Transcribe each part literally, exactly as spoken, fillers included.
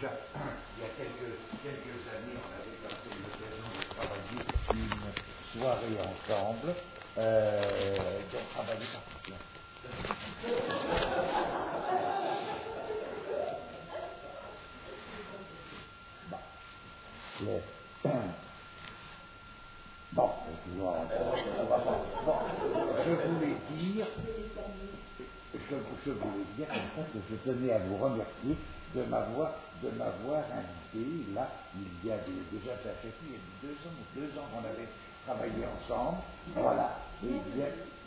déjà, il y a quelques, quelques années, on avait passé l'occasion de travailler une soirée ensemble, euh, donc travailler par là. Bon, les, bon, excusez-moi, on va pas. Bon, je voulais dire, je, je voulais dire comme ça que je tenais à vous remercier de m'avoir, de m'avoir invité. Là, il y a des, déjà, ça fait il y a deux ans, deux ans qu'on avait travaillé ensemble. Voilà. Et bien,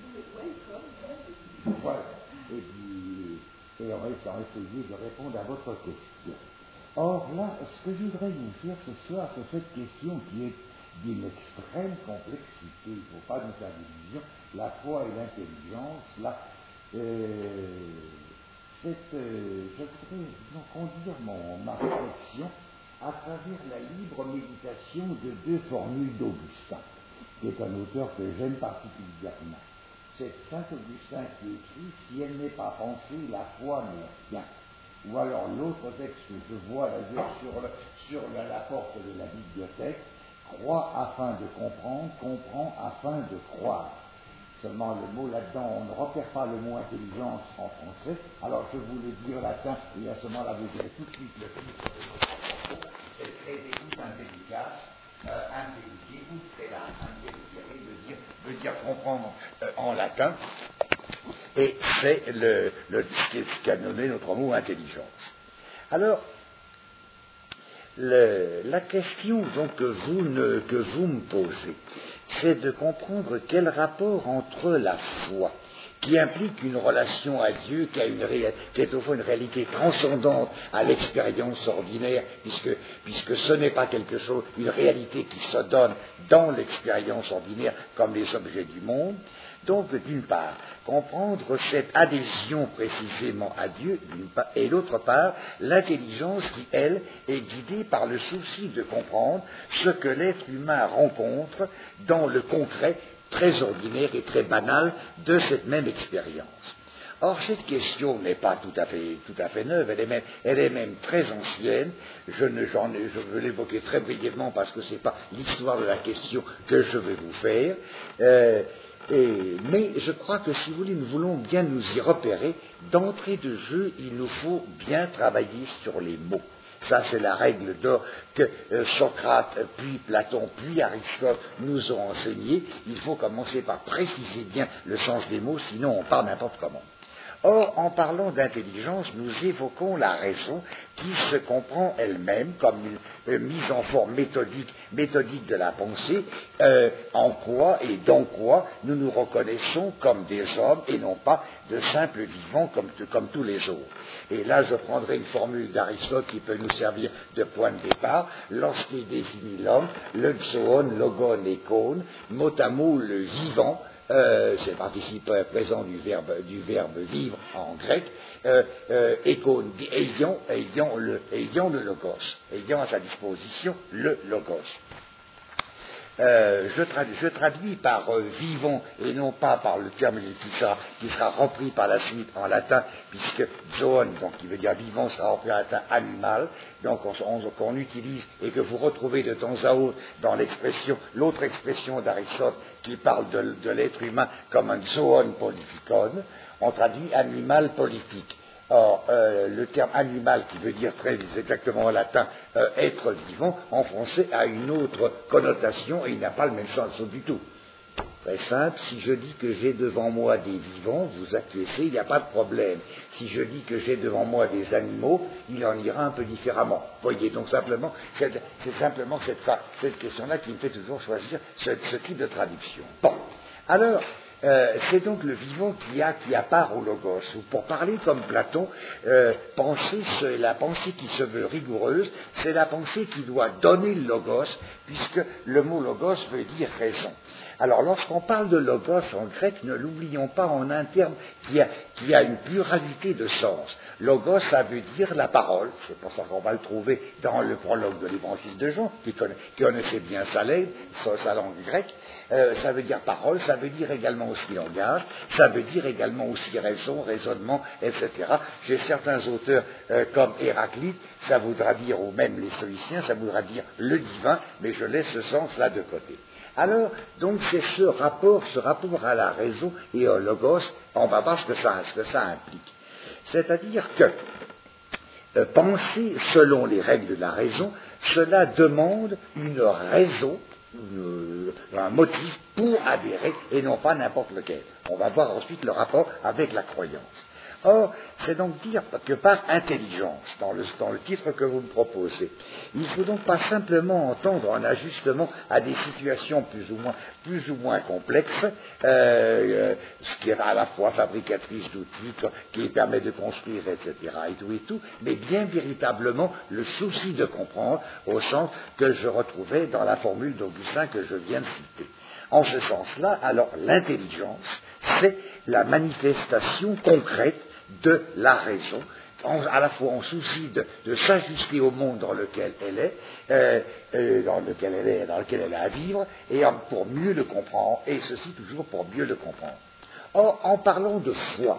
voilà. Et puis, et on va essayer de répondre à votre question. Or là, ce que je voudrais vous faire ce soir, c'est cette question qui est d'une extrême complexité. Il ne faut pas nous faire d'illusion. La foi et l'intelligence, là, euh, cette, euh, je voudrais donc conduire mon, ma réflexion à travers la libre méditation de deux formules d'Augustin, qui est un auteur que j'aime particulièrement. C'est Saint Augustin qui écrit « Si elle n'est pas pensée, la foi n'est rien ». Ou alors l'autre texte que je vois d'ailleurs sur, le, sur la, la porte de la bibliothèque, « Crois afin de comprendre, comprends afin de croire ». Seulement le mot là-dedans, on ne repère pas le mot intelligence en français, alors je voulais dire latin, et à ce moment-là vous direz tout de suite le titre de votre propos, c'est Credevit intelligas, euh, intelligibus, c'est là, intelligere, veut dire, veut dire comprendre euh, en latin, et c'est le, le, ce qu'a nommé notre mot intelligence. Alors, le, la question donc que vous, ne, que vous me posez, c'est de comprendre quel rapport entre la foi, qui implique une relation à Dieu, qui, a une réa- qui est au fond une réalité transcendante à l'expérience ordinaire, puisque, puisque ce n'est pas quelque chose, une réalité qui se donne dans l'expérience ordinaire comme les objets du monde. Donc, d'une part, comprendre cette adhésion précisément à Dieu, d'une part, et d'autre part, l'intelligence qui, elle, est guidée par le souci de comprendre ce que l'être humain rencontre dans le concret très ordinaire et très banal de cette même expérience. Or, cette question n'est pas tout à fait, tout à fait neuve, elle est même, elle est même très ancienne. Je, ne, j'en ai, je veux l'évoquer très brièvement parce que ce n'est pas l'histoire de la question que je vais vous faire. Euh, Et, mais je crois que si vous voulez, nous voulons bien nous y repérer. D'entrée de jeu, il nous faut bien travailler sur les mots. Ça, c'est la règle d'or que euh, Socrate, puis Platon, puis Aristote nous ont enseigné. Il faut commencer par préciser bien le sens des mots, sinon on parle n'importe comment. Or, en parlant d'intelligence, nous évoquons la raison qui se comprend elle-même comme une euh, mise en forme méthodique, méthodique de la pensée, euh, en quoi et dans quoi nous nous reconnaissons comme des hommes et non pas de simples vivants comme, comme tous les autres. Et là, je prendrai une formule d'Aristote qui peut nous servir de point de départ. Lorsqu'il définit l'homme, le zoon, logon et kon, mot à mot le vivant, Euh, c'est le participe présent du verbe, du verbe vivre en grec, euh, euh, écon, ayant, ayant, le, ayant le logos, ayant à sa disposition le logos. Euh, je, traduis, je traduis par euh, vivant et non pas par le terme qui sera, qui sera repris par la suite en latin, puisque zoon, donc qui veut dire vivant, sera repris en latin animal, donc on, on, qu'on utilise et que vous retrouvez de temps à autre dans l'expression, l'autre expression d'Aristote qui parle de, de l'être humain comme un zoon politicon, on traduit animal politique. Or, euh, le terme animal, qui veut dire très exactement en latin euh, être vivant, en français a une autre connotation et il n'a pas le même sens du tout. Très simple, si je dis que j'ai devant moi des vivants, vous acquiescez, il n'y a pas de problème. Si je dis que j'ai devant moi des animaux, il en ira un peu différemment. Voyez, donc simplement, c'est, c'est simplement cette, cette question-là qui me fait toujours choisir ce, ce type de traduction. Bon, alors, Euh, c'est donc le vivant qui a, qui a part au logos. Ou pour parler comme Platon, euh, penser, c'est la pensée qui se veut rigoureuse, c'est la pensée qui doit donner le logos, puisque le mot logos veut dire raison. Alors, lorsqu'on parle de logos en grec, ne l'oublions pas en un terme qui a, qui a une pluralité de sens. Logos, ça veut dire la parole. C'est pour ça qu'on va le trouver dans le prologue de l'Évangile de Jean, qui, connaît, qui connaissait bien sa langue, sa langue grecque. Euh, ça veut dire parole, ça veut dire également aussi langage, ça veut dire également aussi raison, raisonnement, et cetera. Chez certains auteurs euh, comme Héraclite, ça voudra dire, ou même les stoïciens, ça voudra dire le divin, mais je laisse ce sens-là de côté. Alors, donc, c'est ce rapport, ce rapport à la raison et au logos, on va voir ce que ça, ce que ça implique. C'est-à-dire que euh, penser selon les règles de la raison, cela demande une raison, une, un motif pour adhérer, et non pas n'importe lequel. On va voir ensuite le rapport avec la croyance. Or, c'est donc dire que par intelligence, dans le, dans le titre que vous me proposez, il ne faut donc pas simplement entendre un ajustement à des situations plus ou moins, plus ou moins complexes, euh, euh, ce qui est à la fois fabricatrice d'outils, qui permet de construire, et cetera, et tout et tout, mais bien véritablement le souci de comprendre, au sens que je retrouvais dans la formule d'Augustin que je viens de citer. En ce sens-là, alors l'intelligence, c'est la manifestation concrète de la raison, en, à la fois en souci de, de s'ajuster au monde dans lequel elle est, euh, euh, dans lequel elle est, dans lequel elle a à vivre, et en, pour mieux le comprendre, et ceci toujours pour mieux le comprendre. Or, en parlant de foi,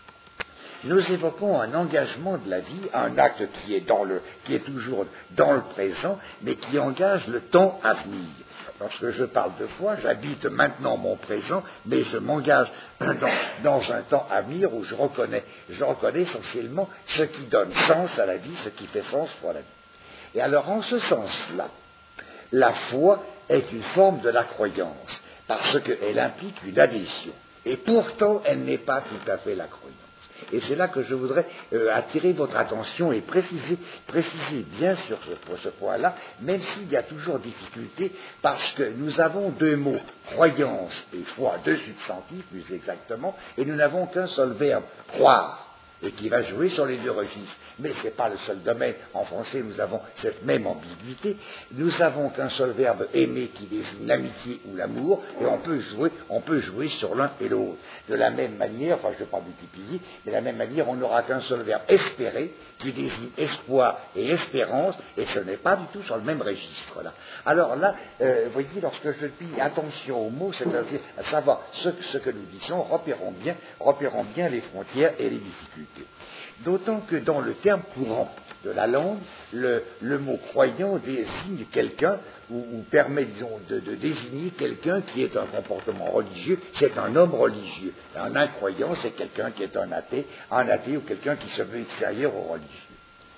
nous évoquons un engagement de la vie, un acte qui est, dans le, qui est toujours dans le présent, mais qui engage le temps à venir. Lorsque je parle de foi, j'habite maintenant mon présent, mais je m'engage dans, dans un temps à venir où je reconnais, je reconnais essentiellement ce qui donne sens à la vie, ce qui fait sens pour la vie. Et alors, en ce sens-là, la foi est une forme de la croyance, parce qu'elle implique une adhésion. Et pourtant, elle n'est pas tout à fait la croyance. Et c'est là que je voudrais euh, attirer votre attention et préciser, préciser bien sur ce, ce point-là, même s'il y a toujours difficulté, parce que nous avons deux mots, croyance et foi, deux substantifs plus exactement, et nous n'avons qu'un seul verbe, croire, et qui va jouer sur les deux registres. Mais ce n'est pas le seul domaine. En français, nous avons cette même ambiguïté. Nous n'avons qu'un seul verbe aimer qui désigne l'amitié ou l'amour, et on peut jouer, on peut jouer sur l'un et l'autre. De la même manière, enfin je ne vais pas multiplier, mais de la même manière, on n'aura qu'un seul verbe espérer, qui désigne espoir et espérance, et ce n'est pas du tout sur le même registre. Là. Alors là, euh, vous voyez, lorsque je dis attention aux mots, c'est-à-dire à savoir ce, ce que nous disons, repérons bien, repérons bien les frontières et les difficultés. D'autant que dans le terme courant de la langue, le, le mot croyant désigne quelqu'un, ou, ou permet, disons, de, de désigner quelqu'un qui est un comportement religieux, c'est un homme religieux. Un incroyant, c'est quelqu'un qui est un athée, un athée ou quelqu'un qui se veut extérieur au religieux.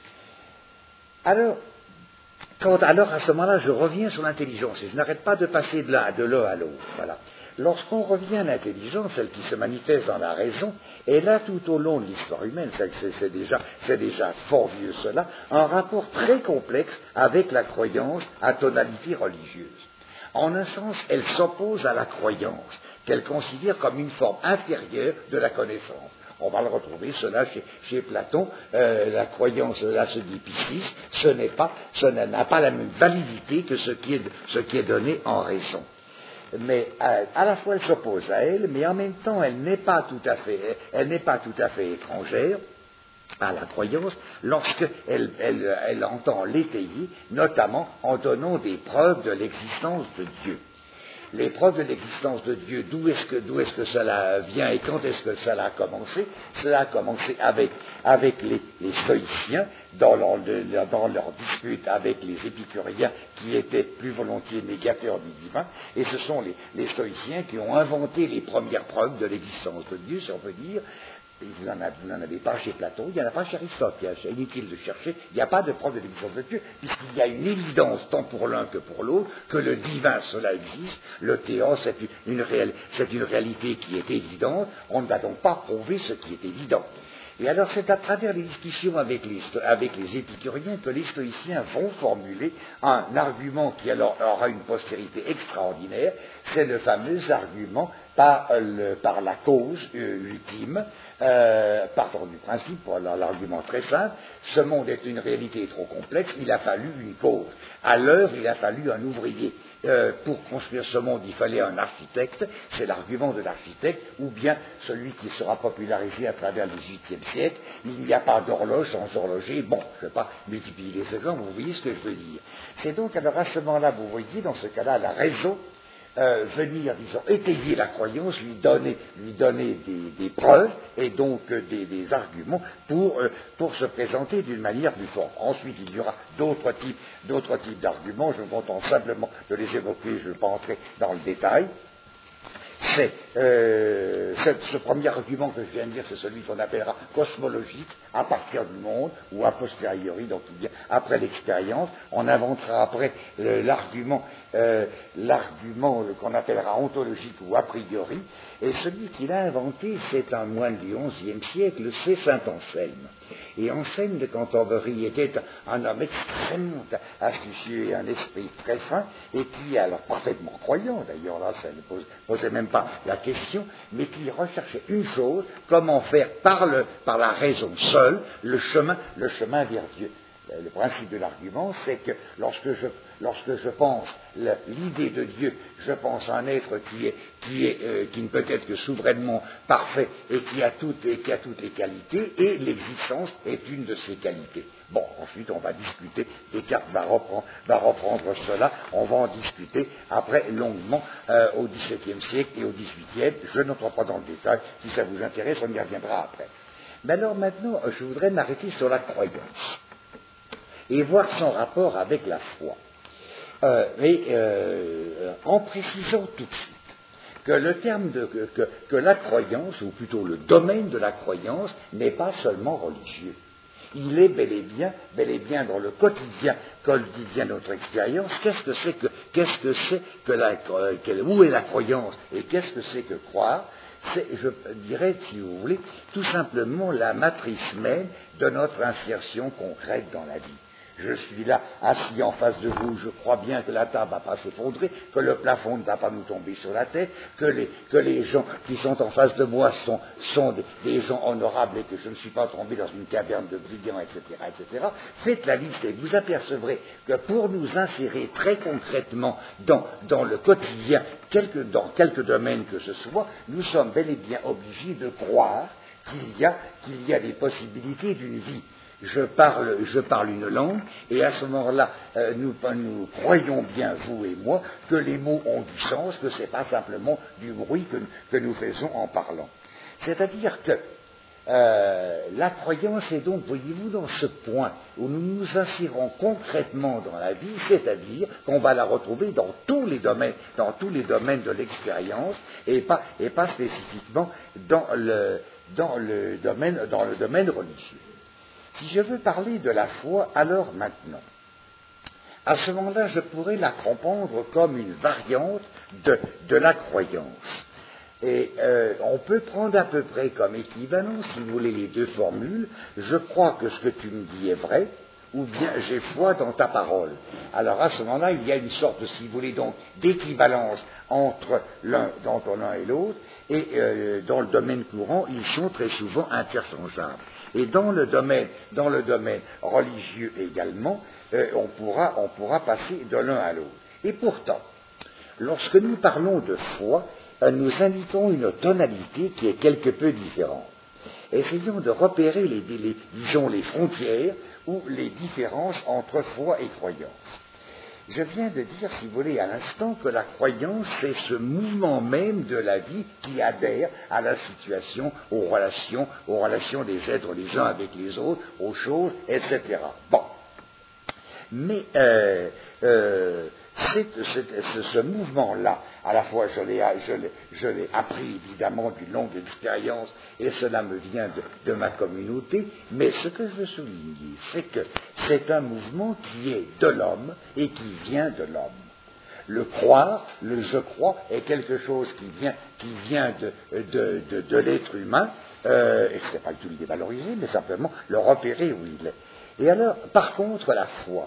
Alors, quand, alors à ce moment-là, je reviens sur l'intelligence, et je n'arrête pas de passer de l'un de l'un à l'autre. Voilà. Lorsqu'on revient à l'intelligence, celle qui se manifeste dans la raison, elle a tout au long de l'histoire humaine, c'est, c'est, c'est, déjà, c'est déjà fort vieux cela, un rapport très complexe avec la croyance à tonalité religieuse. En un sens, elle s'oppose à la croyance, qu'elle considère comme une forme inférieure de la connaissance. On va le retrouver, cela chez, chez Platon, euh, la croyance, là se dit pistis, ce n'est pas, ce n'a pas la même validité que ce qui est, ce qui est donné en raison. Mais à, à la fois elle s'oppose à elle, mais en même temps elle n'est pas tout à fait, elle n'est pas tout à fait étrangère à la croyance lorsqu'elle elle, elle entend l'étayer, notamment en donnant des preuves de l'existence de Dieu. Les preuves de l'existence de Dieu, d'où est-ce que, d'où est-ce que cela vient et quand est-ce que cela a commencé? Cela a commencé avec, avec les, les stoïciens, dans leur, dans leur dispute avec les épicuriens qui étaient plus volontiers négateurs du divin, et ce sont les, les stoïciens qui ont inventé les premières preuves de l'existence de Dieu, si on peut dire. Vous n'en avez pas chez Platon, il n'y en a pas chez Aristote, c'est inutile de chercher, il n'y a pas de preuve de l'existence de Dieu, puisqu'il y a une évidence tant pour l'un que pour l'autre, que le divin, cela existe, le théos, c'est une, une, réelle, c'est une réalité qui est évidente, on ne va donc pas prouver ce qui est évident. Et alors c'est à travers les discussions avec les, avec les épicuriens que les stoïciens vont formuler un argument qui alors aura une postérité extraordinaire, c'est le fameux argument par, le, par la cause euh, ultime, euh, partant du principe, pour l'argument très simple, ce monde est une réalité trop complexe, il a fallu une cause. À l'œuvre, il a fallu un ouvrier. Euh, pour construire ce monde, il fallait un architecte, c'est l'argument de l'architecte, ou bien celui qui sera popularisé à travers le dix-huitième siècle, il n'y a pas d'horloge sans horloger, bon, je ne vais pas multiplier les exemples, vous voyez ce que je veux dire. C'est donc, alors à ce moment-là, vous voyez, dans ce cas-là, la raison, Euh, venir, disons, étayer la croyance, lui donner, lui donner des, des preuves et donc euh, des, des arguments pour, euh, pour se présenter d'une manière plus forte. Ensuite, il y aura d'autres types, d'autres types d'arguments, je me contente simplement de les évoquer, je ne vais pas entrer dans le détail. C'est, euh, ce premier argument que je viens de dire, c'est celui qu'on appellera cosmologique, à partir du monde, ou a posteriori, donc bien après l'expérience. On inventera après euh, l'argument, euh, l'argument qu'on appellera ontologique ou a priori, et celui qui l'a inventé, c'est un moine du onzième siècle, c'est saint Anselme. Et Anselme de Cantorbéry était un homme extrêmement astucieux et un esprit très fin, et qui, alors parfaitement croyant, d'ailleurs là, ça ne pose, posait même pas la question, mais qui recherchait une chose, comment faire par, le, par la raison seule le chemin, le chemin vers Dieu. Le principe de l'argument, c'est que lorsque je, lorsque je pense le, l'idée de Dieu, je pense à un être qui, est, qui, est, euh, qui ne peut être que souverainement parfait et qui a, toutes, et qui a toutes les qualités, et l'existence est une de ces qualités. Bon, ensuite on va discuter, Descartes va reprendre, va reprendre cela, on va en discuter après longuement euh, au dix-septième siècle et au dix-huitième, je n'entre pas dans le détail, si ça vous intéresse, on y reviendra après. Mais alors maintenant, je voudrais m'arrêter sur la croyance et voir son rapport avec la foi. Euh, mais euh, en précisant tout de suite que le terme de que, que, que la croyance, ou plutôt le domaine de la croyance, n'est pas seulement religieux. Il est bel et bien, bel et bien dans le quotidien, quotidien de notre expérience. Qu'est-ce que c'est que, qu'est-ce que c'est que la, que, où est la croyance et qu'est-ce que c'est que croire? C'est, je dirais, si vous voulez, tout simplement la matrice même de notre insertion concrète dans la vie. Je suis là, assis en face de vous, je crois bien que la table ne va pas s'effondrer, que le plafond ne va pas nous tomber sur la tête, que les, que les gens qui sont en face de moi sont, sont des, des gens honorables et que je ne suis pas tombé dans une caverne de brigands, et cetera, et cetera. Faites la liste et vous apercevrez que pour nous insérer très concrètement dans, dans le quotidien, quelque, dans quelque domaine que ce soit, nous sommes bel et bien obligés de croire qu'il y a, qu'il y a des possibilités d'une vie. Je parle, je parle une langue, et à ce moment-là, euh, nous, nous croyons bien, vous et moi, que les mots ont du sens, que ce n'est pas simplement du bruit que, que nous faisons en parlant. C'est-à-dire que euh, la croyance est donc, voyez-vous, dans ce point où nous nous insérons concrètement dans la vie, c'est-à-dire qu'on va la retrouver dans tous les domaines, dans tous les domaines de l'expérience, et pas, et pas spécifiquement dans le, dans le domaine, dans le domaine religieux. Si je veux parler de la foi, alors maintenant, à ce moment-là, je pourrais la comprendre comme une variante de, de la croyance. Et euh, on peut prendre à peu près comme équivalent, si vous voulez, les deux formules. Je crois que ce que tu me dis est vrai, ou bien j'ai foi dans ta parole. Alors à ce moment-là, il y a une sorte, si vous voulez, donc, d'équivalence entre l'un, entre l'un et l'autre, et euh, dans le domaine courant, ils sont très souvent interchangeables. Et dans le domaine, dans le domaine religieux également, euh, on pourra, on pourra passer de l'un à l'autre. Et pourtant, lorsque nous parlons de foi, euh, nous indiquons une tonalité qui est quelque peu différente. Essayons de repérer les, les, disons, les frontières ou les différences entre foi et croyance. Je viens de dire, si vous voulez, à l'instant, que la croyance, c'est ce mouvement même de la vie qui adhère à la situation, aux relations, aux relations des êtres les uns avec les autres, aux choses, et cetera. Bon. Mais euh, euh, c'est, c'est, c'est, ce mouvement-là, à la fois je l'ai, je, l'ai, je l'ai appris évidemment d'une longue expérience, et cela me vient de, de ma communauté, mais ce que je veux souligner, c'est que c'est un mouvement qui est de l'homme et qui vient de l'homme. Le croire, le je crois, est quelque chose qui vient, qui vient de, de, de, de l'être humain, euh, et ce n'est pas du tout le dévaloriser, mais simplement le repérer où il est. Et alors, par contre, la foi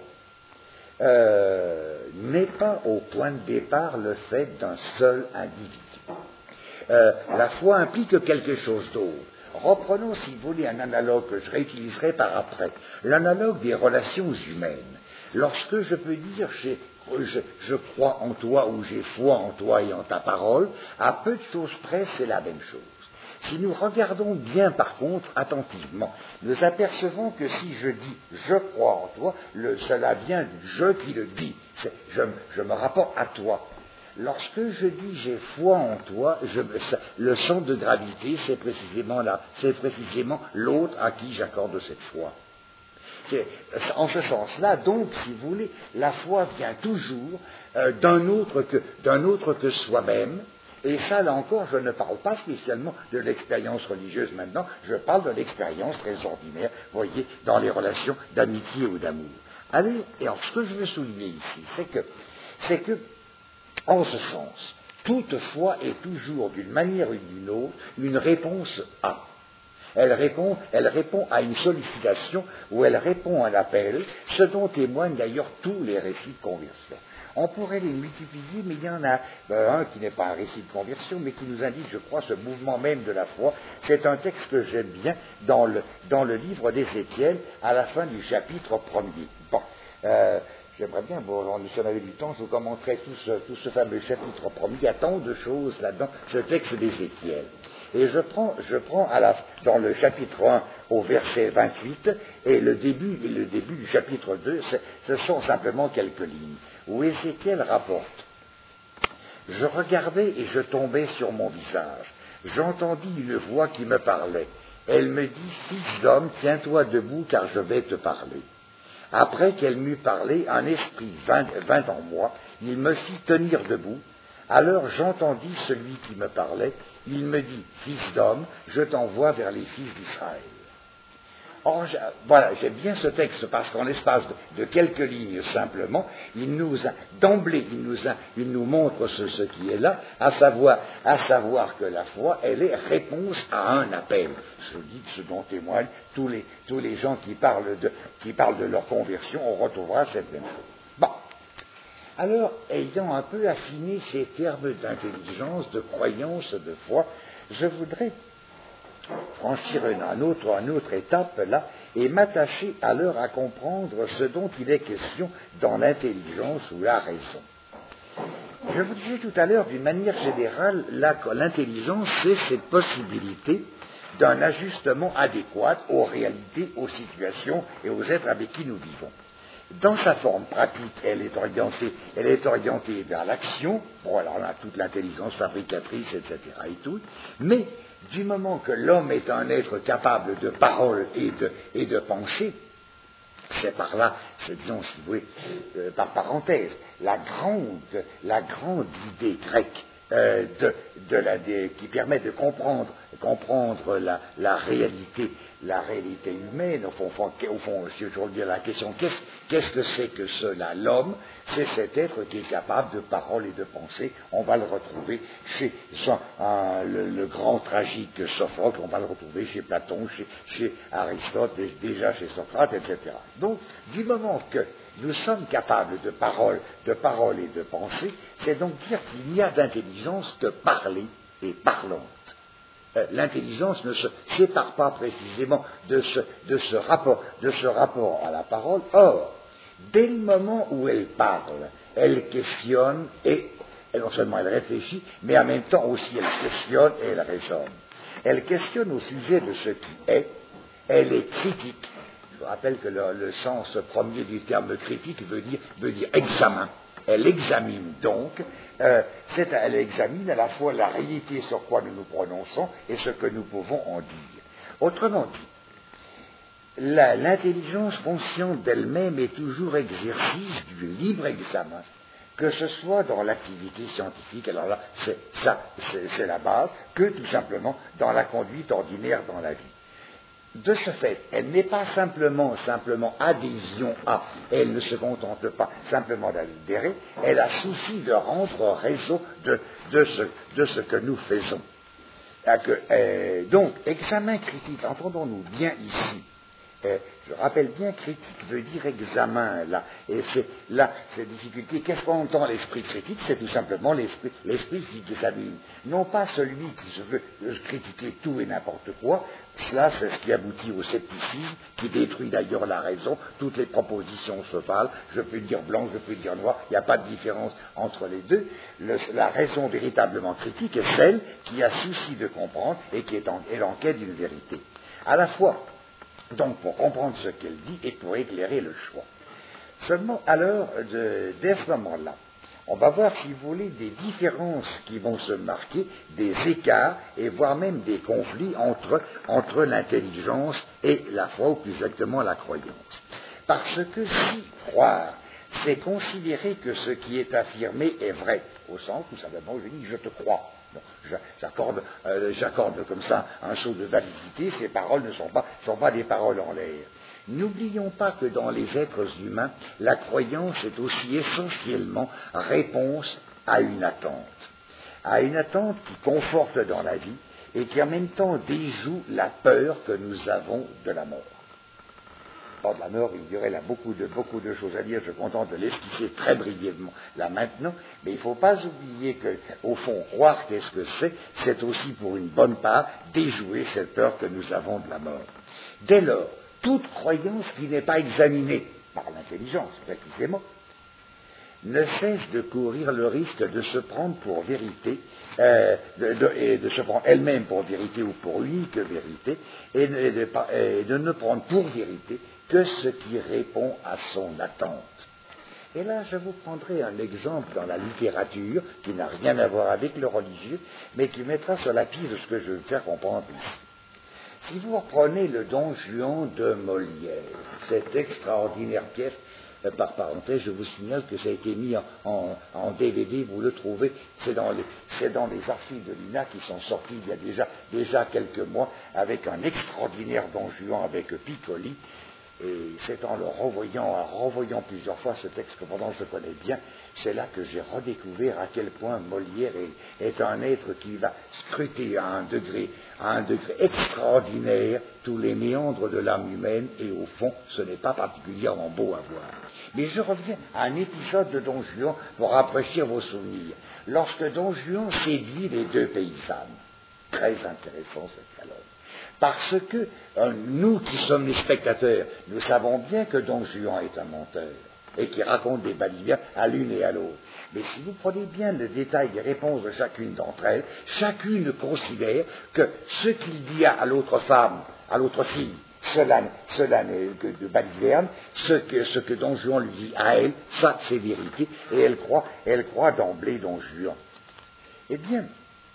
euh, n'est pas au point de départ le fait d'un seul individu. Euh, la foi implique quelque chose d'autre. Reprenons, si vous voulez, un analogue que je réutiliserai par après. L'analogue des relations humaines. Lorsque je peux dire j'ai, je, je crois en toi ou j'ai foi en toi et en ta parole, à peu de choses près, c'est la même chose. Si nous regardons bien, par contre, attentivement, nous apercevons que si je dis « je crois en toi », le, cela vient du « je » qui le dit. C'est, je, je me rapporte à toi. Lorsque je dis « j'ai foi en toi », je, ça, le centre de gravité, c'est précisément là, c'est précisément l'autre à qui j'accorde cette foi. C'est, en ce sens-là, donc, si vous voulez, la foi vient toujours euh, d'un autre que, d'un autre que soi-même. Et ça, là encore, je ne parle pas spécialement de l'expérience religieuse maintenant, je parle de l'expérience très ordinaire, vous voyez, dans les relations d'amitié ou d'amour. Allez, et alors, ce que je veux souligner ici, c'est que, c'est que, en ce sens, toute foi est toujours, d'une manière ou d'une autre, une réponse à. Elle répond, elle répond à une sollicitation ou elle répond à un appel, ce dont témoignent d'ailleurs tous les récits de conversion. On pourrait les multiplier, mais il y en a euh, un qui n'est pas un récit de conversion, mais qui nous indique, je crois, ce mouvement même de la foi. C'est un texte que j'aime bien dans le, dans le livre d'Ézéchiel, à la fin du chapitre premier. Bon, euh, j'aimerais bien, bon, si on avait du temps, je vous commenterais tout ce, tout ce fameux chapitre premier. Il y a tant de choses là-dedans, ce texte d'Ézéchiel. Et je prends, je prends à la, dans le chapitre un au verset vingt-huit, et le début, le début du chapitre deux, ce sont simplement quelques lignes, où Ézéchiel rapporte « Je regardais et je tombais sur mon visage. J'entendis une voix qui me parlait. Elle me dit « Fils d'homme, tiens-toi debout, car je vais te parler. » Après qu'elle m'eut parlé, un esprit vint, vint en moi, il me fit tenir debout. Alors j'entendis celui qui me parlait. Il me dit, fils d'homme, je t'envoie vers les fils d'Israël. Or, voilà, j'aime bien ce texte parce qu'en l'espace de, de quelques lignes simplement, il nous a, d'emblée, il nous, a, il nous montre ce, ce qui est là, à savoir, à savoir que la foi, elle est réponse à un appel. Je dis ce dont témoignent tous les, tous les gens qui parlent, de, qui parlent de leur conversion, on retrouvera cette même chose. Bon. Alors, ayant un peu affiné ces termes d'intelligence, de croyance, de foi, je voudrais franchir une, un autre, une autre étape là et m'attacher alors à comprendre ce dont il est question dans l'intelligence ou la raison. Je vous disais tout à l'heure, d'une manière générale, la, l'intelligence, c'est cette possibilité d'un ajustement adéquat aux réalités, aux situations et aux êtres avec qui nous vivons. Dans sa forme pratique, elle est orientée, elle est orientée vers l'action. Bon, alors on a toute l'intelligence fabricatrice, et cetera et tout. Mais du moment que l'homme est un être capable de parole et de, et de pensée, c'est par là, c'est, disons, si vous voulez, euh, par parenthèse, la grande, la grande idée grecque euh, de, de la, de, qui permet de comprendre, comprendre la, la réalité, la réalité humaine, au fond, au fond si je veux dire la question, qu'est-ce, qu'est-ce que c'est que cela, l'homme? C'est cet être qui est capable de parole et de pensée. On va le retrouver chez Jean, hein, le, le grand tragique Sophocle, on va le retrouver chez Platon, chez, chez Aristote, déjà chez Socrate, et cetera. Donc, du moment que nous sommes capables de parole, de parole et de pensée, c'est donc dire qu'il n'y a d'intelligence que parler et parlante. Euh, l'intelligence ne se sépare pas précisément de ce, de ce rapport, de ce rapport à la parole. Or, dès le moment où elle parle, elle questionne et, et non seulement elle réfléchit, mais en même temps aussi elle questionne et elle raisonne. Elle questionne au sujet de ce qui est, elle est critique. Je vous rappelle que le, le sens premier du terme critique veut dire, veut dire examen. Elle examine donc, euh, c'est, elle examine à la fois la réalité sur quoi nous nous prononçons et ce que nous pouvons en dire. Autrement dit, la, l'intelligence consciente d'elle-même est toujours exercice du libre examen, que ce soit dans l'activité scientifique, alors là, c'est, ça, c'est, c'est la base, que tout simplement dans la conduite ordinaire dans la vie. De ce fait, elle n'est pas simplement, simplement adhésion à, elle ne se contente pas simplement d'adhérer, elle a souci de rendre raison de, de, ce, de ce que nous faisons. Que, euh, donc, examen critique, entendons-nous bien ici, Euh, je rappelle bien, critique veut dire examen, là. Et c'est là, cette difficulté. Qu'est-ce qu'on entend l'esprit critique? C'est tout simplement l'esprit, l'esprit qui examine. Non pas celui qui se veut critiquer tout et n'importe quoi. Cela, c'est ce qui aboutit au scepticisme, qui détruit d'ailleurs la raison. Toutes les propositions se valent. Je peux dire blanc, je peux dire noir. Il n'y a pas de différence entre les deux. Le, la raison véritablement critique est celle qui a souci de comprendre et qui est en, est en quête d'une vérité. À la fois, donc, pour comprendre ce qu'elle dit et pour éclairer le choix. Seulement, alors, de, dès ce moment-là, on va voir, si vous voulez, des différences qui vont se marquer, des écarts, et voire même des conflits entre, entre l'intelligence et la foi, ou plus exactement la croyance. Parce que si croire, c'est considérer que ce qui est affirmé est vrai, au sens où simplement je dis je te crois. Bon, j'accorde, euh, j'accorde comme ça un saut de validité, ces paroles ne sont pas, sont pas des paroles en l'air. N'oublions pas que dans les êtres humains, la croyance est aussi essentiellement réponse à une attente. À une attente qui conforte dans la vie et qui en même temps déjoue la peur que nous avons de la mort. De la mort, il y aurait là beaucoup de, beaucoup de choses à dire, je suis content de l'esquisser très brièvement là maintenant, mais il ne faut pas oublier qu'au fond, croire qu'est-ce que c'est, c'est aussi pour une bonne part déjouer cette peur que nous avons de la mort. Dès lors, toute croyance qui n'est pas examinée par l'intelligence, précisément, ne cesse de courir le risque de se prendre pour vérité, euh, de, de, et de se prendre elle-même pour vérité ou pour unique vérité, et de, et de, et de ne prendre pour vérité que ce qui répond à son attente. Et là, je vous prendrai un exemple dans la littérature, qui n'a rien à voir avec le religieux, mais qui mettra sur la piste de ce que je veux faire comprendre ici. Si vous reprenez le Don Juan de Molière, cette extraordinaire pièce, euh, par parenthèse, je vous signale que ça a été mis en, en, en D V D, vous le trouvez, c'est dans les, c'est dans les archives de l'I N A qui sont sortis il y a déjà, déjà quelques mois, avec un extraordinaire Don Juan avec Piccoli. Et c'est en le revoyant, en revoyant plusieurs fois ce texte que pendant je connais bien, c'est là que j'ai redécouvert à quel point Molière est, est un être qui va scruter à un degré, à un degré extraordinaire tous les méandres de l'âme humaine, et au fond, ce n'est pas particulièrement beau à voir. Mais je reviens à un épisode de Don Juan pour rafraîchir vos souvenirs. Lorsque Don Juan séduit les deux paysannes, très intéressant cette dialogue. Parce que euh, nous qui sommes les spectateurs, nous savons bien que Don Juan est un menteur et qui raconte des balivernes à l'une et à l'autre. Mais si vous prenez bien le détail des réponses de chacune d'entre elles, chacune considère que ce qu'il dit à l'autre femme, à l'autre fille, cela, cela n'est que de balivernes, ce que, ce que Don Juan lui dit à elle, ça c'est vérité, et elle croit, elle croit d'emblée Don Juan. Eh bien,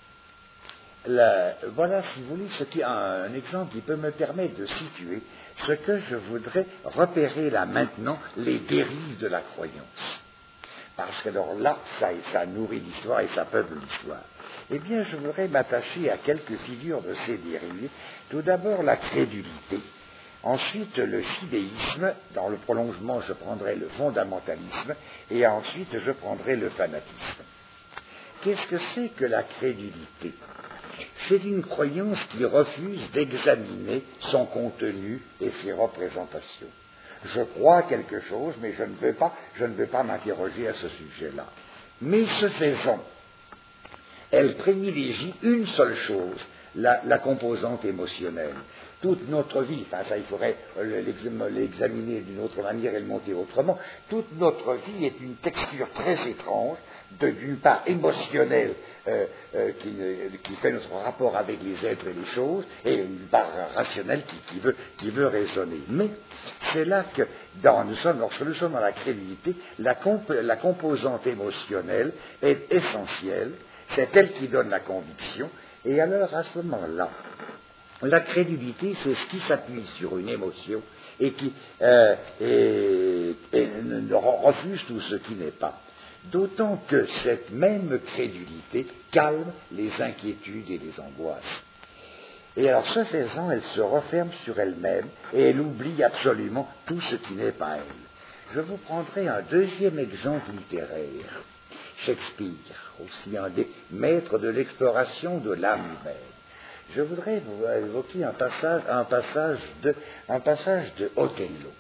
La, voilà, si vous voulez, ce qui est un, un exemple qui peut me permettre de situer ce que je voudrais repérer là maintenant, les dérives de la croyance. Parce que alors là, ça, ça nourrit l'histoire et ça peuple l'histoire. Eh bien, je voudrais m'attacher à quelques figures de ces dérives. Tout d'abord, la crédulité. Ensuite, le fidéisme. Dans le prolongement, je prendrai le fondamentalisme. Et ensuite, je prendrai le fanatisme. Qu'est-ce que c'est que la crédulité ? C'est une croyance qui refuse d'examiner son contenu et ses représentations. Je crois quelque chose, mais je ne veux pas, je ne veux pas m'interroger à ce sujet-là. Mais ce faisant, elle privilégie une seule chose, la, la composante émotionnelle. Toute notre vie, enfin ça il faudrait l'examiner d'une autre manière et le monter autrement, toute notre vie est une texture très étrange, de, d'une part émotionnelle euh, euh, qui, qui fait notre rapport avec les êtres et les choses, et une part rationnelle qui, qui, veut, qui veut raisonner. Mais c'est là que, dans, nous sommes, lorsque nous sommes dans la crédulité, la, comp, la composante émotionnelle est essentielle, c'est elle qui donne la conviction, et alors à ce moment-là, la crédulité, c'est ce qui s'appuie sur une émotion et qui euh, et, et ne refuse tout ce qui n'est pas. D'autant que cette même crédulité calme les inquiétudes et les angoisses. Et alors, ce faisant, elle se referme sur elle-même et elle oublie absolument tout ce qui n'est pas elle. Je vous prendrai un deuxième exemple littéraire. Shakespeare, aussi un des maîtres de l'exploration de l'âme humaine. je voudrais vous évoquer un passage, un passage de, un passage de Othello.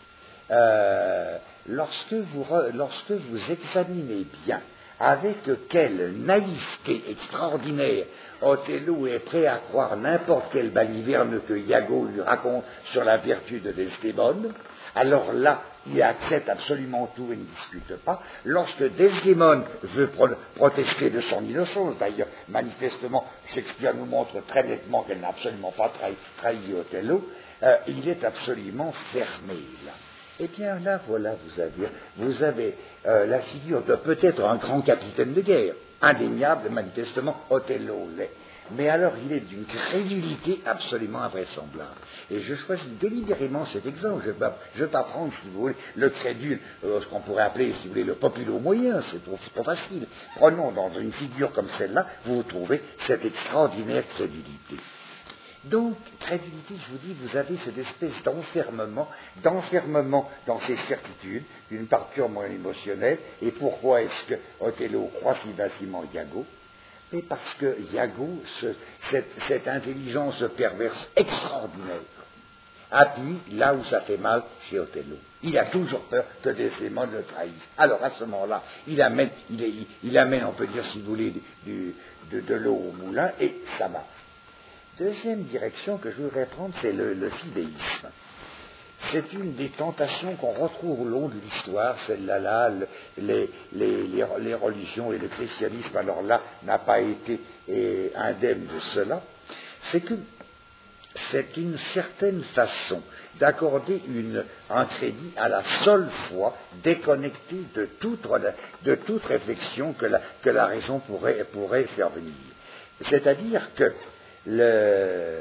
Euh, lorsque, vous re, lorsque vous examinez bien avec quelle naïveté extraordinaire Othello est prêt à croire n'importe quelle baliverne que Iago lui raconte sur la vertu de Desdémone, alors là, il accepte absolument tout et ne discute pas. Lorsque Desdémone veut pro- protester de son innocence, d'ailleurs, manifestement, Shakespeare nous montre très nettement qu'elle n'a absolument pas trahi, trahi Othello, euh, il est absolument fermé, là. Eh bien, là, voilà, vous avez, vous avez euh, la figure de peut-être un grand capitaine de guerre, indéniable, manifestement, Othello l'est. Mais alors, il est d'une crédulité absolument invraisemblable. Et je choisis délibérément cet exemple. Je ne vais pas prendre, si vous voulez, le crédule, euh, ce qu'on pourrait appeler, si vous voulez, le populo moyen, c'est trop, trop facile. Prenons dans une figure comme celle-là, vous trouvez cette extraordinaire crédulité. Donc, crédulité, je vous dis, vous avez cette espèce d'enfermement, d'enfermement dans ces certitudes, d'une part purement émotionnelle. Et pourquoi est-ce que Othello croit si facilement Iago? Mais parce que Iago, ce, cette, cette intelligence perverse extraordinaire, appuie là où ça fait mal chez Othello. Il a toujours peur que Desdémone le trahisse. Alors à ce moment-là, il amène, il, il, il amène, on peut dire si vous voulez, du, de, de l'eau au moulin, et ça marche. Deuxième direction que je voudrais prendre, c'est le, le fidéisme. C'est une des tentations qu'on retrouve au long de l'histoire, celle-là, là, le, les, les, les, les religions et le christianisme, alors là, n'a pas été eh, indemne de cela. C'est que c'est une certaine façon d'accorder une, un crédit à la seule foi déconnectée de toute, de toute réflexion que la, que la raison pourrait, pourrait faire venir. C'est-à-dire que Le,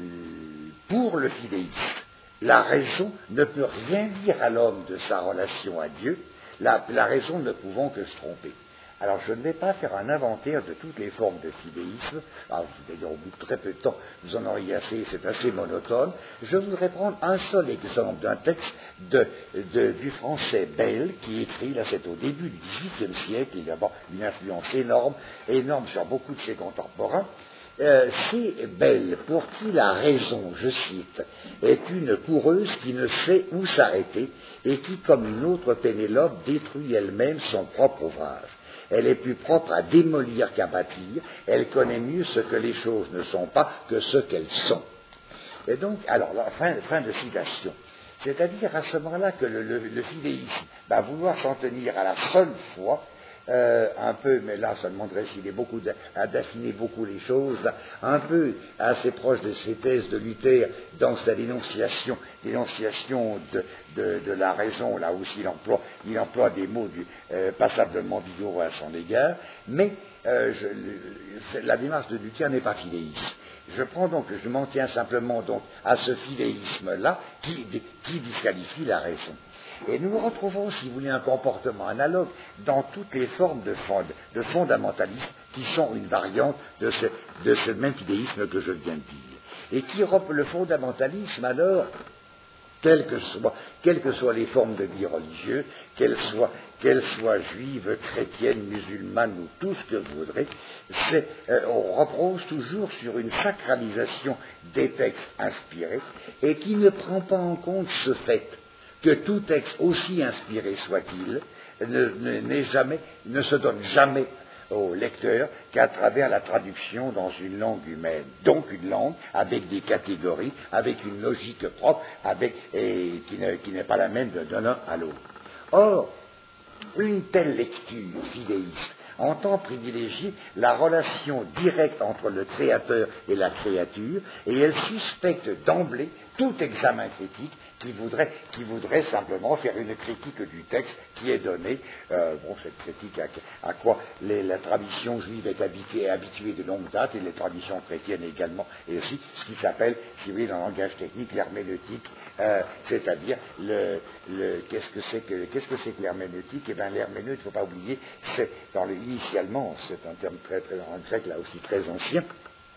pour le fidéiste, la raison ne peut rien dire à l'homme de sa relation à Dieu, la, la raison ne pouvant que se tromper. Alors je ne vais pas faire un inventaire de toutes les formes de fidéisme, alors d'ailleurs au bout de très peu de temps vous en auriez assez, c'est assez monotone. Je voudrais prendre un seul exemple d'un texte de, de, du français Belle qui écrit, là c'est au début du dix-huitième siècle, il y a une influence énorme, énorme sur beaucoup de ses contemporains. Euh, c'est Belle, pour qui la raison, je cite, est une coureuse qui ne sait où s'arrêter et qui, comme une autre Pénélope, détruit elle-même son propre ouvrage. Elle est plus propre à démolir qu'à bâtir, elle connaît mieux ce que les choses ne sont pas que ce qu'elles sont. Et donc, alors, la fin, fin de citation. C'est-à-dire à ce moment-là que le, le, le fidéisme va vouloir s'en tenir à la seule foi, Euh, un peu, mais là, ça demanderait s'il est beaucoup d'affiner beaucoup les choses, là, un peu assez proche de ces thèses de Luther dans sa dénonciation, dénonciation de, de, de la raison, là aussi il emploie, il emploie des mots du, euh, passablement vigoureux à son égard, mais euh, je, le, la démarche de Luther n'est pas fidéiste. Je prends donc, je m'en tiens simplement donc à ce fidéisme-là qui, qui disqualifie la raison. Et nous retrouvons, si vous voulez, un comportement analogue dans toutes les formes de, fond, de fondamentalisme qui sont une variante de ce, de ce même fidéisme que je viens de dire. Et qui le fondamentalisme, alors, quelles que soient, quelles que soient les formes de vie religieuse, qu'elles soient, qu'elles soient juives, chrétiennes, musulmanes ou tout ce que vous voudrez, c'est, euh, on repose toujours sur une sacralisation des textes inspirés et qui ne prend pas en compte ce fait que tout texte, aussi inspiré soit-il, ne, ne, n'est jamais, ne se donne jamais au lecteur qu'à travers la traduction dans une langue humaine. Donc une langue avec des catégories, avec une logique propre, avec, et qui, ne, qui n'est pas la même de l'un à l'autre. Or, une telle lecture fidéiste entend privilégier la relation directe entre le créateur et la créature, et elle suspecte d'emblée tout examen critique qui voudrait, qui voudrait simplement faire une critique du texte qui est donné. Euh, bon, cette critique à, à quoi les, la tradition juive est habituée, habituée de longue date, et les traditions chrétiennes également, et aussi ce qui s'appelle, si vous voulez, dans le langage technique, l'herméneutique, euh, c'est-à-dire le, le, qu'est-ce que c'est que, qu'est-ce que c'est que l'herméneutique? Eh bien, l'herméneute, il ne faut pas oublier, c'est dans le, initialement, c'est un terme très, très, en grec là aussi très ancien.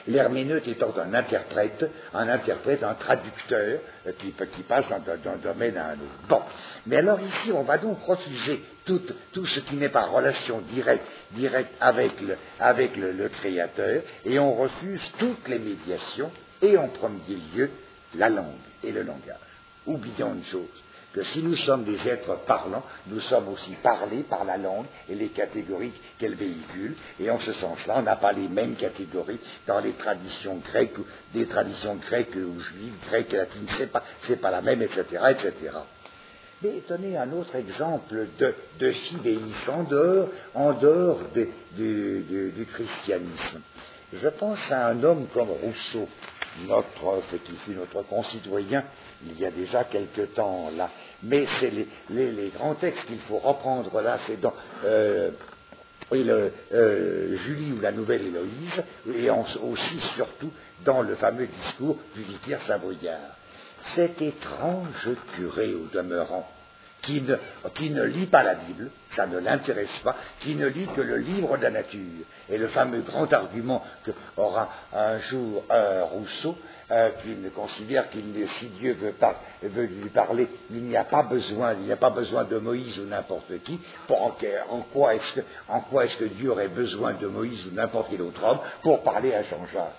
l'herméneute étant un interprète, un interprète, un traducteur, euh, qui, qui passe d'un domaine à un autre. Bon, mais alors ici, on va donc refuser tout, tout ce qui n'est pas relation directe, directe avec, le, avec le, le Créateur, et on refuse toutes les médiations, et en premier lieu, la langue et le langage. Oublions une chose, que si nous sommes des êtres parlants, nous sommes aussi parlés par la langue et les catégories qu'elle véhicule, et en ce sens-là, on n'a pas les mêmes catégories dans les traditions grecques, ou des traditions grecques ou juives, grecques, latines, c'est pas, c'est pas la même, et cetera, et cetera. Mais tenez un autre exemple de, de philéisme en dehors, en dehors de, de, de, du christianisme. Je pense à un homme comme Rousseau, notre, ce qui fut notre concitoyen il y a déjà quelque temps là. Mais c'est les, les, les grands textes qu'il faut reprendre là, c'est dans euh, et le, euh, Julie ou la Nouvelle Héloïse, et en, aussi surtout dans le fameux discours du vicaire Savoyard. Cet étrange curé au demeurant, qui ne, qui ne lit pas la Bible, ça ne l'intéresse pas, qui ne lit que le livre de la nature, et le fameux grand argument que aura un jour euh, Rousseau, euh, qu'il considère qu'il, si Dieu veut, par, veut lui parler, il n'y a pas besoin, il n'y a pas besoin de Moïse ou n'importe qui. Pour, en, en quoi est-ce que, en quoi est-ce que Dieu aurait besoin de Moïse ou n'importe quel autre homme pour parler à Jean-Jacques?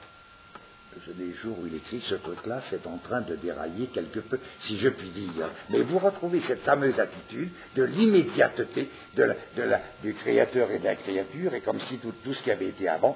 Les jours où il écrit ce truc-là, c'est en train de dérailler quelque peu, si je puis dire. Mais vous retrouvez cette fameuse attitude de l'immédiateté de la, de la, du Créateur et de la créature, et comme si tout, tout ce qui avait été avant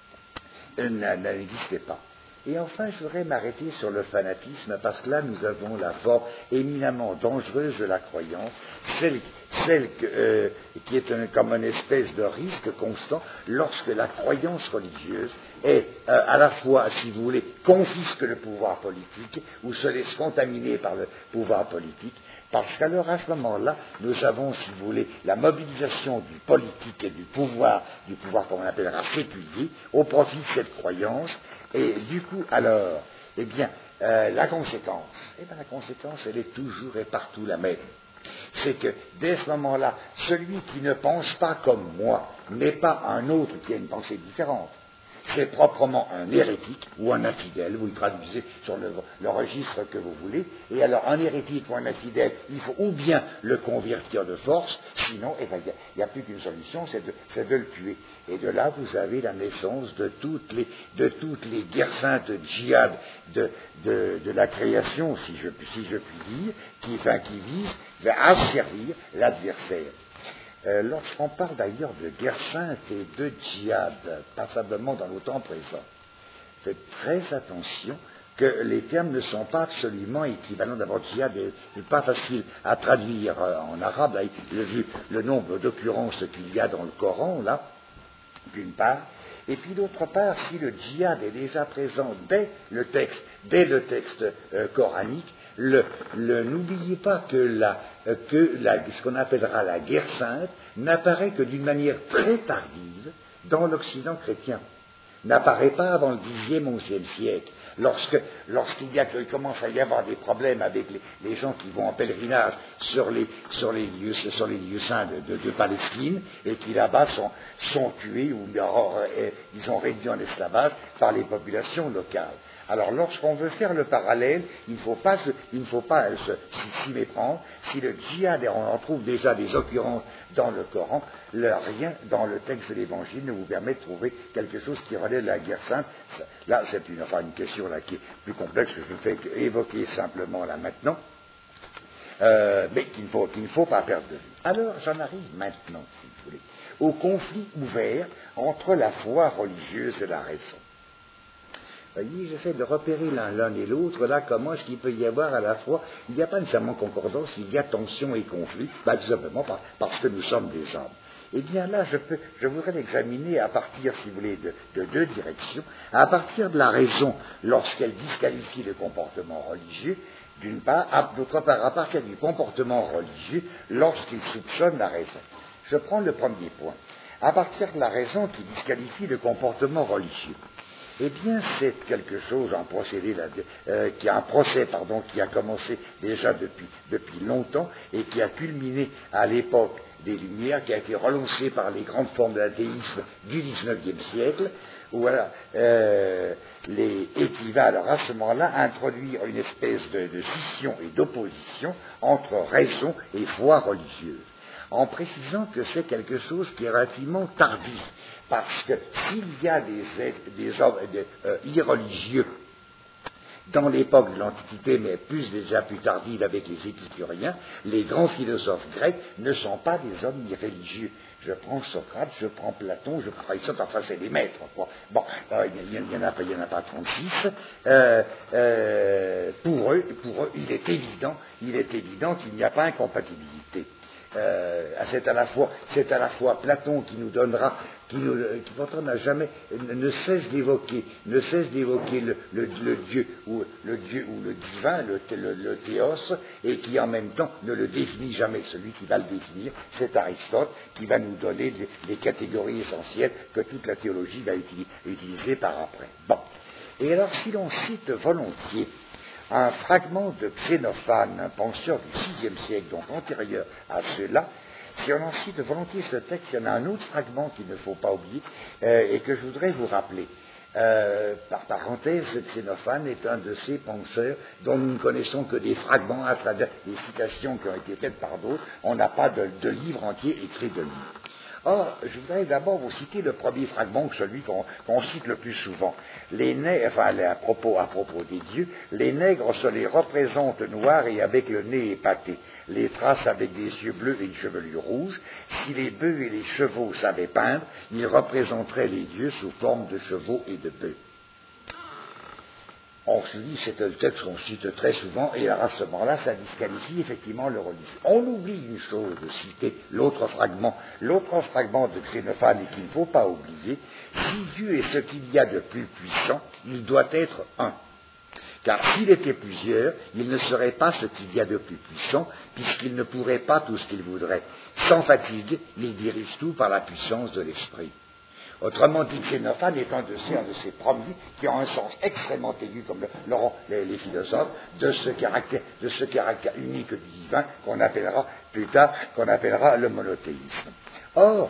euh, n'existait pas. Et enfin, je voudrais m'arrêter sur le fanatisme, parce que là, nous avons la forme éminemment dangereuse de la croyance, celle, celle que, euh, qui est un, comme une espèce de risque constant lorsque la croyance religieuse est euh, à la fois, si vous voulez, confisque le pouvoir politique ou se laisse contaminer par le pouvoir politique. Parce qu'alors, à ce moment-là, nous avons, si vous voulez, la mobilisation du politique et du pouvoir, du pouvoir qu'on appellera séculier, au profit de cette croyance, et du coup, alors, eh bien, euh, la conséquence, eh bien, la conséquence, elle est toujours et partout la même. C'est que, dès ce moment-là, celui qui ne pense pas comme moi n'est pas un autre qui a une pensée différente. C'est proprement un hérétique ou un infidèle, vous le traduisez sur le, le registre que vous voulez, et alors un hérétique ou un infidèle, il faut ou bien le convertir de force, sinon eh ben, il n'y a, a plus qu'une solution, c'est de, c'est de le tuer. Et de là, vous avez la naissance de toutes les, de toutes les guerres saintes djihad de, de, de la création, si je, si je puis dire, qui, enfin, qui visent à asservir l'adversaire. Euh, lorsqu'on parle d'ailleurs de guerre sainte et de djihad, passablement dans le temps présent, faites très attention que les termes ne sont pas absolument équivalents. D'abord, djihad n'est pas facile à traduire euh, en arabe. Là, j'ai vu le nombre d'occurrences qu'il y a dans le Coran, là, d'une part. Et puis d'autre part, si le djihad est déjà présent dès le texte, dès le texte euh, coranique, le, le, n'oubliez pas que, la, euh, que la, ce qu'on appellera la guerre sainte n'apparaît que d'une manière très tardive dans l'Occident chrétien. N'apparaît pas avant le dixième, onzième siècle, lorsque, lorsqu'il y a, il commence à y avoir des problèmes avec les, les gens qui vont en pèlerinage sur les, sur les lieux, sur les lieux saints de, de, de Palestine, et qui là-bas sont, sont tués ou ils sont réduits en esclavage par les populations locales. Alors, lorsqu'on veut faire le parallèle, il ne faut pas, se, il ne faut pas se, s'y méprendre. Si le djihad, on en trouve déjà des occurrences dans le Coran, le, rien dans le texte de l'Évangile ne vous permet de trouver quelque chose qui relève de la guerre sainte. Là, c'est une, enfin, une question là, qui est plus complexe que je ne fais qu'évoquer simplement là maintenant, euh, mais qu'il ne, faut, qu'il ne faut pas perdre de vue. Alors, j'en arrive maintenant, si vous voulez, au conflit ouvert entre la foi religieuse et la raison. Voyez, j'essaie de repérer l'un, l'un et l'autre, là, comment est-ce qu'il peut y avoir à la fois, il n'y a pas nécessairement concordance, il y a tension et conflit, bah, tout simplement par, parce que nous sommes des hommes. Eh bien là, je, peux, je voudrais l'examiner à partir, si vous voulez, de, de deux directions, à partir de la raison, lorsqu'elle disqualifie le comportement religieux, d'une part, à, d'autre part, à partir du comportement religieux, lorsqu'il soupçonne la raison. Je prends le premier point. À partir de la raison qui disqualifie le comportement religieux. Eh bien, c'est quelque chose, un procédé, là, euh, qui a un procès, pardon, qui a commencé déjà depuis, depuis longtemps et qui a culminé à l'époque des Lumières, qui a été relancé par les grandes formes de l'athéisme du dix-neuvième siècle, ou alors, euh, les, et qui va alors à ce moment-là introduire une espèce de, de scission et d'opposition entre raison et foi religieuse, en précisant que c'est quelque chose qui est relativement tardif, parce que s'il y a des, des hommes des, euh, irreligieux dans l'époque de l'Antiquité, mais plus déjà plus tardive avec les épicuriens, les grands philosophes grecs ne sont pas des hommes irréligieux. Je prends Socrate, je prends Platon, je prends Aristote, enfin c'est les maîtres, quoi. Bon, euh, il n'y en, en a pas, il y en a pas trente-six. Euh, euh, pour eux, pour eux, il est évident, il est évident qu'il n'y a pas incompatibilité. Euh, c'est à la fois, c'est à la fois Platon qui nous donnera, qui, nous, qui pourtant n'a jamais, ne cesse d'évoquer, ne cesse d'évoquer le, le, le Dieu ou le Dieu ou le divin, le, le, le théos, et qui en même temps ne le définit jamais. Celui qui va le définir, c'est Aristote, qui va nous donner des, des catégories essentielles que toute la théologie va utiliser, utiliser par après. Bon. Et alors, si l'on cite volontiers un fragment de Xénophane, un penseur du sixième siècle, donc antérieur à cela, si on en cite volontiers ce texte, il y en a un autre fragment qu'il ne faut pas oublier, euh, et que je voudrais vous rappeler. Euh, par parenthèse, Xénophane est un de ces penseurs dont nous ne connaissons que des fragments à travers des citations qui ont été faites par d'autres. On n'a pas de, de livre entier écrit de lui. Or, je voudrais d'abord vous citer le premier fragment, celui qu'on, qu'on cite le plus souvent. Les nègres, enfin, à propos, à propos des dieux, les nègres se les représentent noirs et avec le nez épaté, les traces avec des yeux bleus et une chevelure rouge. Si les bœufs et les chevaux savaient peindre, ils représenteraient les dieux sous forme de chevaux et de bœufs. On se dit, c'est le texte qu'on cite très souvent, et à ce moment-là, ça disqualifie effectivement le religieux. On oublie une chose de citer l'autre fragment, l'autre fragment de Xénophane, et qu'il ne faut pas oublier, si Dieu est ce qu'il y a de plus puissant, il doit être un. Car s'il était plusieurs, il ne serait pas ce qu'il y a de plus puissant, puisqu'il ne pourrait pas tout ce qu'il voudrait. Sans fatigue, il dirige tout par la puissance de l'esprit. Autrement dit, Xénophane est un de ces, un de ces premiers qui ont un sens extrêmement aigu, comme l'auront les, les philosophes, de ce caractère, de ce caractère unique du divin qu'on appellera plus tard, qu'on appellera le monothéisme. Or,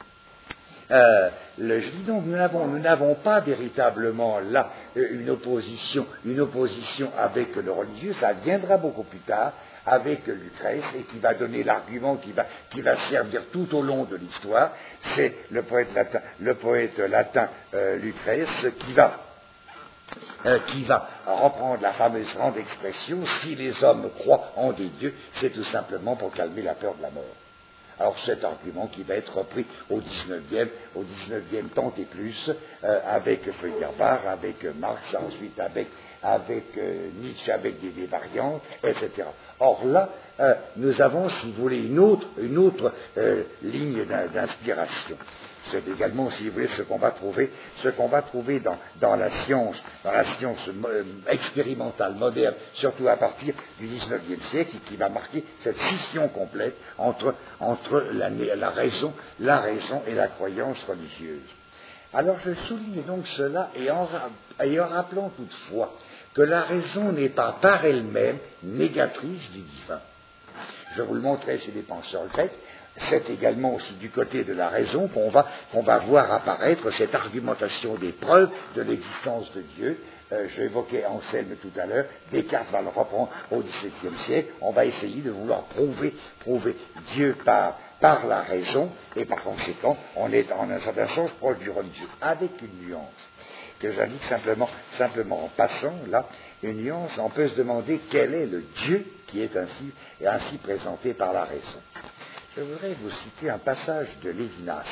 euh, le, je dis donc, nous n'avons, nous n'avons pas véritablement là une opposition, une opposition avec le religieux, ça viendra beaucoup plus tard, avec Lucrèce, et qui va donner l'argument qui va, qui va servir tout au long de l'histoire. C'est le poète latin, le poète latin euh, Lucrèce qui va, euh, qui va reprendre la fameuse grande expression « si les hommes croient en des dieux, c'est tout simplement pour calmer la peur de la mort ». Alors cet argument qui va être repris au dix-neuvième, au dix-neuvième tant et plus, euh, avec Feuerbach, avec Marx, ensuite avec, avec euh, Nietzsche, avec des, des variantes, et cetera. Or là, euh, nous avons, si vous voulez, une autre, une autre euh, ligne d'inspiration. C'est également, si vous voulez, ce qu'on va trouver, ce qu'on va trouver dans, dans la science, dans la science euh, expérimentale moderne, surtout à partir du dix-neuvième siècle, qui va marquer cette scission complète entre, entre la, la raison, la raison et la croyance religieuse. Alors je souligne donc cela et en, et en rappelant toutefois que la raison n'est pas par elle-même négatrice du divin. Je vous le montrais chez les penseurs grecs. C'est également aussi du côté de la raison qu'on va, qu'on va voir apparaître cette argumentation des preuves de l'existence de Dieu. Euh, je évoquais Anselme tout à l'heure, Descartes va le reprendre au dix-septième siècle. On va essayer de vouloir prouver, prouver Dieu par, par la raison, et par conséquent, on est en un certain sens proche du religieux, avec une nuance que j'indique simplement, simplement en passant là, une nuance. On peut se demander quel est le Dieu qui est ainsi, ainsi présenté par la raison. Je voudrais vous citer un passage de Lévinas,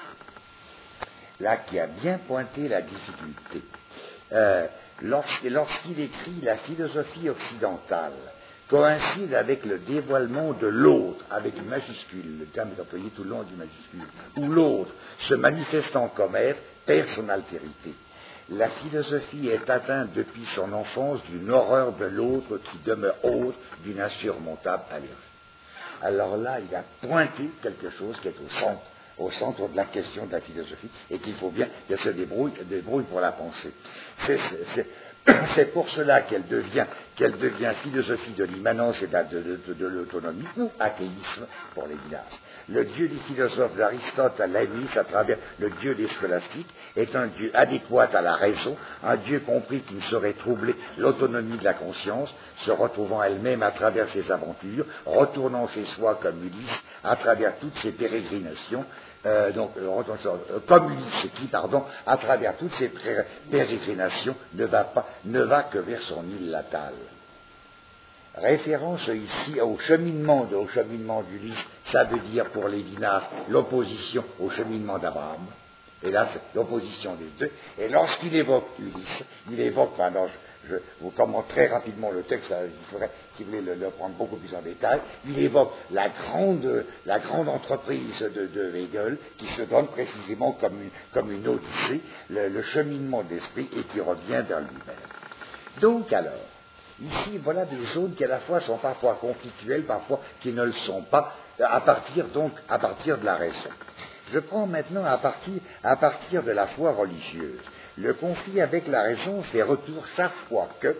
là, qui a bien pointé la difficulté. Euh, lorsqu'il, lorsqu'il écrit « La philosophie occidentale coïncide avec le dévoilement de l'autre », avec une majuscule, le terme est employé tout le long du majuscule, où l'autre, se manifestant comme être, perd son altérité. La philosophie est atteinte depuis son enfance d'une horreur de l'autre qui demeure haute d'une insurmontable allergie. Alors là, il a pointé quelque chose qui est au centre, au centre de la question de la philosophie, et qu'il faut bien qu'elle se débrouille, débrouille pour la penser. C'est, c'est, c'est, C'est pour cela qu'elle devient, qu'elle devient philosophie de l'immanence et de, de, de, de l'autonomie, ou athéisme pour les Vinas. Le Dieu des philosophes d'Aristote à Leibniz, à travers le Dieu des scolastiques, est un Dieu adéquat à la raison, un Dieu compris qui ne saurait troubler l'autonomie de la conscience, se retrouvant elle-même à travers ses aventures, retournant chez soi comme Ulysse, à travers toutes ses pérégrinations, Euh, donc, euh, comme Ulysse qui, pardon, à travers toutes ces pérégrinations, ne va, pas, ne va que vers son île natale. Référence ici au cheminement, de, au cheminement d'Ulysse, ça veut dire pour les Vinas l'opposition au cheminement d'Abraham. Et là, c'est l'opposition des deux. Et lorsqu'il évoque Ulysse, il évoque, enfin, non, je, je vous commente très rapidement le texte, là, il faudrait, si vous voulez le, le prendre beaucoup plus en détail, il évoque la grande, la grande entreprise de, de Hegel, qui se donne précisément comme une, comme une odyssée, le, le cheminement de l'esprit, et qui revient vers lui-même. Donc alors, ici, voilà des zones qui à la fois sont parfois conflictuelles, parfois qui ne le sont pas, à partir donc, à partir de la raison. Je prends maintenant à partir, à partir de la foi religieuse. Le conflit avec la raison fait retour chaque fois que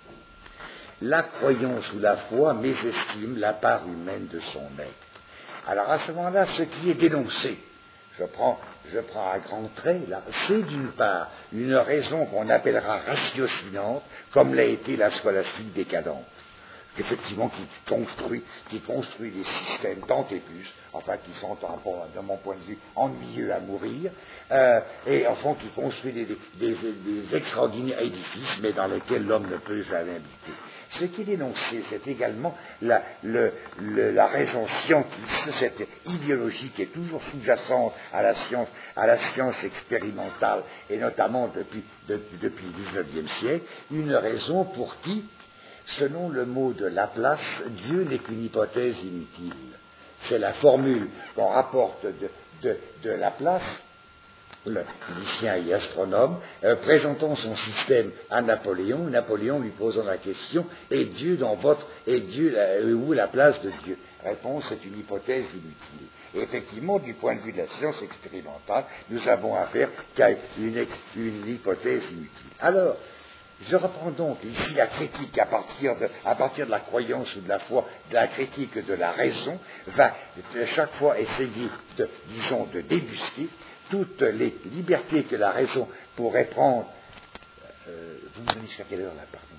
la croyance ou la foi mésestime la part humaine de son être. Alors à ce moment-là, ce qui est dénoncé, je prends, je prends à grands traits, là, c'est d'une part une raison qu'on appellera ratiocinante, comme l'a été la scolastique décadente. Effectivement, qui construit, qui construit des systèmes tant et plus, enfin qui sont, de mon point de vue, ennuyeux à mourir, euh, et enfin qui construit des, des, des, des extraordinaires édifices, mais dans lesquels l'homme ne peut jamais habiter. Ce qui est dénoncé, c'est également la, le, le, la raison scientiste, cette idéologie qui est toujours sous-jacente à la science, à la science expérimentale, et notamment depuis, depuis, depuis le dix-neuvième siècle, une raison pour qui, selon le mot de Laplace, Dieu n'est qu'une hypothèse inutile. C'est la formule qu'on rapporte de, de, de Laplace, le physicien et astronome, euh, présentant son système à Napoléon, Napoléon lui posant la question, est Dieu dans votre, est Dieu, euh, où la place de Dieu? Réponse, c'est une hypothèse inutile. Et effectivement, du point de vue de la science expérimentale, nous avons affaire qu'à une, ex, une hypothèse inutile. Alors, je reprends donc ici la critique à partir, de, à partir de la croyance ou de la foi, de la critique de la raison, va de chaque fois essayer, de, disons, de débusquer toutes les libertés que la raison pourrait prendre. Euh, vous me donnez jusqu'à quelle heure là, pardon?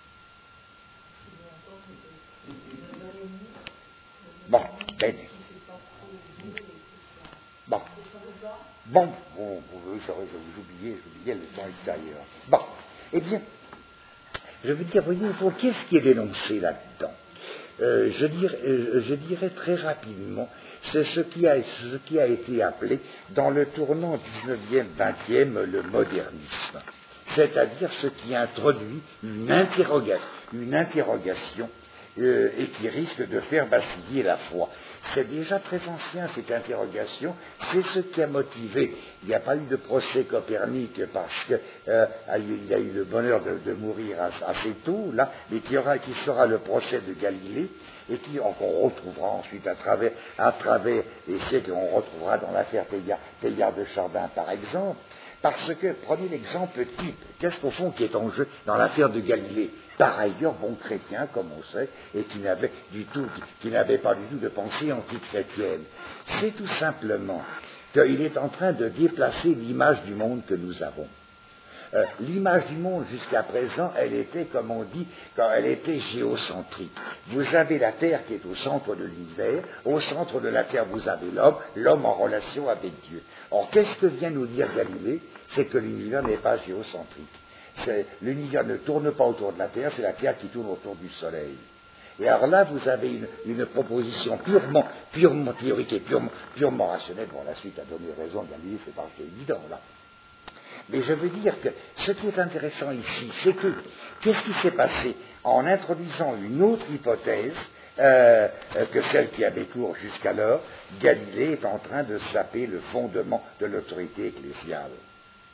Bon, ben. Bon. Bon, bon, vous savez, j'oubliais, j'oubliais le temps extérieur. Bon. Eh bien, je veux dire, voyez, qu'est-ce qui est dénoncé là-dedans? euh, je, dirais, euh, je dirais très rapidement, c'est ce qui, a, ce qui a été appelé, dans le tournant dix-neuvième vingtième, le modernisme. C'est-à-dire ce qui introduit une, interroga- une interrogation euh, et qui risque de faire vaciller la foi. C'est déjà très ancien, cette interrogation. C'est ce qui a motivé. Il n'y a pas eu de procès Copernic parce qu'il euh, a eu le bonheur de, de mourir assez tôt, là, mais qui, aura, qui sera le procès de Galilée, et qui, qu'on retrouvera ensuite à travers, à travers les siècles, on retrouvera dans l'affaire Teilhard, Teilhard de Chardin, par exemple. Parce que, prenez l'exemple type, qu'est-ce qu'au fond qui est en jeu dans l'affaire de Galilée? Par ailleurs, bon chrétien, comme on sait, et qui n'avait du tout, qui n'avait pas du tout de pensée antichrétienne. C'est tout simplement qu'il est en train de déplacer l'image du monde que nous avons. Euh, l'image du monde jusqu'à présent, elle était, comme on dit, quand elle était géocentrique. Vous avez la Terre qui est au centre de l'univers, au centre de la Terre vous avez l'homme, l'homme en relation avec Dieu. Or, qu'est-ce que vient nous dire Galilée? C'est que l'univers n'est pas géocentrique. C'est, l'univers ne tourne pas autour de la Terre, c'est la Terre qui tourne autour du Soleil. Et alors là, vous avez une, une proposition purement, purement théorique et purement, purement rationnelle. Bon, la suite a donné raison, Galilée, c'est pas évident, là. Mais je veux dire que ce qui est intéressant ici, c'est que, qu'est-ce qui s'est passé en introduisant une autre hypothèse euh, que celle qui avait cours jusqu'alors? Galilée est en train de saper le fondement de l'autorité ecclésiale.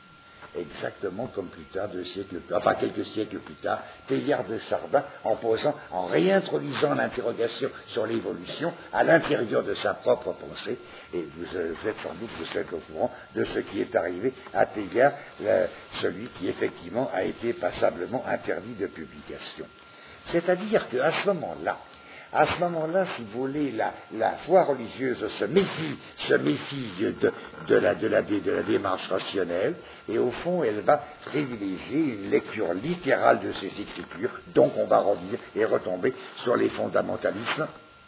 exactement comme plus tard, deux siècles plus enfin quelques siècles plus tard, Teilhard de Chardin, en posant, en réintroduisant l'interrogation sur l'évolution à l'intérieur de sa propre pensée. Et vous, vous êtes sans doute, vous êtes au courant de ce qui est arrivé à Teilhard, le, celui qui effectivement a été passablement interdit de publication. C'est-à-dire qu'à ce moment-là, À ce moment-là, si vous voulez, la, la foi religieuse se méfie, se méfie de, de, la, de, la, de la démarche rationnelle, et au fond, elle va privilégier une lecture littérale de ces écritures, donc on va revenir et retomber sur les fondamentalismes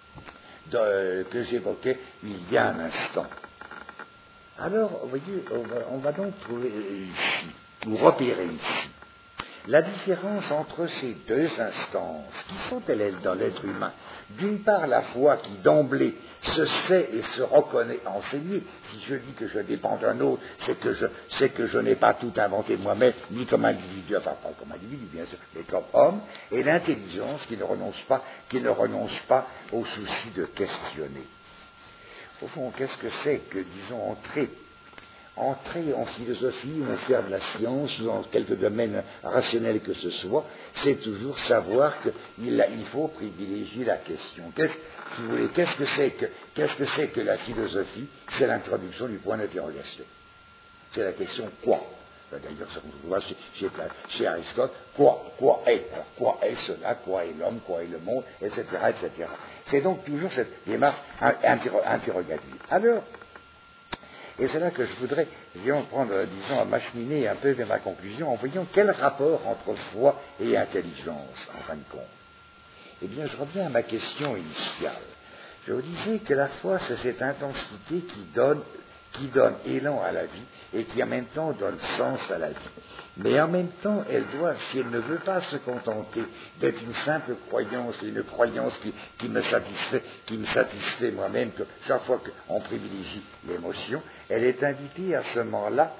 de, que j'évoquais il y a un instant. Alors, vous voyez, on va, on va donc trouver ici, ou repérer ici, la différence entre ces deux instances, qui sont-elles dans l'être humain? D'une part, la foi qui d'emblée se sait et se reconnaît enseignée. Si je dis que je dépends d'un autre, c'est que je sais que je n'ai pas tout inventé moi-même, ni comme individu, enfin pas comme individu bien sûr, mais comme homme, et l'intelligence qui ne renonce pas, qui ne renonce pas au souci de questionner. Au fond, qu'est-ce que c'est que, disons, entrer Entrer en philosophie ou en faire de la science ou dans quelque domaine rationnel que ce soit, c'est toujours savoir qu'il il faut privilégier la question. Qu'est-ce, si vous voulez, qu'est-ce que c'est que, qu'est-ce que c'est que la philosophie? C'est l'introduction du point d'interrogation. C'est la question quoi? D'ailleurs, on voit chez, chez, chez Aristote, quoi, quoi est? Alors, quoi est cela? Quoi est l'homme? Quoi est le monde? Etc., et cetera. C'est donc toujours cette démarche interro- interrogative. Alors, et c'est là que je voudrais, disons, prendre, disons, à m'acheminer un peu vers ma conclusion en voyant quel rapport entre foi et intelligence, en fin de compte. Eh bien, je reviens à ma question initiale. Je vous disais que la foi, c'est cette intensité qui donne, qui donne élan à la vie et qui en même temps donne sens à la vie. Mais en même temps, elle doit, si elle ne veut pas se contenter d'être une simple croyance, et une croyance qui, qui me satisfait, qui me satisfait moi-même, que chaque fois qu'on privilégie l'émotion, elle est invitée à ce moment-là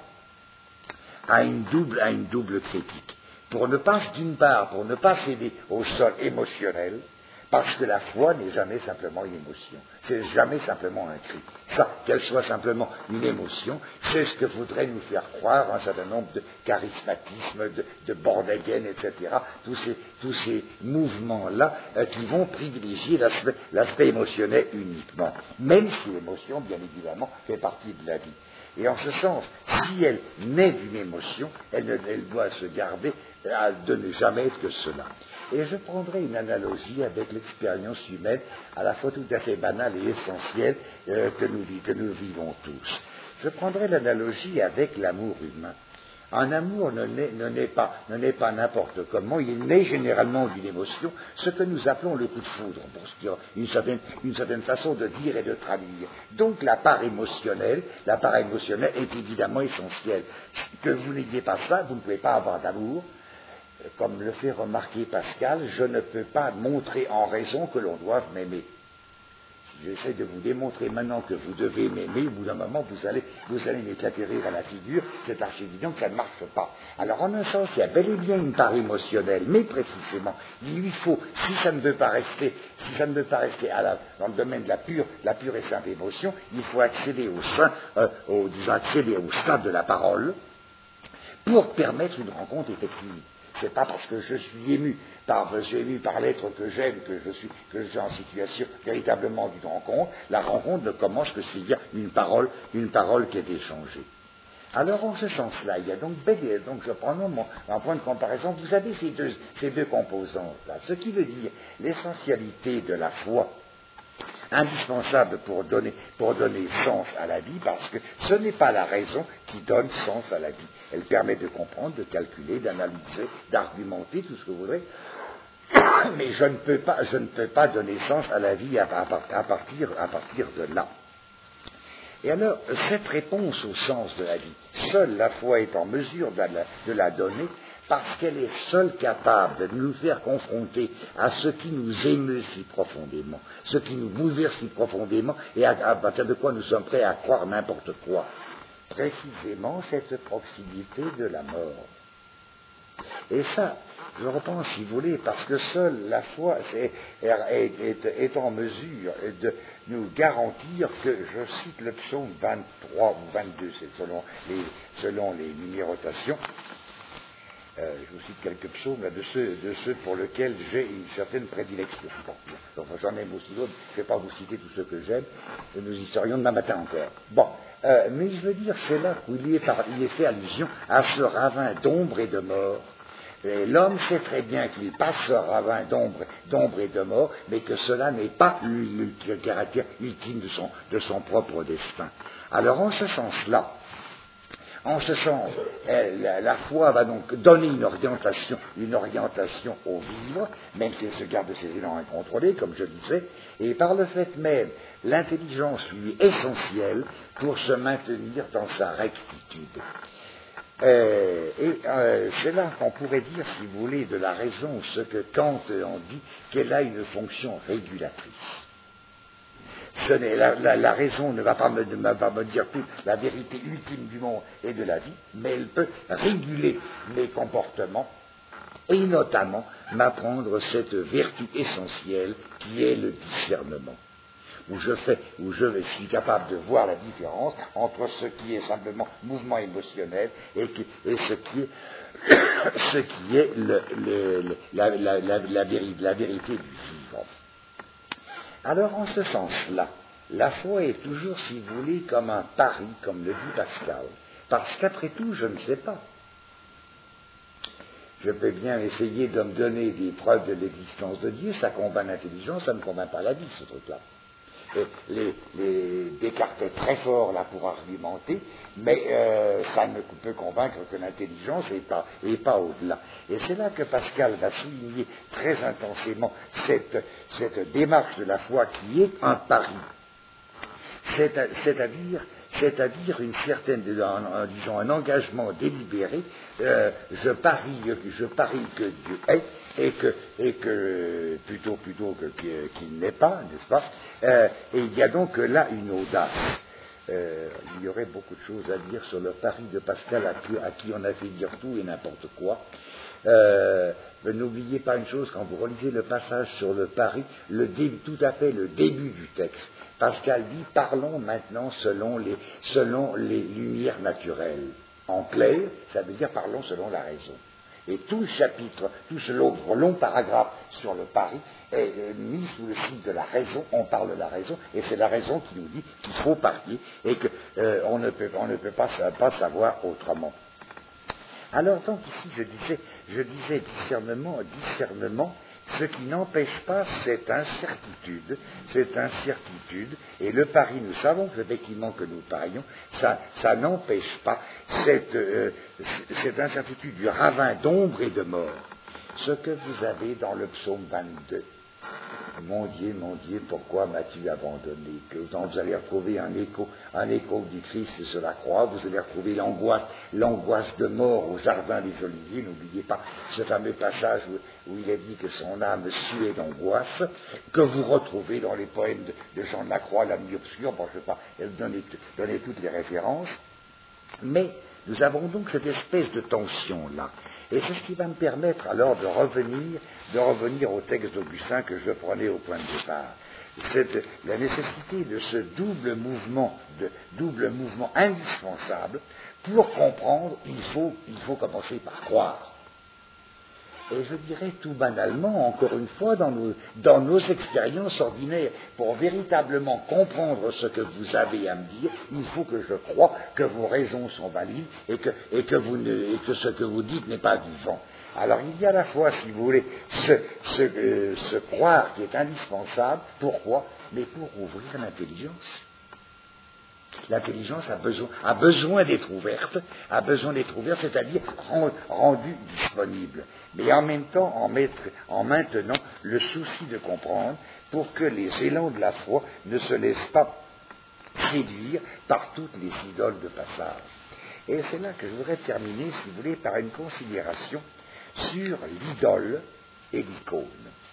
à une double, à une double critique. Pour ne pas, d'une part, pour ne pas céder au sol émotionnel, parce que la foi n'est jamais simplement une émotion, c'est jamais simplement un cri. Ça, qu'elle soit simplement une émotion, c'est ce que voudrait nous faire croire un certain nombre de charismatismes, de, de born again, et cetera. Tous ces, tous ces mouvements-là euh, qui vont privilégier l'aspect, l'aspect émotionnel uniquement, même si l'émotion, bien évidemment, fait partie de la vie. Et en ce sens, si elle naît d'une émotion, elle, ne, elle doit se garder de ne jamais être que cela. Et je prendrai une analogie avec l'expérience humaine, à la fois tout à fait banale et essentielle, euh, que, nous, que nous vivons tous. Je prendrai l'analogie avec l'amour humain. Un amour ne naît, ne naît pas, ne naît pas n'importe comment, il naît généralement d'une émotion, ce que nous appelons le coup de foudre, pour ce qui est une certaine, une certaine façon de dire et de traduire. Donc la part émotionnelle, la part émotionnelle est évidemment essentielle. Que vous n'ayez pas ça, vous ne pouvez pas avoir d'amour. Comme le fait remarquer Pascal, je ne peux pas montrer en raison que l'on doive m'aimer. J'essaie de vous démontrer maintenant que vous devez m'aimer, au bout d'un moment, vous allez, vous allez m'éclater rire à la figure, c'est archi évident que ça ne marche pas. Alors, en un sens, il y a bel et bien une part émotionnelle, mais précisément, il lui faut, si ça ne veut pas rester, si ça ne veut pas rester à la, dans le domaine de la pure, la pure et simple émotion, il faut accéder au sein, euh, au, disons, accéder au stade de la parole, pour permettre une rencontre effective. C'est pas parce que je suis ému par, je suis ému par l'être que j'aime que je suis, que je suis en situation véritablement d'une rencontre. La rencontre ne commence que s'il y a une parole, une parole qui est échangée. Alors, en ce sens-là, il y a donc, donc je prends mon, un point de comparaison, vous avez ces deux, ces deux composantes-là. Ce qui veut dire l'essentialité de la foi, indispensable pour donner, pour donner sens à la vie, parce que ce n'est pas la raison qui donne sens à la vie. Elle permet de comprendre, de calculer, d'analyser, d'argumenter, tout ce que vous voudrez, mais je ne peux pas, je ne peux pas donner sens à la vie à, à, à, partir, à partir de là. Et alors, cette réponse au sens de la vie, seule la foi est en mesure de la, de la donner, parce qu'elle est seule capable de nous faire confronter à ce qui nous émeut si profondément, ce qui nous bouleverse si profondément, et à, à partir de quoi nous sommes prêts à croire n'importe quoi. Précisément cette proximité de la mort. Et ça, je repense, si vous voulez, parce que seule la foi est, est, est, est en mesure de nous garantir que, je cite le psaume vingt-trois ou vingt-deux, c'est selon les, selon les numérotations, Euh, je vous cite quelques psaumes là, de, ceux, de ceux pour lesquels j'ai une certaine prédilection. Bon, donc, j'en aime aussi d'autres, je ne vais pas vous citer tous ceux que j'aime, et nous y serions demain matin encore. Bon, euh, mais je veux dire, c'est là où il y, est par, il y est fait allusion à ce ravin d'ombre et de mort. Et l'homme sait très bien qu'il passe ce ravin d'ombre, d'ombre et de mort, mais que cela n'est pas le caractère ultime de son, de son propre destin. Alors, en ce sens-là, En ce sens, la, la foi va donc donner une orientation, une orientation au vivre, même si elle se garde de ses élans incontrôlés, comme je disais, et par le fait même, l'intelligence lui est essentielle pour se maintenir dans sa rectitude. Euh, et euh, c'est là qu'on pourrait dire, si vous voulez, de la raison, ce que Kant en dit, qu'elle a une fonction régulatrice. Ce n'est, la, la, la raison ne va pas me, ne va pas me dire toute la vérité ultime du monde et de la vie, mais elle peut réguler mes comportements et notamment m'apprendre cette vertu essentielle qui est le discernement. Où je fais, où je suis capable de voir la différence entre ce qui est simplement mouvement émotionnel et, qui, et ce qui est, ce qui est le, le, le, la, la, la, la, vérité, la vérité du vivant. Alors, en ce sens-là, la foi est toujours, si vous voulez, comme un pari, comme le dit Pascal. Parce qu'après tout, je ne sais pas. Je peux bien essayer de me donner des preuves de l'existence de Dieu, ça convainc l'intelligence, ça ne convainc pas la vie, ce truc-là. Et les, les Descartes est très fort là pour argumenter, mais euh, ça ne peut convaincre que l'intelligence et pas, et pas au-delà. Et c'est là que Pascal va souligner très intensément cette, cette démarche de la foi qui est un pari. C'est à, c'est-à-dire, c'est-à-dire une certaine, un, disons, un engagement délibéré. Euh, je parie, je parie que Dieu est, et que, et que plutôt, plutôt que, qu'il n'est pas, n'est-ce pas? Euh, et il y a donc là une audace. Euh, il y aurait beaucoup de choses à dire sur le pari de Pascal, à qui, à qui on a fait dire tout et n'importe quoi. Euh, n'oubliez pas une chose, quand vous relisez le passage sur le pari, le début, tout à fait le début du texte. Pascal dit, parlons maintenant selon les, selon les lumières naturelles. En clair, ça veut dire parlons selon la raison. Et tout le chapitre, tout ce long, long paragraphe sur le pari est mis sous le signe de la raison, on parle de la raison, et c'est la raison qui nous dit qu'il faut parier et qu'on euh, ne peut, on ne peut pas, pas savoir autrement. Alors donc ici je disais, je disais discernement, discernement, ce qui n'empêche pas cette incertitude, cette incertitude, et le pari, nous savons effectivement que nous parions, ça, ça n'empêche pas cette, euh, cette incertitude du ravin d'ombre et de mort, ce que vous avez dans le psaume vingt-deux. Mon Dieu, mon Dieu, pourquoi m'as-tu abandonné? Que vous allez retrouver un écho, un écho du Christ sur la croix, vous allez retrouver l'angoisse, l'angoisse de mort au jardin des Oliviers. N'oubliez pas ce fameux passage où, où il est dit que son âme suait d'angoisse, que vous retrouvez dans les poèmes de, de Jean de la Croix, La nuit obscure. Bon, je ne vais pas donner, donner toutes les références, mais nous avons donc cette espèce de tension-là. Et c'est ce qui va me permettre alors de revenir, de revenir au texte d'Augustin que je prenais au point de départ. C'est la nécessité de ce double mouvement, de double mouvement indispensable. Pour comprendre, il faut, il faut commencer par croire. Et je dirais tout banalement, encore une fois, dans nos, dans nos expériences ordinaires, pour véritablement comprendre ce que vous avez à me dire, il faut que je croie que vos raisons sont valides et que, et que, vous ne, et que ce que vous dites n'est pas du vent. Alors il y a à la fois, si vous voulez, ce, ce, euh, ce croire qui est indispensable. Pourquoi? Mais pour ouvrir l'intelligence. L'intelligence a besoin, a besoin d'être ouverte, a besoin d'être ouverte, c'est-à-dire rendue disponible. Mais en même temps, en, mettre, en maintenant le souci de comprendre pour que les élans de la foi ne se laissent pas séduire par toutes les idoles de passage. Et c'est là que je voudrais terminer, si vous voulez, par une considération sur l'idole et l'icône.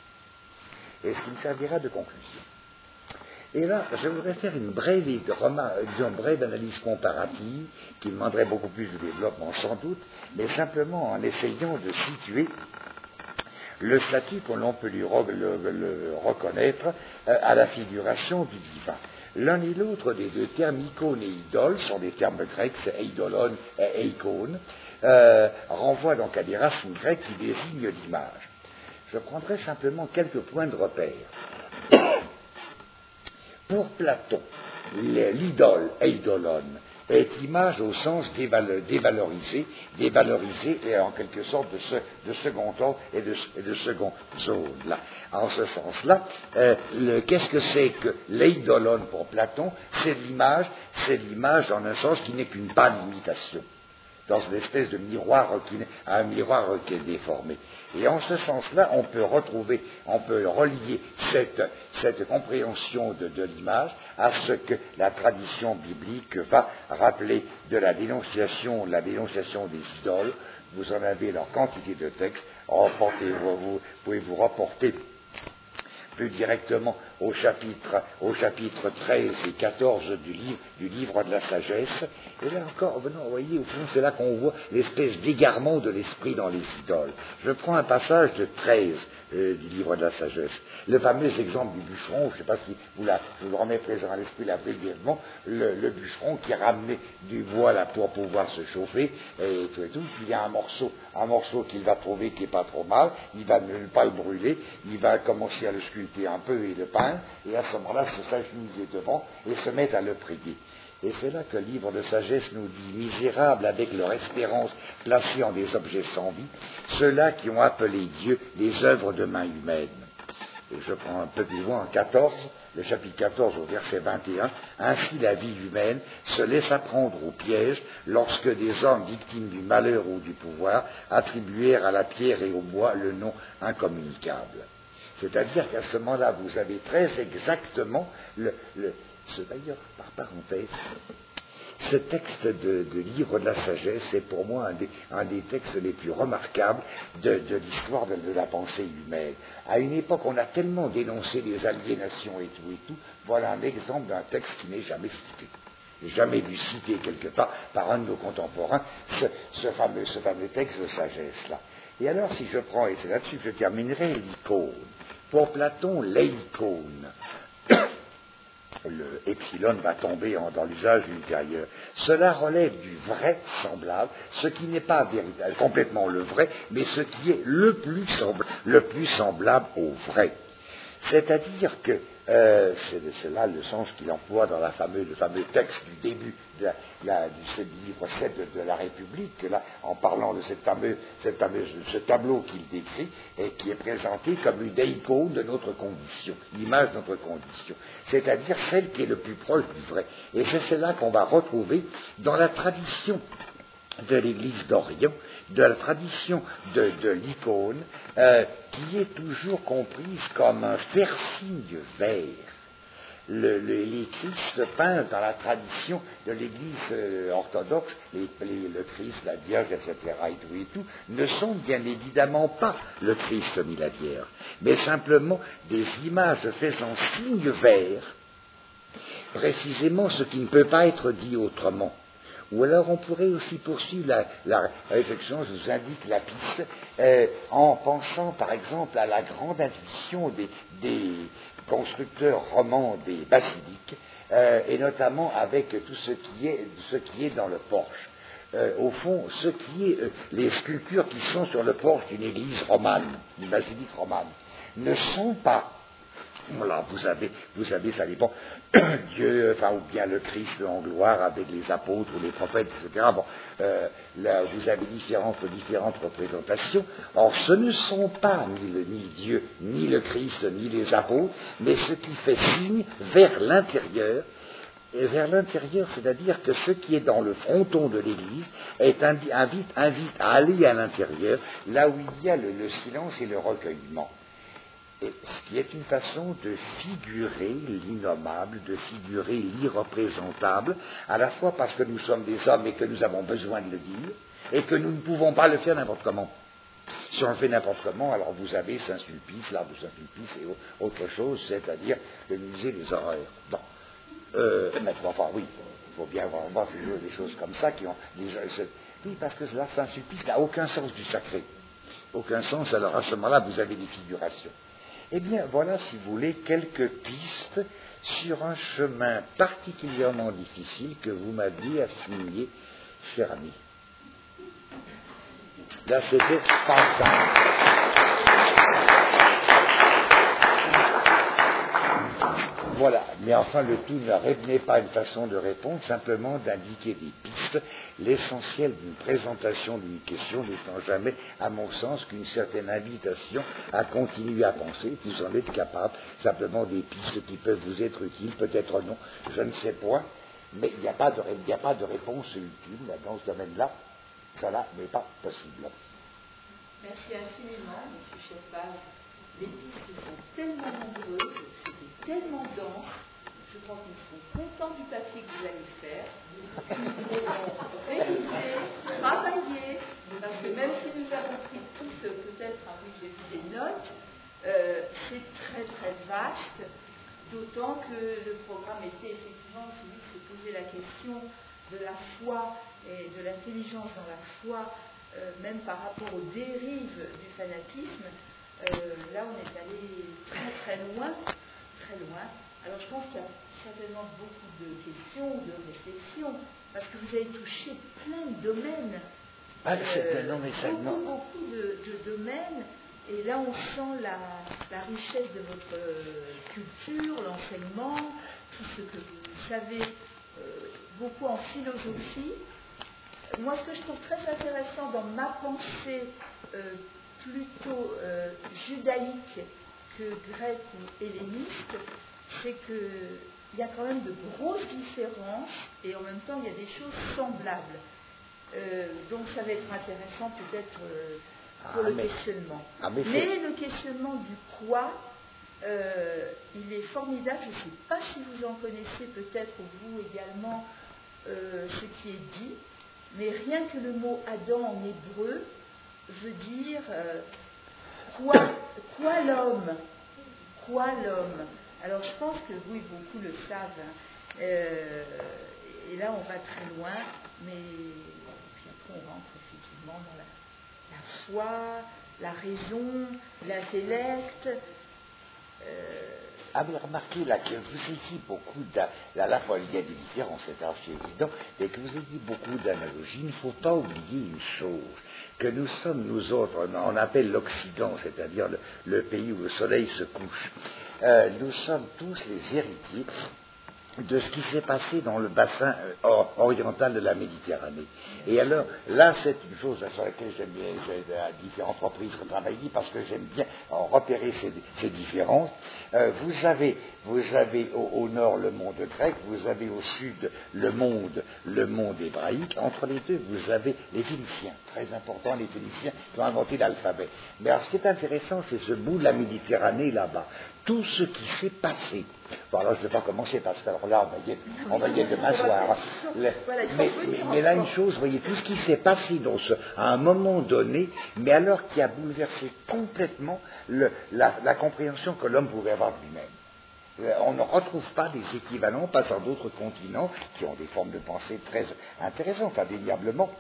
Et ce qui me servira de conclusion. Et là, je voudrais faire une brève, disons, brève analyse comparative, qui demanderait beaucoup plus de développement sans doute, mais simplement en essayant de situer le statut que l'on peut lui re- le, le reconnaître euh, à la figuration du divin. L'un et l'autre des deux termes, icône et idole, sont des termes grecs, c'est eidolon et eikon, euh, renvoient donc à des racines grecques qui désignent l'image. Je prendrai simplement quelques points de repère. Pour Platon, l'idole, eidolon, est image au sens déval- dévalorisé, dévalorisé et en quelque sorte de, ce, de second ordre et de, et de second zone. Là. En ce sens-là, euh, le, qu'est-ce que c'est que l'eidolon pour Platon? C'est l'image, c'est l'image dans un sens qui n'est qu'une pâle imitation, dans une espèce de miroir qui n'est, un miroir qui est déformé. Et en ce sens-là, on peut retrouver, on peut relier cette, cette compréhension de, de l'image à ce que la tradition biblique va rappeler de la dénonciation, la dénonciation des idoles. Vous en avez leur quantité de textes. Reportez, vous, vous pouvez vous reporter plus directement au chapitre, au chapitre treize et quatorze du livre, du livre de la sagesse. Et là encore, vous voyez, au fond, c'est là qu'on voit l'espèce d'égarement de l'esprit dans les idoles. Je prends un passage de treize euh, du livre de la sagesse. Le fameux exemple du bûcheron, je ne sais pas si vous, la, je vous le remets présent à l'esprit là brièvement, le, le bûcheron qui a ramené du bois là pour pouvoir se chauffer, et tout et tout, puis il y a un morceau, un morceau qu'il va trouver qui n'est pas trop mal, il va ne pas le brûler, il va commencer à le sculpter un peu et le peindre, et à ce moment-là se s'agenouiller devant et se mettre à le prier. Et c'est là que le livre de sagesse nous dit: misérables avec leur espérance placée en des objets sans vie, ceux-là qui ont appelé Dieu les œuvres de mains humaines. Et je prends un peu plus loin en quatorze, le chapitre quatorze au verset vingt et un, ainsi la vie humaine se laisse apprendre au piège lorsque des hommes victimes du malheur ou du pouvoir attribuèrent à la pierre et au bois le nom incommunicable. C'est-à-dire qu'à ce moment-là, vous avez très exactement le, le ce, d'ailleurs, par parenthèse, ce texte de, de livre de la sagesse est pour moi un des, un des textes les plus remarquables de, de l'histoire de, de la pensée humaine. À une époque, on a tellement dénoncé les aliénations et tout et tout, voilà un exemple d'un texte qui n'est jamais cité. Jamais vu cité quelque part par un de nos contemporains, ce, ce, fameux, ce fameux texte de sagesse-là. Et alors, si je prends, et c'est là-dessus que je terminerai, l'icône. Pour Platon, l'eikone, le epsilon va tomber en, dans l'usage ultérieur. Cela relève du vrai semblable, ce qui n'est pas véritable, complètement le vrai, mais ce qui est le plus, sembl- le plus semblable au vrai. C'est-à-dire que, euh, c'est, c'est là le sens qu'il emploie dans la fameuse, le fameux texte du début de, la, la, de ce livre sept de, de la République, là, en parlant de cette fameuse, cette fameuse, ce tableau qu'il décrit, et qui est présenté comme une icône de notre condition, l'image de notre condition, c'est-à-dire celle qui est le plus proche du vrai. Et c'est celle-là qu'on va retrouver dans la tradition de l'Église d'Orient, de la tradition de, de l'icône, euh, qui est toujours comprise comme un faire-signe vert. Le, le, les Christ peints dans la tradition de l'Église euh, orthodoxe, les, les, le Christ, la Vierge, et cetera, et tout et tout, ne sont bien évidemment pas le Christ ni la Vierge, mais simplement des images faisant signe vert, précisément ce qui ne peut pas être dit autrement. Ou alors on pourrait aussi poursuivre la, la réflexion, je vous indique la piste, euh, en pensant par exemple à la grande intuition des, des constructeurs romans des basiliques, euh, et notamment avec tout ce qui est, ce qui est dans le porche. Euh, au fond, ce qui est, euh, les sculptures qui sont sur le porche d'une église romane, d'une basilique romane, ne sont pas. Voilà, vous avez, vous avez, ça dépend, Dieu, enfin, ou bien le Christ en gloire avec les apôtres ou les prophètes, et cetera. Bon, euh, là, vous avez différentes, différentes représentations. Or, ce ne sont pas ni, le, ni Dieu, ni le Christ, ni les apôtres, mais ce qui fait signe vers l'intérieur. Et vers l'intérieur, c'est-à-dire que ce qui est dans le fronton de l'Église est indi- invite, invite à aller à l'intérieur, là où il y a le, le silence et le recueillement. Et ce qui est une façon de figurer l'innommable, de figurer l'irreprésentable, à la fois parce que nous sommes des hommes et que nous avons besoin de le dire, et que nous ne pouvons pas le faire n'importe comment. Si on le fait n'importe comment, alors vous avez Saint-Sulpice, l'arbre de Saint-Sulpice et autre chose, c'est-à-dire le musée des horreurs. Bon. Euh, mais, enfin, oui, il faut bien voir, voir des choses comme ça qui ont... Les, oui, parce que là, Saint-Sulpice n'a aucun sens du sacré. aucun sens, alors à ce moment-là, vous avez des figurations. Eh bien, voilà, si vous voulez, quelques pistes sur un chemin particulièrement difficile que vous m'aviez assigné, cher ami. Là, c'était pensable. Voilà, mais enfin le tout n'est pas une façon de répondre, simplement d'indiquer des pistes. L'essentiel d'une présentation d'une question n'étant jamais, à mon sens, qu'une certaine invitation à continuer à penser, vous en êtes capable, simplement des pistes qui peuvent vous être utiles, peut-être non, je ne sais point, mais il n'y a pas de, il n'y a pas de réponse ultime là, dans ce domaine-là, ça là n'est pas possible. Merci infiniment, M. Chefbach. Les pistes sont tellement nombreuses, c'était tellement dense, je crois que nous serons contents du papier que vous allez faire. Nous pourrons réviser, travailler, parce que même si nous avons pris tous, peut-être, ah oui, j'ai vu des notes, euh, c'est très très vaste, d'autant que le programme était effectivement celui de se poser la question de la foi et de l'intelligence dans la foi, euh, même par rapport aux dérives du fanatisme. Euh, là, on est allé très très loin, très loin. Alors, je pense qu'il y a certainement beaucoup de questions, de réflexions, parce que vous avez touché plein de domaines. Ah, euh, non, mais ça, beaucoup, non. beaucoup de, de domaines. Et là, on sent la, la richesse de votre culture, l'enseignement, tout ce que vous savez, euh, beaucoup en philosophie. Moi, ce que je trouve très intéressant dans ma pensée, euh, plutôt euh, judaïque que grecque ou helléniste, c'est qu'il y a quand même de grosses différences et en même temps il y a des choses semblables. Euh, donc ça va être intéressant peut-être euh, pour ah, le mais, questionnement. Ah, mais, mais le questionnement du quoi, euh, il est formidable. Je ne sais pas si vous en connaissez peut-être vous également euh, ce qui est dit, mais rien que le mot Adam en hébreu veut dire euh, quoi, quoi l'homme, quoi l'homme. Alors je pense que oui, beaucoup le savent. Hein. Euh, et là, on va très loin, mais puis après, on rentre effectivement dans la, la foi, la raison, l'intellect. Euh, Ah mais remarquez là que vous avez dit beaucoup à la fois il y a des différences, c'est assez évident, mais que vous avez dit beaucoup d'analogies. Il ne faut pas oublier une chose, que nous sommes, nous autres, on appelle l'Occident, c'est-à-dire le, le pays où le soleil se couche. Euh, nous sommes tous les héritiers de ce qui s'est passé dans le bassin euh, oriental de la Méditerranée. Et alors, là, c'est une chose sur laquelle j'aime bien, j'ai à différentes reprises retravaillé, parce que j'aime bien repérer ces, ces différences. Euh, vous avez, vous avez au, au nord le monde grec, vous avez au sud le monde, le monde hébraïque. Entre les deux, vous avez les Phéniciens, très important, les Phéniciens qui ont inventé l'alphabet. Mais alors, ce qui est intéressant, c'est ce bout de la Méditerranée là-bas. Tout ce qui s'est passé. Bon, alors je ne vais pas commencer parce que alors là, on va y être, on va y être demain soir. Mais, mais, mais là, une chose, vous voyez, tout ce qui s'est passé dans ce, à un moment donné, mais alors qui a bouleversé complètement le, la, la compréhension que l'homme pouvait avoir de lui-même. On ne retrouve pas des équivalents, pas sur d'autres continents, qui ont des formes de pensée très intéressantes, indéniablement.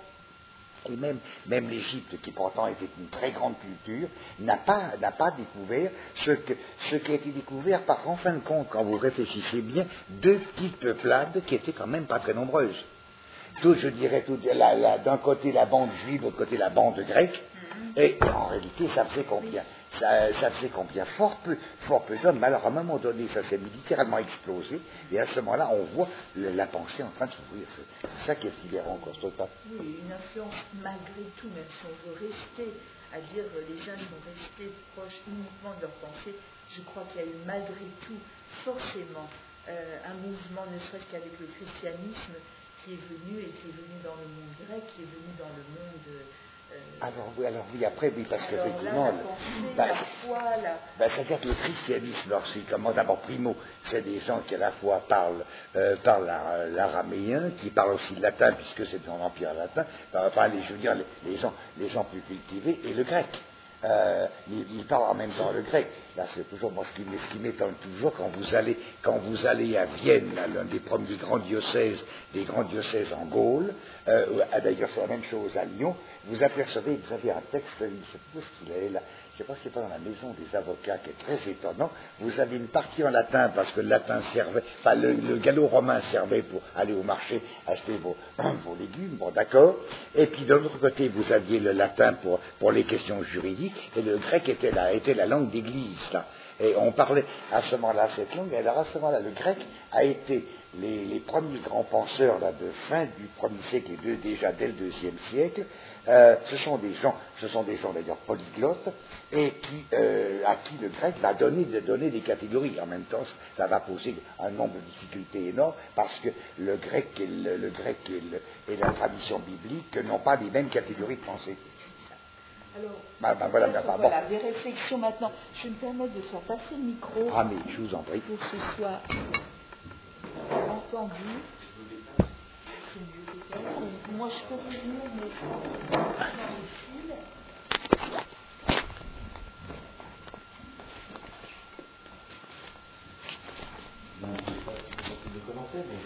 Et même, même l'Égypte, qui pourtant était une très grande culture, n'a pas, n'a pas découvert ce, que, ce qui a été découvert par, en fin de compte, quand vous réfléchissez bien, deux petites peuplades qui étaient quand même pas très nombreuses. Tout, je dirais, tout, la, la, d'un côté la bande juive, de l'autre côté la bande grecque, et en réalité, ça faisait combien ça, ça faisait combien Fort peu, fort peu d'hommes. Mais alors, à un moment donné, ça s'est littéralement explosé, et à ce moment-là, on voit le, la pensée en train de s'ouvrir. C'est, c'est ça qui est sidérant, encore ce temps. Oui, une influence malgré tout, même si on veut rester, à dire les jeunes vont rester proches uniquement de leur pensée, je crois qu'il y a eu malgré tout, forcément, euh, un mouvement, ne serait-ce qu'avec le christianisme, qui est venu, et qui est venu dans le monde grec, qui est venu dans le monde... Euh, alors oui, alors oui, après, oui, parce alors qu'effectivement... Là, la pensée, bah, la foi, la... bah, c'est-à-dire que le christianisme, lorsqu'il commence, d'abord, primo, c'est des gens qui à la fois parlent, euh, parlent la, l'araméen, qui parlent aussi le latin, puisque c'est dans l'Empire latin, enfin, les, je veux dire, les, les, gens, les gens plus cultivés, et le grec. Euh, il, il parle en même temps le grec. Là, c'est toujours moi ce qui, ce qui m'étonne toujours quand vous allez, quand vous allez à Vienne, là, l'un des premiers grands diocèses, des grands diocèses en Gaule. Euh, d'ailleurs, c'est la même chose à Lyon. vous apercevez, vous avez un texte, je ne sais pas ce qu'il est là, je ne sais pas si c'est pas dans la maison des avocats, qui est très étonnant. Vous avez une partie en latin, parce que le latin servait, enfin le, le gallo-romain servait pour aller au marché acheter vos, vos légumes, bon d'accord. Et puis de l'autre côté, vous aviez le latin pour, pour les questions juridiques, et le grec était la, était la langue d'église, là. Et on parlait à ce moment-là cette langue, et alors à ce moment-là, le grec a été les, les premiers grands penseurs là, de fin du premier siècle et de, déjà dès le deuxième siècle. Euh, ce sont des gens, ce sont des gens d'ailleurs polyglottes, et qui, euh, à qui le grec va donner, donner des catégories. En même temps, ça va poser un nombre de difficultés énormes, parce que le grec et, le, le grec et, le, et la tradition biblique n'ont pas les mêmes catégories de pensée. Alors, bah, bah, voilà, bah, voilà bon. des réflexions maintenant. Je me permets de faire passer le micro. Ah, mais je vous en prie. Pour que ce soit entendu. Moi, je peux revenir, mais dans le fil. De commencer, mais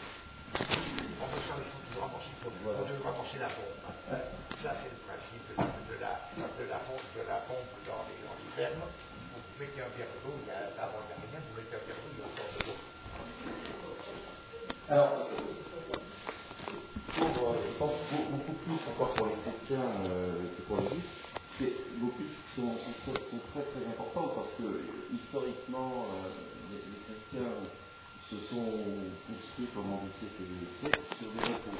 de rapprocher la pompe. Ça, c'est le principe de la, de la pompe, de la pompe dans les, dans les fermes. Vous mettez un verre d'eau, il y a avant il n'y a rien, vous mettez un verre d'eau, il y a encore de l'eau. Alors, pour, euh, je pense beaucoup plus encore pour les chrétiens euh, que pour les juifs, c'est beaucoup sont, sont, sont très très importants parce que historiquement, euh, les, les chrétiens se sont construits pendant des siècles et des siècles sur des repos.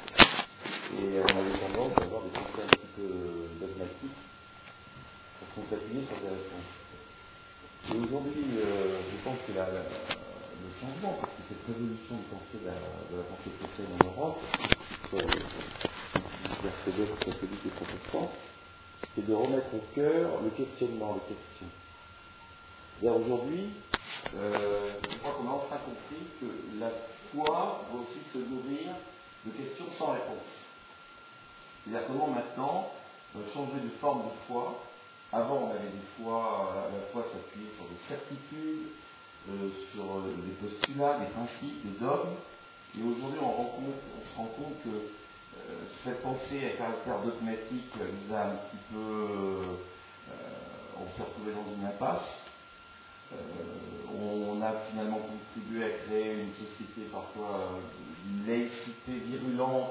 Et on avait tendance à avoir des pensées un petit peu dogmatiques pour qu'on s'appuyer sur des réponses. Et aujourd'hui, euh, je pense que la, la, le changement, parce que cette révolution de pensée de la, de la pensée chrétienne en Europe, soit les orthodoxes, catholiques et protestants, c'est de remettre au cœur le questionnement, les questions. C'est-à-dire aujourd'hui, euh, je crois qu'on a enfin compris que la foi doit aussi se nourrir de questions sans réponse. C'est-à-dire comment maintenant euh, changer de forme de foi. Avant, on avait des foi, euh, la foi s'appuyait sur des certitudes, euh, sur euh, des postulats, des principes, des dogmes. Et aujourd'hui, on, rencontre, on se rend compte que euh, cette pensée à caractère dogmatique euh, nous a un petit peu... Euh, on s'est retrouvé dans une impasse. Euh, on a finalement contribué à créer une société parfois d'une laïcité virulente,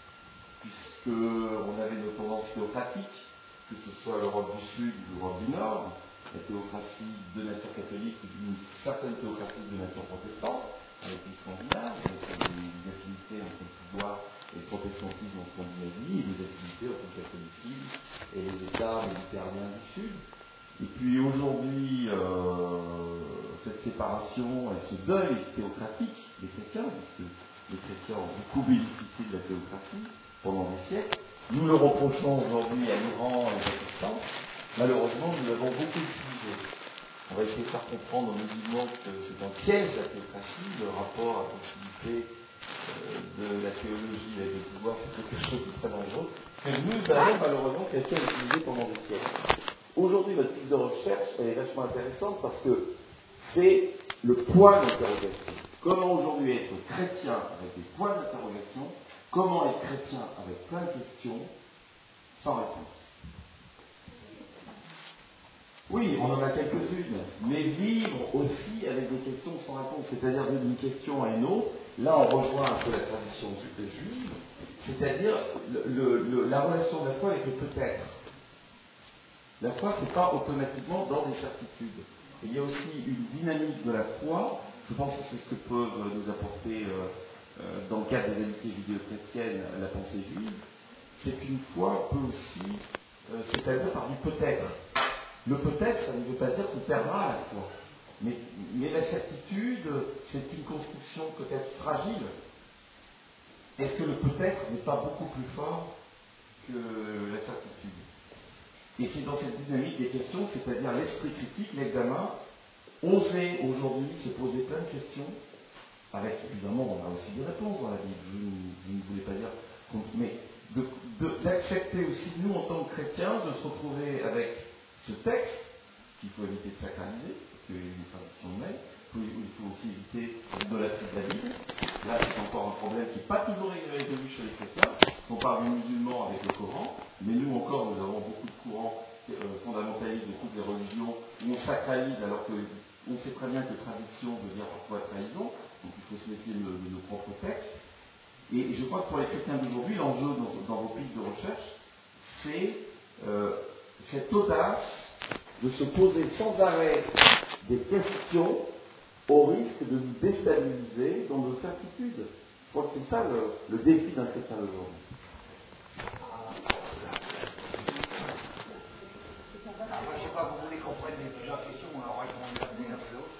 puisqu'on avait nos tendances théocratiques, que ce soit l'Europe du Sud ou l'Europe du Nord, la théocratie de nature catholique ou une certaine théocratie de nature protestante, avec les Scandinaves, avec des affinités entre le pouvoir et le protestantisme en Scandinavie, et des affinités entre le catholicisme et les États méditerranéens du Sud. Et puis aujourd'hui, euh, cette séparation et ce deuil théocratique des chrétiens, parce que les chrétiens ont beaucoup bénéficié de la théocratie pendant des siècles, nous le reprochons aujourd'hui à l'Iran et à Pakistan. Malheureusement, nous l'avons beaucoup utilisé. On va essayer de faire comprendre aux musulmans que c'est un piège la théocratie, le rapport à la possibilité euh, de la théologie et du pouvoir, c'est quelque chose de très dangereux, que nous avons malheureusement chrétiens utilisé pendant des siècles. Aujourd'hui, notre type de recherche, elle est vachement intéressante parce que c'est le point d'interrogation. Comment aujourd'hui être chrétien avec des points d'interrogation? Comment être chrétien avec plein de questions sans réponse? Oui, on en a quelques-unes, mais vivre aussi avec des questions sans réponse, c'est-à-dire d'une question à une autre. Là, on rejoint un peu la tradition juive, c'est-à-dire le, le, le, la relation de la foi avec le peut-être. La foi, ce n'est pas automatiquement dans des certitudes. Il y a aussi une dynamique de la foi, je pense que c'est ce que peuvent nous apporter, euh, euh, dans le cadre des amitiés judéo-chrétiennes, la pensée juive, c'est qu'une foi peut aussi, euh, c'est-à-dire par du peut-être. Le peut-être, ça ne veut pas dire qu'on perdra la foi. Mais, mais la certitude, c'est une construction peut-être fragile. Est-ce que le peut-être n'est pas beaucoup plus fort que la certitude? Et c'est dans cette dynamique des questions, c'est-à-dire l'esprit critique, l'examen, oser aujourd'hui se poser plein de questions, avec évidemment on a aussi des réponses dans la vie, je, je ne voulais pas dire, mais de, de, d'accepter aussi nous en tant que chrétiens de se retrouver avec ce texte qu'il faut éviter de sacraliser, parce qu'il y a une tradition de même, il faut aussi éviter de la de la Bible, là c'est encore un problème qui n'est pas toujours résolu chez les chrétiens. On parle des musulmans avec le Coran, mais nous encore, nous avons beaucoup de courants euh, fondamentalistes de toutes les religions où on sacralise alors qu'on sait très bien que tradition veut dire parfois trahison, donc il faut se méfier de, de nos propres textes. Et je crois que pour les chrétiens d'aujourd'hui, l'enjeu dans, dans vos pistes de recherche, c'est euh, cette audace de se poser sans arrêt des questions au risque de nous déstabiliser dans nos certitudes. Je crois que c'est ça le, le défi d'un chrétien d'aujourd'hui. Alors, moi, je ne sais pas, vous voulez qu'on prenne les plusieurs questions, on leur répond l'une après l'autre.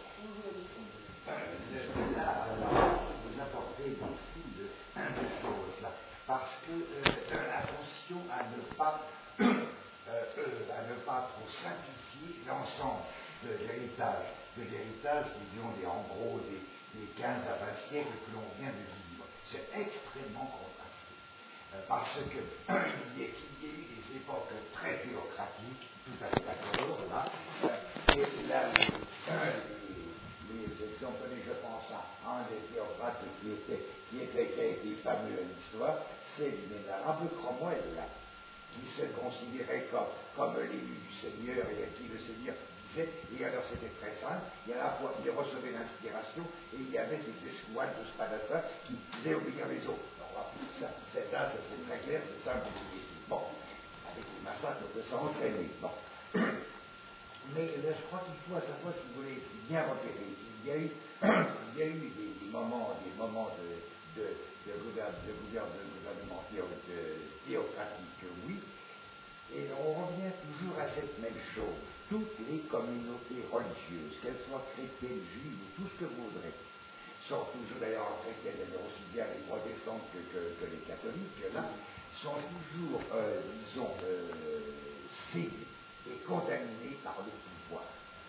Là, vous apportez beaucoup de, de choses là, parce que euh, attention à ne pas euh, euh, à ne pas trop simplifier l'ensemble de l'héritage, de l'héritage, disons, des, en gros, des, des quinze à vingt siècles que l'on vient de vivre. C'est extrêmement contrasté. Euh, parce que euh, il, y a, il y a eu des époques très théocratiques, tout à fait d'accord, là, euh, et là, les, euh, les, les exemples, je pense à un des théocrates qui était, qui était, qui a été fameux à l'histoire, c'est l'arabe Cromwell, là, qui se considérait comme, comme l'élu du Seigneur et à qui le Seigneur disait, et alors c'était très simple, il y a la fois il recevait l'inspiration et il y avait ces escouades de spadassins qui faisaient obéir les autres. Alors ça, c'est là, c'est très clair, c'est simple. Bon, avec les massacres, on peut s'en entraîner. Bon. Mais là, je crois qu'il faut à sa fois, si vous voulez, bien repérer. Il y a eu, il y a eu des, des moments, des moments de, de, de, gouverne, de, gouverne, de gouvernement théocratique, oui. Et on revient toujours à cette même chose. Toutes les communautés religieuses, qu'elles soient chrétiennes, juives ou tout ce que vous voudrez, sont toujours d'ailleurs chrétiennes, d'ailleurs aussi bien les protestants que, que, que les catholiques, là, sont toujours, euh, disons, euh, cibles et contaminés par le pouvoir.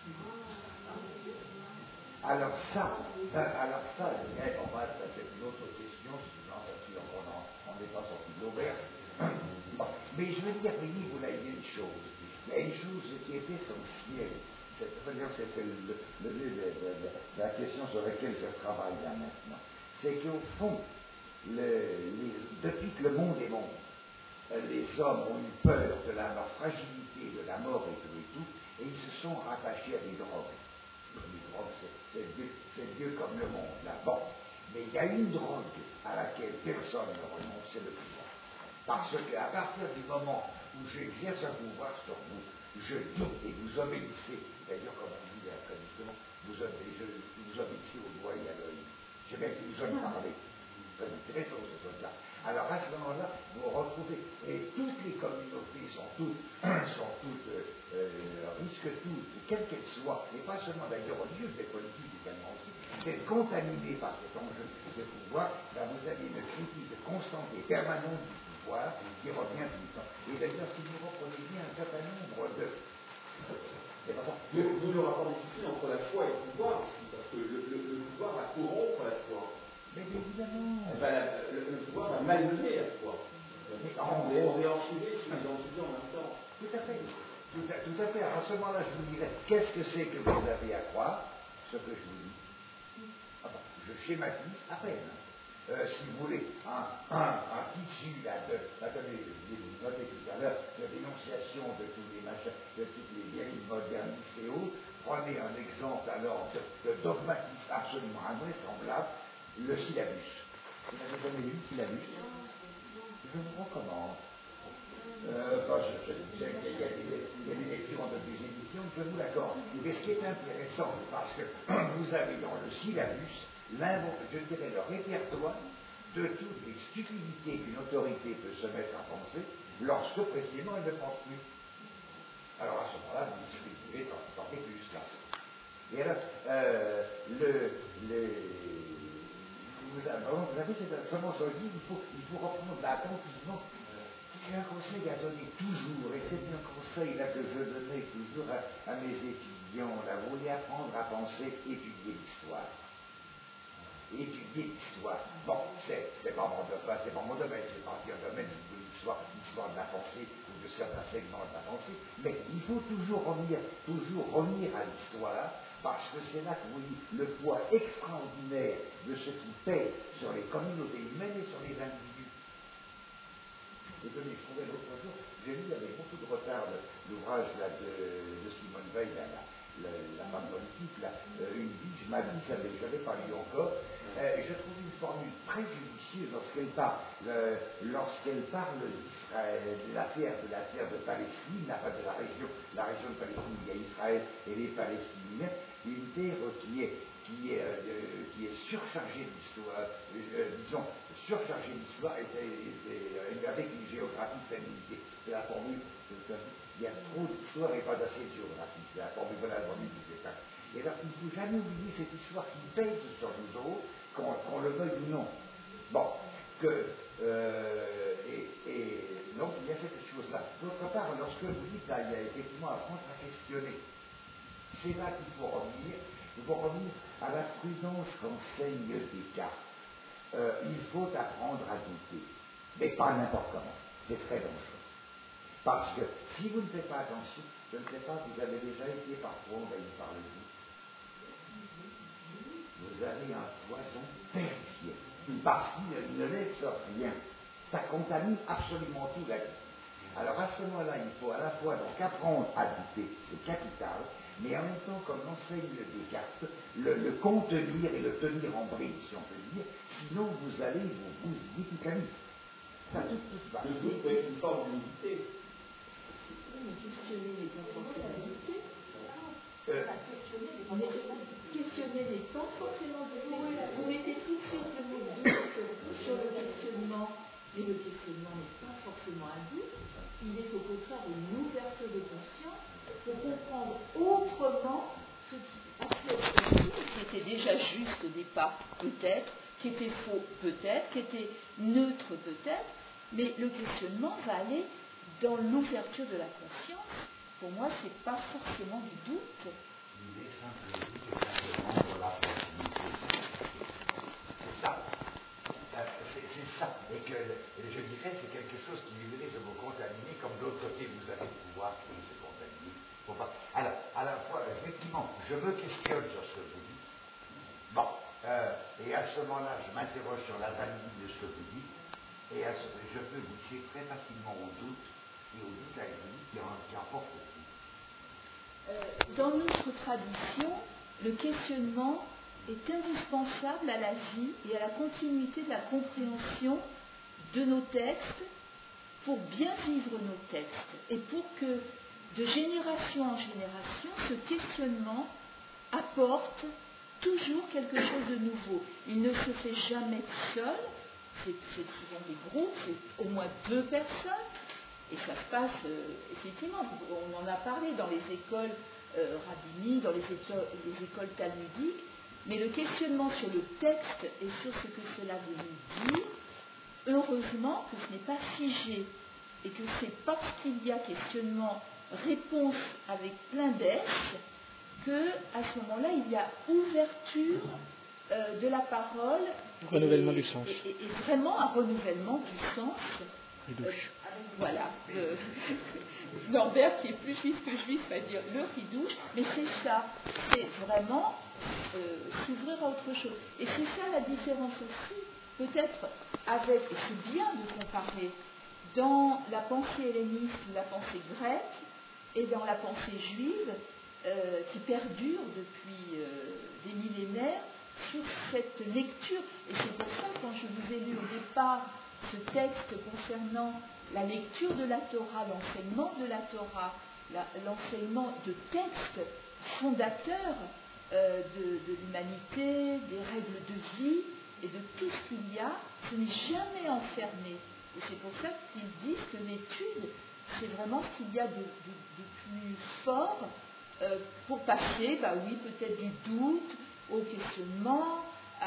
Alors ça, alors ça, je dirais, bon, bah, ça c'est une autre question, sinon on n'est pas sorti de l'auberge. Bon. Mais je veux dire, voyez, vous là, il y a une chose, il y a une chose qui est essentielle, c'est, c'est le, le, le, le, la question sur laquelle je travaille là maintenant, c'est qu'au fond, le, les, depuis que le monde est monde, les hommes ont eu peur de la, leur fragilité, de la mort et tout et tout, et ils se sont rattachés à des drogues. Les drogues, c'est, c'est, Dieu, c'est Dieu comme le monde, là. Bon. Mais il y a une drogue à laquelle personne ne renonce, c'est le pouvoir. Parce qu'à partir du moment où j'exerce un pouvoir sur vous, je dis et vous obéissez, c'est-à-dire comme on dit traditionnellement, vous obéissez, vous obéissez au doigt et à l'œil. J'ai même plus besoin de parler. C'est intéressant ce truc-là. Alors à ce moment-là, vous retrouvez, et toutes les communautés sont toutes, sont toutes, euh, risquent toutes, quelles qu'elles soient, et pas seulement d'ailleurs religieuses, mais politiques également aussi, d'être contaminées par cet enjeu de pouvoir. Là, vous avez une critique constante et permanente du pouvoir qui revient tout le temps. Et d'ailleurs, si vous reprenez bien un certain nombre de... C'est pas ça. D'où le rapport difficile entre la foi et le pouvoir aussi, parce que le, le, le pouvoir va corrompre la foi. Mais évidemment. Eh ben, la, le, le pouvoir va malmener la foi. Mais on est, on est enchaîné sur les entités en même temps. Tout à fait. Tout à, tout à fait. Alors à ce moment-là, je vous dirais, qu'est-ce que c'est que vous avez à croire? Ce que je vous dis. Enfin, je schématise à peine. Euh, si vous voulez, un, un, un tissu, là, de, attendez, je vous notez tout à l'heure, de dénonciation de tous les machins, de toutes les dérives modernistes et autres, prenez un exemple alors de, de dogmatisme absolument invraisemblable, le syllabus. Vous n'avez jamais lu le syllabus? Je vous recommande. Euh, enfin, je, je, je, il, y a des, il y a des lectures de des éditions, je vous l'accorde. Mais ce qui est intéressant, parce que vous avez dans le syllabus, je dirais le répertoire de toutes les stupidités qu'une autorité peut se mettre à penser lorsque précisément elle ne pense plus. Alors à ce moment-là, vous distribuez tant et plus là. Et alors, euh, le, le, vous avez, vous avez cette semence en dit, il faut, il faut reprendre attentivement. J'ai un conseil à donner toujours, et c'est un conseil là que je donnais toujours à, à mes étudiants. Là, vous voulez apprendre à penser, étudier l'histoire. Étudier l'histoire. Bon, c'est, c'est pas mon domaine, c'est pas mon domaine, c'est pas un domaine de l'histoire, l'histoire de la pensée ou de certains segments de la pensée, mais il faut toujours revenir, toujours revenir à l'histoire parce que c'est là qu'on dit le poids extraordinaire de ce qui pèse sur les communautés humaines et sur les individus. Et tenez, je trouvais l'autre jour, j'ai lu avec beaucoup de retard l'ouvrage de, de Simone Veil, la, la, la femme politique, là, euh, une vie, je m'avais dit, j'avais, j'avais pas lu encore, euh, je trouve une formule très judicieuse lorsqu'elle parle, euh, lorsqu'elle parle d'Israël, de l'affaire de la terre de Palestine, enfin de la région, la région de Palestine, il y a Israël et les Palestiniens, une terre qui est Qui est, euh, qui est surchargé d'histoire, euh, disons, surchargé d'histoire et, et, et, avec une géographie très limitée. C'est la formule, il y a trop d'histoire et pas assez de géographie. C'est la formule, voilà la formule du détail. Et alors, il ne faut jamais oublier cette histoire qui pèse sur nous autres, qu'on, qu'on le veuille ou non. Bon, que, euh, et, et donc, il y a cette chose-là. D'autre part, lorsque vous dites, là, il y a effectivement à prendre à questionner, c'est là qu'il faut revenir. Il faut revenir à la prudence qu'enseigne Descartes. Euh, il faut apprendre à douter, mais pas n'importe comment. C'est très dangereux. Parce que si vous ne faites pas attention, je ne sais pas, vous avez déjà été parfois envahi par le doute. Vous avez un poison terrifié, parce qu'il ne laisse rien. Ça contamine absolument tout la vie. Alors à ce moment-là, il faut à la fois donc apprendre à douter, c'est capital, mais en même temps, comme l'enseigne Descartes, le, le contenir et le tenir en bride, si on peut dire, sinon vous allez vous bousiller toute la vie. Ça tout, tout va. Le doute peut être une forme d'humilité. Questionner les conformalités. Euh, questionner n'est pas forcément de vous mettez tout de suite le mot doute sur le questionnement, mais le questionnement n'est pas forcément un doute, il est au contraire une ouverture de conscience pour comprendre autrement ce qui était déjà juste au départ, peut-être, qui était faux, peut-être, qui était neutre, peut-être, mais le questionnement va aller dans l'ouverture de la conscience. Pour moi, ce n'est pas forcément du doute. L'idée simple du doute est simplement pour la proximité. C'est ça. Euh, c'est, c'est ça. Et que, et je dirais, c'est quelque chose qui lui venait de vous contaminer, comme de l'autre côté, vous avez le pouvoir qui se contaminer. Alors, à la fois, effectivement, je me questionne sur ce que vous dites. Bon, euh, et à ce moment-là, je m'interroge sur la validité de ce que vous dites, et à ce, je peux vous laisser très facilement au doute, et au doute à lui qui, en, qui emporte tout. Euh, dans notre tradition, le questionnement est indispensable à la vie et à la continuité de la compréhension de nos textes pour bien vivre nos textes et pour que de génération en génération, ce questionnement apporte toujours quelque chose de nouveau. Il ne se fait jamais seul, c'est, c'est souvent des groupes, c'est au moins deux personnes, et ça se passe, euh, effectivement, on en a parlé dans les écoles euh, rabbiniques, dans les écoles, les écoles talmudiques, mais le questionnement sur le texte et sur ce que cela veut nous dire, heureusement que ce n'est pas figé, et que c'est parce qu'il y a questionnement réponse avec plein d'S, que à ce moment-là, il y a ouverture euh, de la parole. Renouvellement et, du sens. Et, et, et vraiment un renouvellement du sens. Ridouche. Euh, voilà. Le, Norbert, qui est plus juif que juif, va dire le ridouche, mais c'est ça. C'est vraiment euh, s'ouvrir à autre chose. Et c'est ça la différence aussi, peut-être avec, et c'est bien de comparer, dans la pensée helléniste, la pensée grecque, et dans la pensée juive, euh, qui perdure depuis euh, des millénaires, sur cette lecture. Et c'est pour ça, quand je vous ai lu au départ ce texte concernant la lecture de la Torah, l'enseignement de la Torah, la, l'enseignement de textes fondateurs euh, de, de l'humanité, des règles de vie et de tout ce qu'il y a, ce n'est jamais enfermé. Et c'est pour ça qu'ils disent que l'étude, c'est vraiment ce qu'il y a de, de, de plus fort euh, pour passer, bah oui, peut-être du doute au questionnement,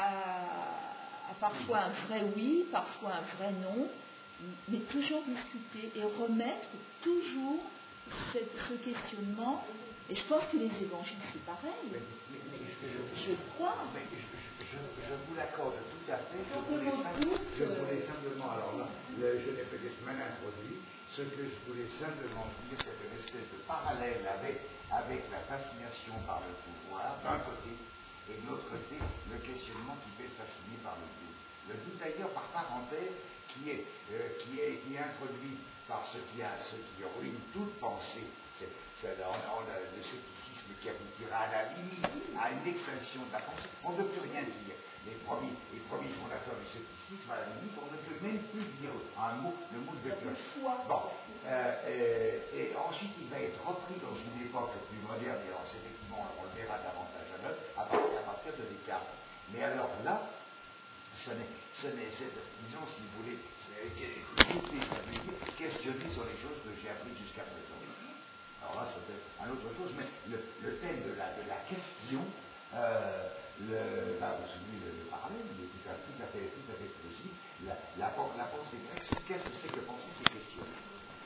à, à parfois un vrai oui, parfois un vrai non, mais toujours discuter et remettre toujours cette, ce questionnement. Et je pense que les évangiles, c'est pareil. Mais, mais, mais je, je crois. Mais je, je, je, je vous l'accorde tout à fait. Je voulais, simple, je voulais simplement, alors là, le, je l'ai peut-être mal introduit, ce que je voulais simplement dire, c'est une espèce de parallèle avec, avec la fascination par le pouvoir, d'un côté, et de l'autre côté, le questionnement qui peut être fasciné par le doute. Le doute d'ailleurs, par parenthèse, qui est, euh, qui est, qui est introduit par ce qui, a, ce qui ruine toute pensée. C'est, c'est, on, on a le scepticisme qui aboutira à la limite à une extinction de la pensée. On ne peut plus rien dire. Les premiers, les premiers fondateurs du scepticisme, à la limite, on ne peut même plus dire un mot, le mot de Descartes. Bon, euh, euh, et ensuite, il va être repris dans une époque plus moderne, et alors effectivement, on le verra davantage à l'œuvre, à partir, à partir de Descartes. Mais alors là, ce n'est, ce n'est, c'est, disons, si vous voulez, douter, ça veut dire questionner sur les choses que j'ai apprises jusqu'à présent. Alors là, c'est une autre chose, mais le, le thème de la, de la question, euh, le, bah, vous souvenez le, le parallèle, il est tout à, tout à fait, tout à fait possible. La, la, la pensée grecque, qu'est-ce que c'est que penser, c'est questionner.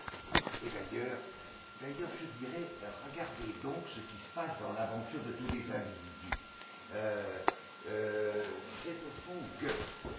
Et d'ailleurs, d'ailleurs, je dirais, regardez donc ce qui se passe dans l'aventure de tous les individus. Euh, euh, c'est au fond que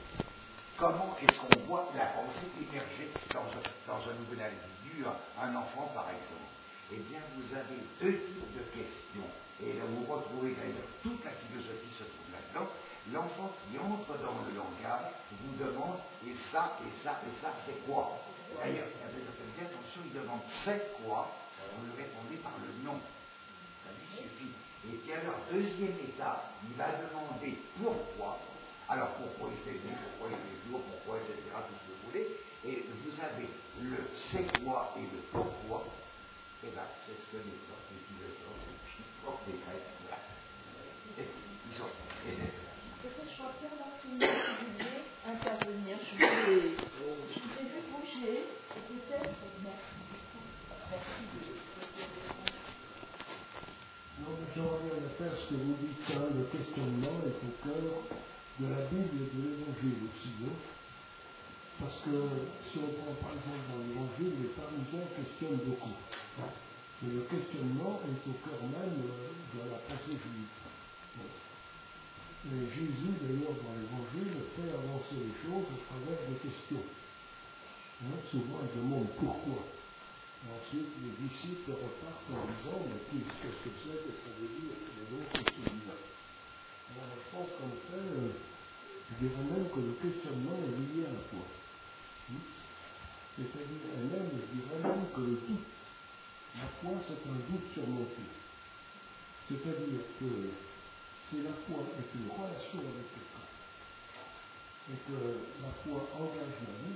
comment est-ce qu'on voit la pensée émerger dans un, dans un nouvel individu, un, un enfant par exemple. Eh bien, vous avez deux types de questions. Et là, vous retrouvez d'ailleurs toute la philosophie se trouve là-dedans. L'enfant qui entre dans le langage vous demande et ça, et ça, et ça, c'est quoi? D'ailleurs, faites bien attention, il demande c'est quoi, vous le répondez par le nom. Ça lui suffit. Et puis alors, deuxième étape, il va demander pourquoi. Alors, pourquoi il fait nuit, pourquoi il fait jour, pourquoi, et cetera, tout ce que vous voulez. Et vous avez le c'est quoi et le pourquoi. Et bien, c'est ce que les sortes, les philosophes, les profs des Grecs, voilà. Et, ils sont. Et, peut-être je crois bien là que vous voulez intervenir. Je vous ai, je vous ai vu bouger. Peut-être, merci beaucoup. Merci de votre réponse. Non, j'aurais rien à faire ce que vous dites, hein, le questionnement est au cœur de la Bible et de l'Évangile aussi. Non? Parce que si on prend par exemple dans l'Évangile, les pharisiens questionnent beaucoup. Mais le questionnement est au cœur même de la pensée juive. Et Jésus, d'ailleurs, dans l'Évangile, fait avancer les choses à travers des questions. Hein, souvent, il demande pourquoi. Et ensuite, les disciples repartent en disant, mais qu'est-ce que c'est, qu'est-ce que ça veut dire, et donc c'est celui-là. Alors, je pense qu'en fait, euh, je dirais même que le questionnement est lié à la foi. Hmm? C'est-à-dire, et même, je dirais même que le doute, la foi, c'est un doute surmonté. C'est-à-dire que si la foi est une relation avec quelqu'un, et que la foi engage la vie,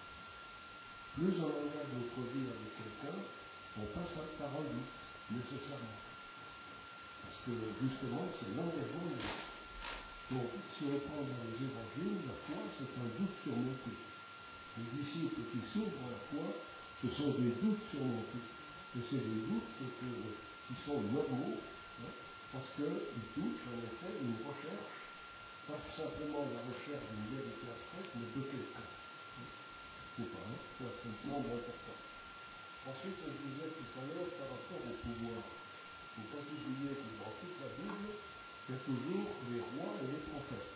plus on engage notre vie avec quelqu'un, on passe par un doute, nécessairement. Parce que justement, c'est l'engagement de la vie. Donc, si on prend dans les évangiles, la foi, c'est un doute surmonté. Les disciples qui s'ouvrent à la foi, ce sont des doutes surmontés. Et c'est des doutes que, qui sont normaux, hein, parce qu'ils touchent en effet une recherche, pas simplement la recherche d'une vérité abstraite, mais de quelqu'un. C'est pas, hein, ça, ça me semble important. Ensuite, je disais tout à l'heure par rapport au pouvoir. Il ne faut pas oublier que dans toute la Bible, il y a toujours les rois et les prophètes.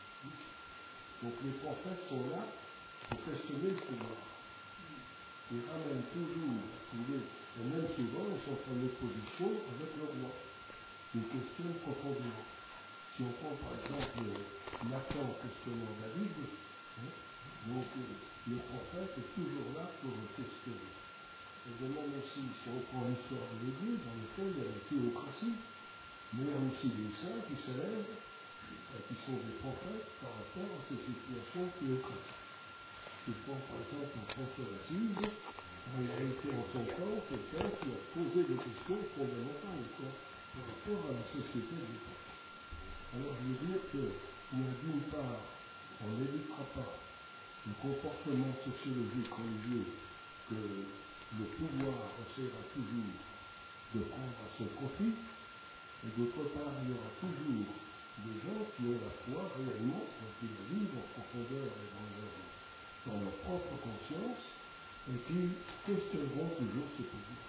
Donc les prophètes sont là pour questionner le pouvoir. Ils ramènent toujours, et même souvent, ils sont en opposition avec le roi. Ils questionnent profondément. Si on prend par exemple Nathan questionnant David, hein, donc le prophète est toujours là pour questionner. Et de même aussi, si on prend l'histoire de l'Église, dans lequel il y a la théocratie, mais il y a aussi des saints qui s'élèvent, qui sont des prophètes par rapport à ces situations théocratiques. Je prends par exemple François d'Assise, il a été en son temps quelqu'un qui a posé des questions fondamentales quoi, par rapport à la société de l'époque. Alors je veux dire qu'il y a d'une part, on n'évitera pas le comportement sociologique religieux que le pouvoir essaiera toujours de prendre à son profit, et d'autre part, il y aura toujours des gens qui ont la foi réellement, qui la vivent en profondeur et dans leur, dans leur propre conscience, et qui questionneront toujours ce pouvoir.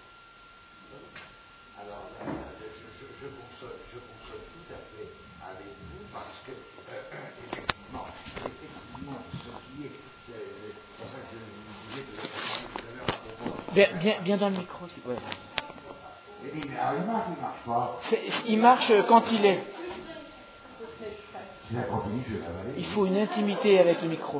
Alors, je, je, je, console, je console tout à fait avec vous parce que euh, Bien, bien, bien dans le micro. Ouais. Et puis, alors, il marche, il marche pas. C'est, il marche quand il est. Si la continue, je vais l'avaler. Il faut une intimité avec le micro.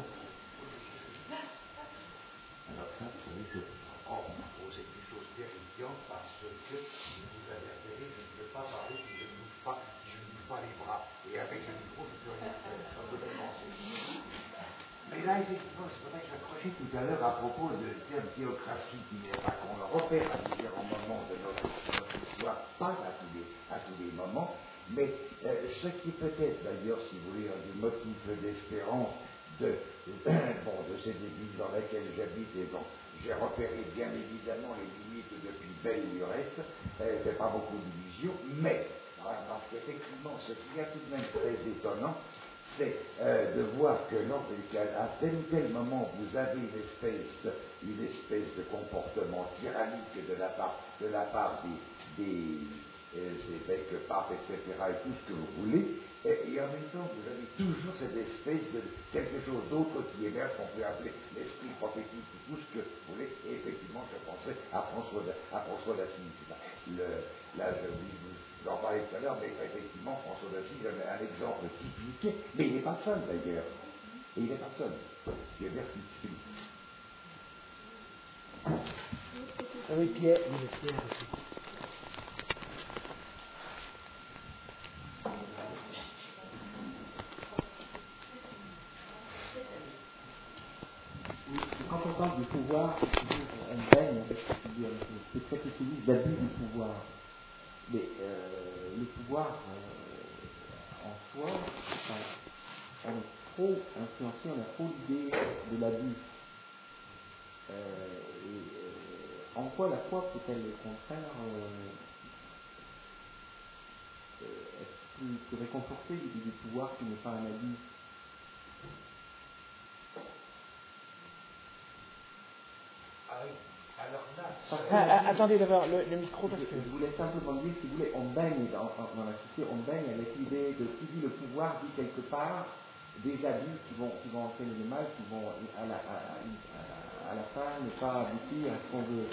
Alors ça, vous savez que, oh, on m'a posé des choses terrifiantes parce que vous avez repéré, je ne peux pas parler si je ne bouge pas, si je ne bouge pas les bras. Et avec le micro, je ne peux rien faire. Ça peut commencer. Mais là, effectivement, c'est pour ça que j'accrochais tout à l'heure à propos de terme théocratie qui n'est pas qu'on le repère à différents moments de notre, notre histoire, pas à tous les, à tous les moments, mais euh, ce qui peut-être d'ailleurs, si vous voulez, un des motifs d'espérance de, de, bon, de cette église dans laquelle j'habite, et bon, j'ai repéré bien évidemment les limites depuis belle lurette, euh, fait pas beaucoup d'illusions, mais, parce qu'effectivement, ce qui est tout de même très étonnant, c'est euh, de voir que lors de, à tel ou tel moment vous avez une espèce de, une espèce de comportement tyrannique de la part, de la part des, des euh, évêques, papes, et cetera, et tout ce que vous voulez, et, et en même temps vous avez toujours cette espèce de quelque chose d'autre qui émerge, qu'on peut appeler l'esprit prophétique, tout ce que vous voulez, et effectivement je pensais à François d'Assise. Le, là je vous j'en parlais tout à l'heure, mais effectivement, François d'Assise avait un exemple typique, mais il n'est pas seul d'ailleurs. Et il n'est pas seul. Dieu merci. Ah oui, Pierre, il est Pierre aussi. Quand on parle du pouvoir, on baigne avec ce fait utilise d'abus du pouvoir. Mais euh, le pouvoir euh, en soi, enfin, on est trop influencé, on a trop l'idée de l'abus. Euh, et euh, en quoi la foi peut-elle au contraire euh, euh, être plus, plus réconfortée du, du pouvoir qui n'est pas un abus? Ah oui. Alors là, Ah, ah, attendez d'abord le, le micro parce que. Je voulais simplement dire, si vous voulez, on baigne dans, dans la société, on baigne avec l'idée de qui dit le pouvoir dit quelque part des abus qui vont, qui vont entraîner le mal, qui vont à la, à, à, à la fin ne pas aboutir à ce qu'on veut.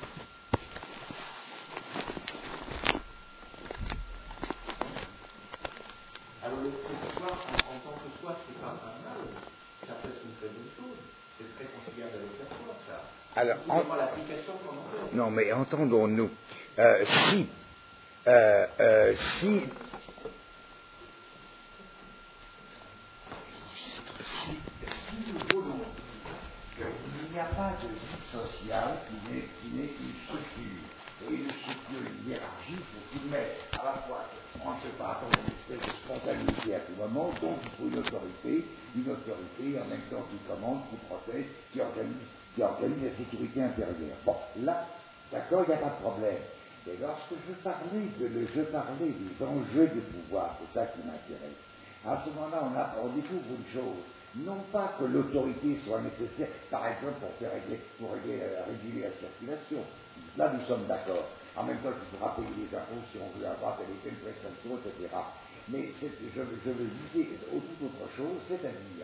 Alors le pouvoir en, en tant que soi, c'est pas un mal, ça peut être une très bonne chose, c'est très conciliable avec la foi, ça. Alors, en... qu'on non, mais entendons-nous, euh, si, euh, euh, si, si, si nous voulons qu'il n'y a pas de vie sociale qui n'est, qui n'est qu'une structure, et une structure, une hiérarchie, il faut tout mettre à la fois, on ne sait pas attendre une espèce de spontanéité à tout moment, donc il faut une autorité, une autorité en même temps qui commande, qui protège, qui organise, qui organise la sécurité intérieure. Bon, là, d'accord, il n'y a pas de problème. Et lorsque je parlais, de, je parlais des enjeux du pouvoir, c'est ça qui m'intéresse. À ce moment-là, on, a, on découvre une chose. Non pas que l'autorité soit nécessaire, par exemple, pour, faire régler, pour régler, euh, réguler la circulation. Là, nous sommes d'accord. En même temps, il faudra payer les impôts si on veut avoir telle et telle prestation, et cetera. Mais je, je veux viser toute autre chose, c'est-à-dire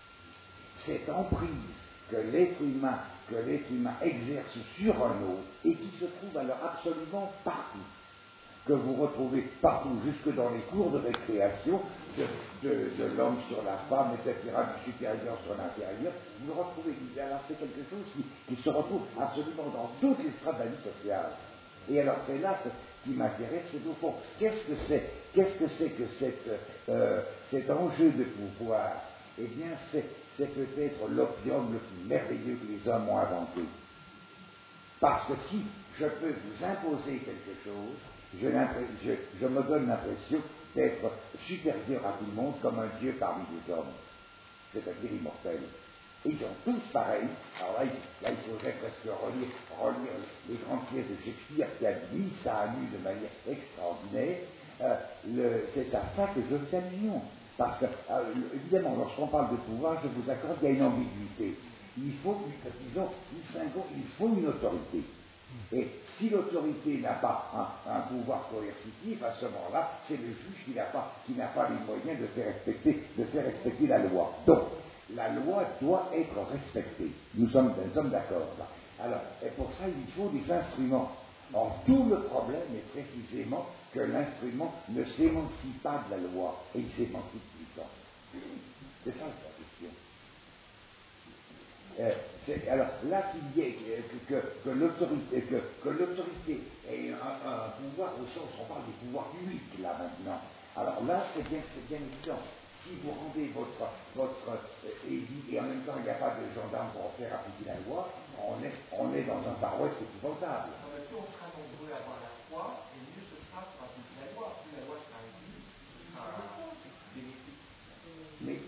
cette emprise que l'être humain, que l'être humain exerce sur un autre et qui se trouve alors absolument partout. Que vous retrouvez partout, jusque dans les cours de récréation, de, de, de l'homme sur la femme, et cetera, du supérieur sur l'inférieur, vous le retrouvez. Alors c'est quelque chose qui, qui se retrouve absolument dans toutes les strates de la vie sociale. Et alors c'est là ce qui m'intéresse, c'est au fond, qu'est-ce que c'est, qu'est-ce que c'est que cette, euh, cet enjeu de pouvoir? Eh bien, c'est, c'est peut-être l'opium le plus merveilleux que les hommes ont inventé. Parce que si je peux vous imposer quelque chose, Je, je, je me donne l'impression d'être supérieur à tout le monde comme un dieu parmi les hommes, c'est-à-dire immortel. Et ils sont tous pareils. Alors là, il, là, il faudrait presque relire, relire les grandes pièces de Shakespeare qui a mis ça à nu de manière extraordinaire. Euh, le, c'est à ça que je fais allusion. Parce que, euh, évidemment, lorsqu'on parle de pouvoir, je vous accorde qu'il y a une ambiguïté. Il faut, disons, il faut une autorité. Et si l'autorité n'a pas un, un pouvoir coercitif, à ce moment-là, c'est le juge qui n'a pas, qui n'a pas les moyens de faire respecter, de faire respecter la loi. Donc, la loi doit être respectée. Nous sommes, nous sommes d'accord là. Alors, et pour ça, il faut des instruments. Or, tout le problème est précisément que l'instrument ne s'émancipe pas de la loi, et il s'émancipe tout le temps. C'est ça la question. Euh, c'est, alors, là qu'il y ait que, que, que, l'autorité, que, que l'autorité ait un, un pouvoir au sens, on parle des pouvoirs publics, là, maintenant. Alors là, c'est bien, c'est bien évident. Si vous rendez votre, votre euh, édit, et en même temps, il n'y a pas de gendarme pour faire appliquer la loi, on est, on est dans un Far West épouvantable. Plus on sera nombreux à avoir la foi, et mieux ce sera pour appliquer la loi. Plus la loi sera réduite, ce sera bénéfique. Mais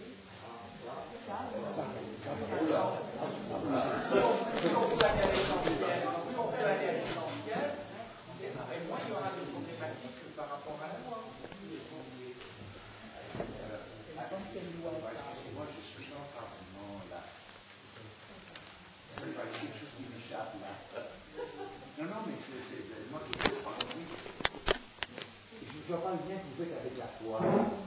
plus on peut aller à l'essentiel, plus on peut aller à l'essentiel, et moins il y aura de problématiques par rapport à la loi. Moi, je suis en parlement là. Il y a quelque chose qui m'échappe là. Non, non, mais c'est, c'est, c'est moi qui ne pas compris. Je ne vois pas le lien que vous faites avec la foi.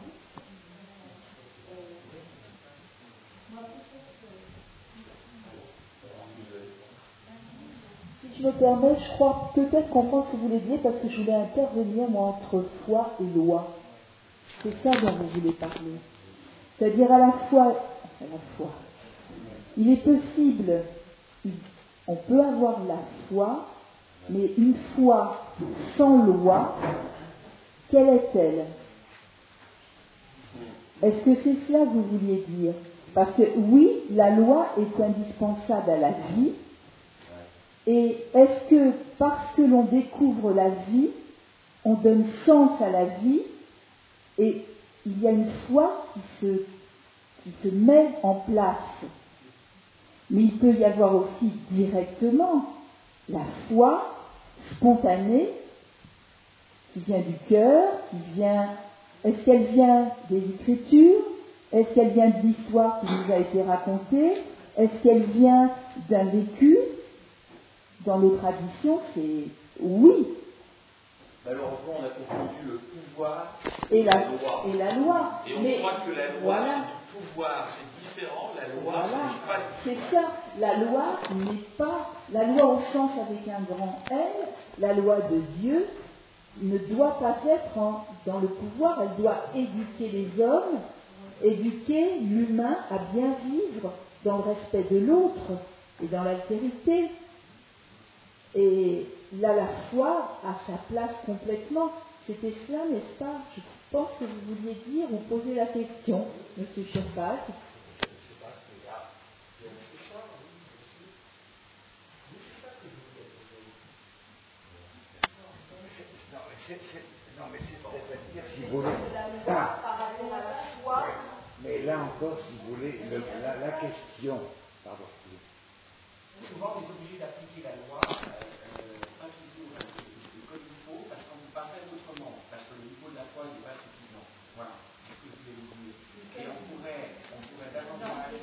Si je me permets, je crois peut-être comprendre ce que vous voulez dire parce que je voulais intervenir moi entre foi et loi. C'est ça dont vous voulez parler. C'est-à-dire à la fois, à la fois, il est possible, on peut avoir la foi, mais une foi sans loi, quelle est-elle? Est-ce que c'est cela que vous vouliez dire? Parce que oui, la loi est indispensable à la vie, et est-ce que parce que l'on découvre la vie, on donne sens à la vie, et il y a une foi qui se, qui se met en place. Mais il peut y avoir aussi directement la foi spontanée qui vient du cœur, qui vient... Est-ce qu'elle vient des Écritures? Est-ce qu'elle vient de l'histoire qui nous a été racontée? Est-ce qu'elle vient d'un vécu? Dans les traditions, c'est oui. Malheureusement, on a confondu le pouvoir et, et la, la loi. Et la loi. Et on Mais, croit que la loi, voilà. c'est du pouvoir, c'est différent. La loi, Voilà. ce n'est pas du C'est ça. La loi n'est pas... La loi au sens avec un grand L, la loi de Dieu, ne doit pas être en, dans le pouvoir. Elle doit éduquer les hommes, éduquer l'humain à bien vivre dans le respect de l'autre et dans l'altérité. Et là, la foi a sa place complètement. C'était cela, n'est-ce pas? Je pense que vous vouliez dire ou poser la question, Monsieur Chirpaz. Non, mais c'est-à-dire, si vous voulez. Ah, mais là encore, si vous voulez, le, la, la question. Pardon. Souvent, on est obligé d'appliquer la loi, euh, pas toujours comme il faut, parce qu'on nous parle autrement, parce que le niveau de la foi n'est pas suffisant. Voilà, c'est ce que je voulais vous dire. Et on pourrait, on pourrait davantage.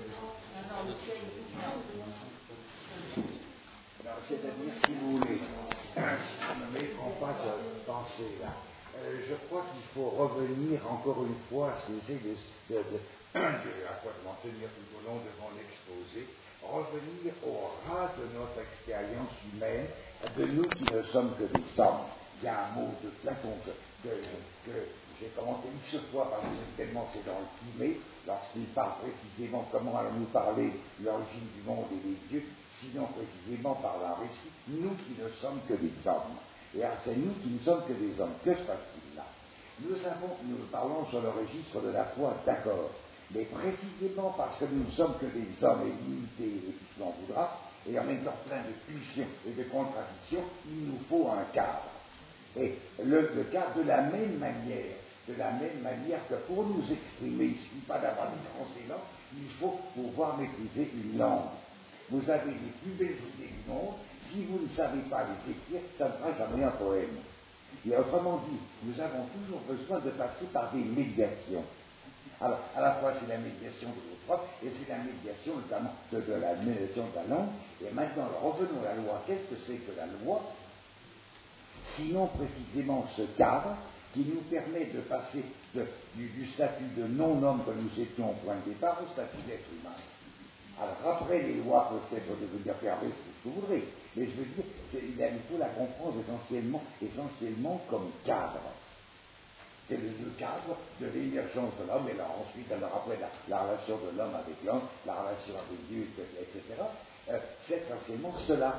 Alors, c'est-à-dire, si vous voulez, mais qu'on passe à penser là, euh, je crois qu'il faut revenir encore une fois à ce que j'ai de, de, de, de, à quoi je m'en tenir tout au long de mon exposé, revenir au ras de notre expérience humaine, de nous qui ne sommes que des hommes. Il y a un mot de Platon que, que, que j'ai commenté X fois parce que tellement c'est dans le Timée, lorsqu'il parle précisément comment allons-nous parler de l'origine du monde et des dieux, sinon précisément par la récit, nous qui ne sommes que des hommes. Et alors c'est nous qui ne sommes que des hommes. Que se passe-t-il là? Nous avons, nous parlons sur le registre de la foi, d'accord, mais précisément parce que nous ne sommes que des hommes et limités et tout ce qu'on voudra, et en même temps plein de pulsions et de contradictions, il nous faut un cadre. Et le, le cadre de la même manière, de la même manière que pour nous exprimer, il ne suffit pas d'avoir des consonants, il faut pouvoir maîtriser une langue. Vous avez les plus belles idées du monde, si vous ne savez pas les écrire, ça ne fera jamais un poème. Et autrement dit, nous avons toujours besoin de passer par des médiations. Alors, à la fois c'est la médiation de vos propres, et c'est la médiation notamment de, de la médiation de la langue. Et maintenant, revenons à la loi. Qu'est-ce que c'est que la loi? Sinon précisément ce cadre qui nous permet de passer de, du, du statut de non-homme que nous étions au point de départ au statut d'être humain. Alors après, les lois peuvent être devenir perverses, c'est ce que vous voudrez. Mais je veux dire, il faut la comprendre essentiellement, essentiellement comme cadre. C'est le, le cadre de l'émergence de l'homme, et là ensuite, alors après la, la relation de l'homme avec l'homme, la relation avec Dieu, et cetera. Euh, c'est essentiellement cela.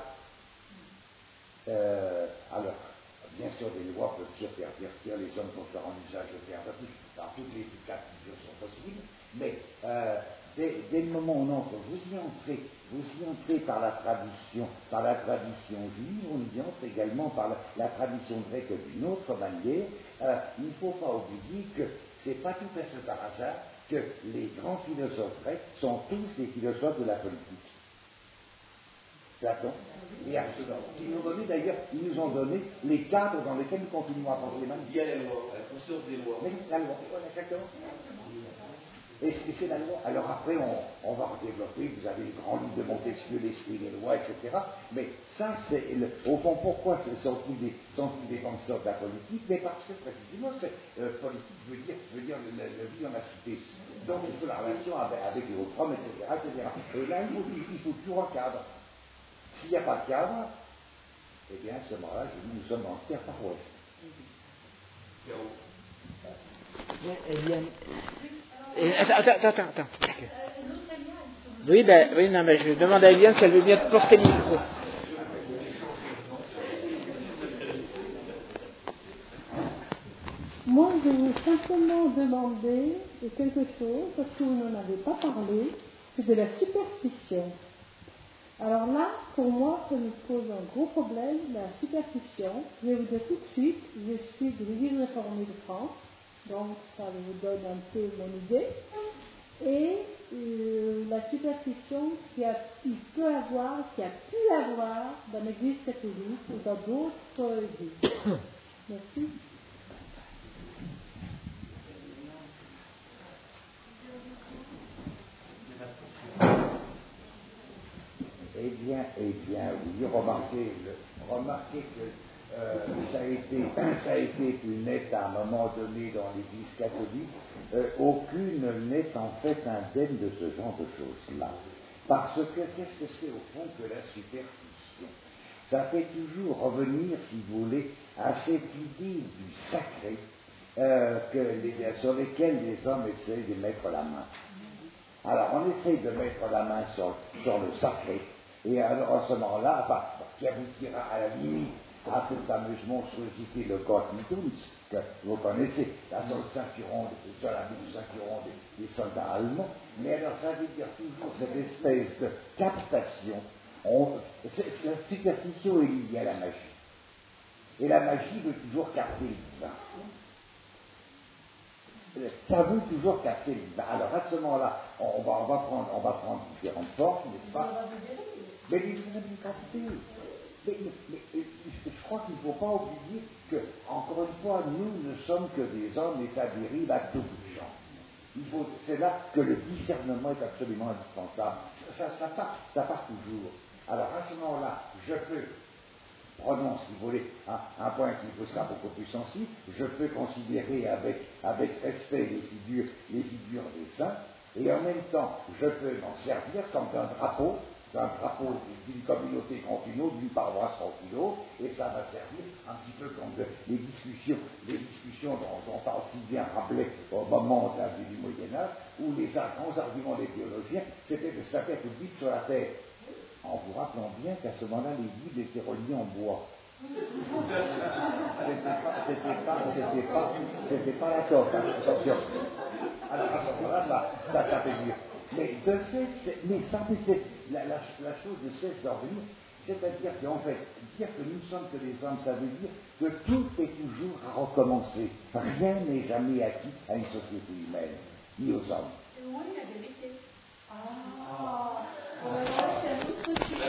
Euh, alors, bien sûr, des lois peuvent se pervertir, les hommes peuvent faire un usage de pervertir, dans toutes les cas de figure sont possibles, mais euh, dès, dès le moment où on entre, vous y entrez, vous y entrez par la tradition, par la tradition juive, on y entre également par la, la tradition grecque d'une autre manière. Euh, il ne faut pas oublier que c'est pas tout à fait par hasard que les grands philosophes grecs sont tous les philosophes de la politique. Platon et Aristote. Ils nous ont donné d'ailleurs, ils nous ont donné les cadres dans lesquels nous continuons à penser les mêmes. Il y a les lois, la conscience des lois. Mais la loi, voilà, exactement. Et c'est la loi. Alors après, on, on va redévelopper, vous avez le grand livre de Montesquieu, l'esprit des lois, et cetera. Mais ça, c'est, le, au fond, pourquoi sont-ils des, sont-ils des penseurs de la politique? Mais parce que, précisément, c'est, euh, politique veut dire, veut dire le, le, le vie en la cité. Donc, il faut la relation avec, avec les autres hommes, et cetera, et cetera. Et là, il faut, il faut toujours un cadre. S'il n'y a pas de cadre, eh bien, à ce moment-là, je dis, nous sommes en terre par ouest. Eh bien, eh, attends, attends, attends, attends. Oui, ben, oui, non, mais je demande à Eliane si elle veut bien te porter le micro. Moi, je veux simplement demander quelque chose, parce que vous n'en avez pas parlé, c'est de la superstition. Alors là, pour moi, ça me pose un gros problème, la superstition. Je vais vous dire tout de suite, je suis de l'Église réformée de France, donc ça vous donne un peu mon idée. Et euh, la superstition qu'il peut avoir, qu'il y a pu avoir dans l'Église catholique ou dans d'autres églises. Merci. Eh bien, eh bien, oui, remarquez, le, remarquez que euh, ça, a été, ça a été plus net à un moment donné dans l'Église catholique. Euh, aucune n'est en fait indemne de ce genre de choses-là. Parce que qu'est-ce que c'est au fond que la superstition? Ça fait toujours revenir, si vous voulez, à cette idée du sacré euh, que les, sur lesquelles les hommes essayent de mettre la main. Alors, on essaye de mettre la main sur, sur le sacré. Et alors, à ce moment-là, enfin, qui aboutira à la limite à cette fameuse monstruosité, le Gottesdienst, que vous connaissez, là, sur le ceinturon, sur la du ceinturon des, des soldats allemands. Mais alors, ça veut dire toujours cette espèce de captation. On, la superstition est liée à la magie. Et la magie veut toujours capter le divin. Ça veut toujours capter le divin. Alors, à ce moment-là, on va, on va, prendre, on va prendre différentes formes, n'est-ce pas? Mais les vulnérabilités. Mais, mais, mais je crois qu'il ne faut pas oublier que, encore une fois, nous ne sommes que des hommes et ça dérive à tout genre. Il faut, c'est là que le discernement est absolument indispensable. Ça, ça, ça, part, ça part toujours. Alors à ce moment-là, je peux, prenons si vous voulez un, un point qui vous sera beaucoup plus sensible, je peux considérer avec, avec respect les figures, les figures des saints, et en même temps, je peux m'en servir comme d'un drapeau, d'un drapeau d'une communauté contre une autre, d'une paroisse contre une autre, et ça va servir un petit peu comme de, les discussions, les discussions dont, dont a aussi bien Rabelais au moment de la vie du Moyen-Âge, où les grands arguments des théologiens, c'était de se taper toute Bible sur la terre. En vous rappelant bien qu'à ce moment-là, les Bibles étaient reliées en bois. C'était pas, c'était pas, c'était pas, c'était pas la toffe, hein, attention. Alors à ce moment-là, ça, ça tapait mieux. Mais de fait, c'est, mais ça, mais c'est, la, la, la chose ne cesse d'en venir, c'est-à-dire qu'en fait, dire que nous sommes que les hommes, ça veut dire que tout est toujours à recommencer. Rien n'est jamais acquis à une société humaine, ni aux hommes. C'est loin la vérité. Ah, on va voir, c'est un autre sujet.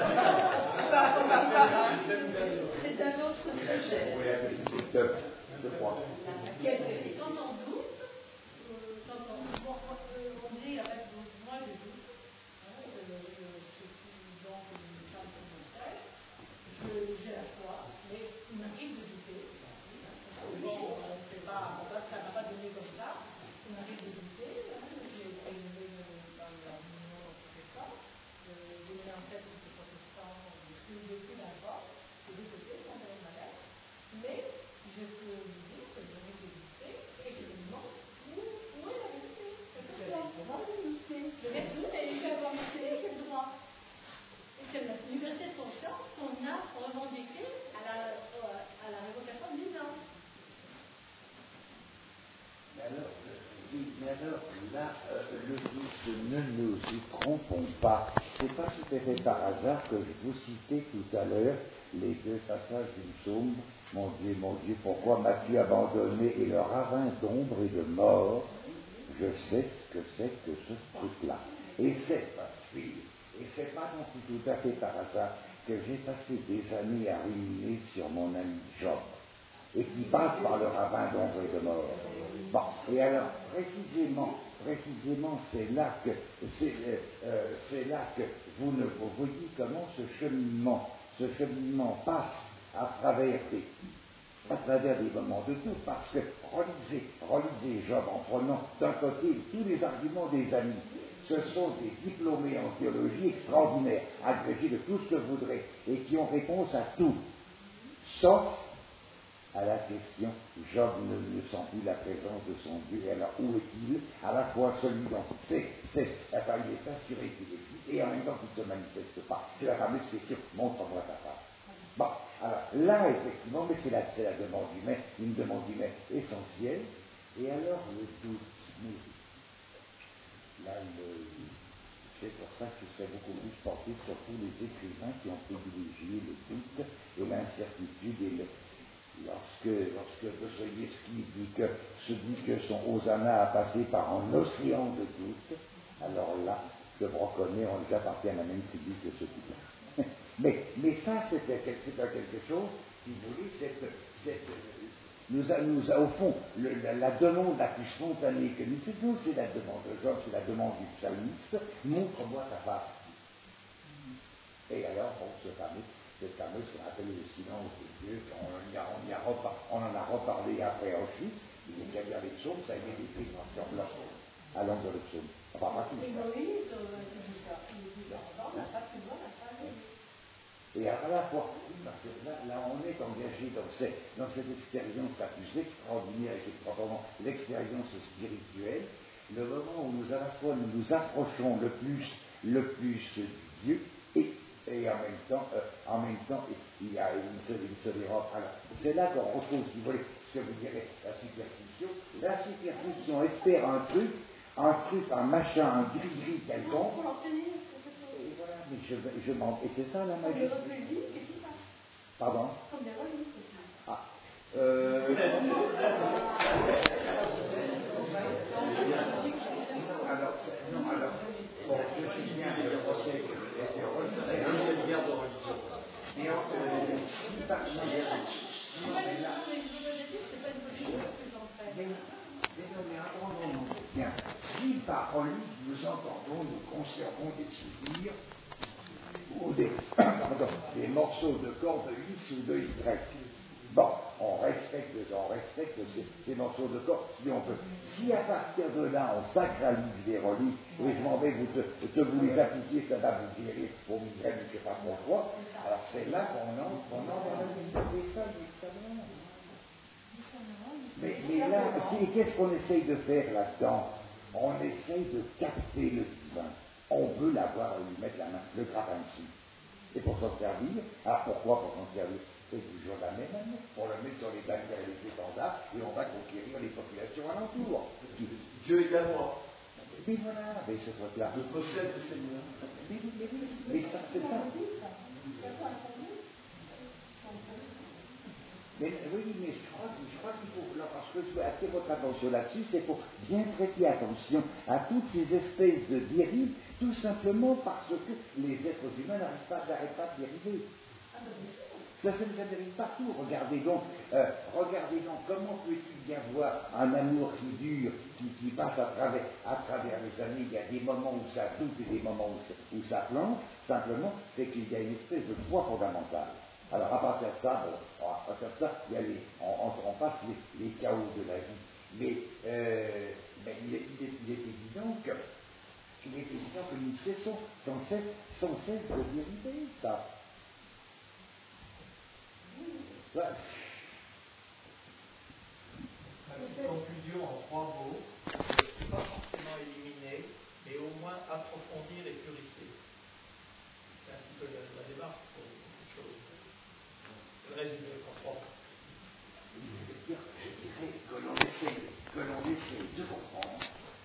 C'est un autre sujet. Oui, la vérité de, de quoi? Quelle vérité? Quand on doute, quand on, on dit, en fait, moi je doute, hein, je, je, je suis donc une femme comme mon frère, j'ai la foi, mais il m'arrive de douter. Bon, c'est pas, ça ne m'a pas donné comme ça, il m'arrive de douter, hein, j'ai été élevée dans la Union, et cetera. Mais alors, là, euh, le doute, ne nous y trompons pas. C'est pas tout à fait par hasard que je vous citais tout à l'heure les deux passages du psaume. Mon Dieu, mon Dieu, pourquoi m'as-tu abandonné et le ravin d'ombre et de mort? Je sais ce que c'est que ce truc-là. Et c'est pas suivre. Et c'est pas non plus tout à fait par hasard que j'ai passé des années à ruminer sur mon ami Job, et qui passe par le ravin d'ombre et de mort. Bon, et alors, précisément, précisément, c'est là que, c'est, euh, c'est là que vous ne vous voyez comment ce cheminement, ce cheminement passe à travers des, à travers des moments de doute, parce que relisez, relisez Job en prenant d'un côté tous les arguments des amis. Ce sont des diplômés en théologie extraordinaires, agrégés de tout ce que vous voudrez, et qui ont réponse à tout, sauf à la question, Job ne, ne sent plus la présence de son Dieu, alors où est-il? À la fois celui dont c'est, c'est, enfin, il est assuré qu'il existe, et en même temps qu'il ne se manifeste pas. C'est la fameuse question, montre-moi ta face. Bon, alors là, effectivement, mais c'est la, c'est la demande humaine, une demande humaine essentielle, et alors le doute. Là, le, c'est pour ça que je serais beaucoup plus porté sur tous les écrivains qui ont privilégié le doute et l'incertitude et le. Lorsque, lorsque Dostoïevski dit que celui que son Hosanna a passé par un océan de doute, alors là, je me reconnais, on les appartient à la même tribu que ce type-là. mais, mais ça, c'est, c'est quelque chose, si vous voulez, cette, cette, nous, a, nous a, au fond, le, la, la demande la plus spontanée que nous faisons, c'est la demande de Job, c'est la demande du psalmiste, montre-moi ta face. Et alors, bon, ce fameux, cette fameuse qu'on appelle le silence de Dieu, on, y a, on, y a repar, on en a reparlé après Auschwitz, il est bien bien les psaumes, ça a été écrit en blanc, à l'angle de psaume. Enfin, pas tout ça. Et à la fois, là, là on est engagé dans cette, dans cette expérience la plus extraordinaire et qui est probablement l'expérience spirituelle, le moment où nous à la fois nous nous approchons le plus, le plus de Dieu et, et en même temps, euh, en même temps, il y a une seule, une seule erreur. Alors, c'est là qu'on retrouve, si vous voulez, ce que vous direz, la superstition. La superstition espère un truc, un truc, un machin, un gris-gris quelconque. Et voilà, mais je, je m'en... Et c'est ça la magie. Pardon? Ah. Euh... alors, non, alors, bon, je sais bien le procès était religieux. Mais en fait, si par exemple, si on est là... Mais non, mais entendons-nous bien. Si par religion nous entendons, nous conservons des souvenirs ou des, pardon, des morceaux de corps de X ou de Y. Bon, on respecte, on respecte ces, ces morceaux de corps si on peut. Si à partir de là on sacralise les reliques, et je m'en vais vous, te, te vous les appliquer, ça va vous guérir pour migraine, je ne sais pas pourquoi, alors c'est là qu'on entre, qu'on entre dans la vie. Ça, justement. Mais, mais là, qu'est-ce qu'on essaye de faire là-dedans? On essaye de capter le divin. On veut l'avoir, lui mettre la main, le grappin dessus. Et pour s'en servir, alors pourquoi pour s'en servir? C'est toujours la même manière, pour le mettre sur les bannières et les étendards, et on va conquérir les populations alentours. Dieu est à moi. Mais voilà, mais ce truc-là. Je possède le Seigneur. Mais, mais, mais, mais ça, c'est ça. Mais oui, mais je crois, je crois qu'il faut, là, parce que je veux attirer votre attention là-dessus, c'est pour bien prêter attention à toutes ces espèces de dérives, tout simplement parce que les êtres humains n'arrivent pas, n'arrêtent pas de dériver. Ça, ça nous dérive partout. Regardez donc, euh, regardez donc, comment peut-il y avoir un amour qui dure, qui, qui passe à travers, à travers les années? Il y a des moments où ça doute et des moments où ça, où ça plonge. Simplement, c'est qu'il y a une espèce de foi fondamentale. Alors, à partir de ça, bon, à partir de ça, il y a les, on, on, on passe les, les chaos de la vie. Mais, euh, mais il, est, il, est, il est évident que, il est évident que nous cessons sans cesse, sans cesse de dériver, ça. Ouais. Une conclusion en trois mots, c'est pas forcément éliminer, mais au moins approfondir et purifier. C'est un petit peu la, la démarche pour beaucoup de choses. Le résumé en trois mots. Je veux dire, je dirais que l'on essaie, que l'on essaie de comprendre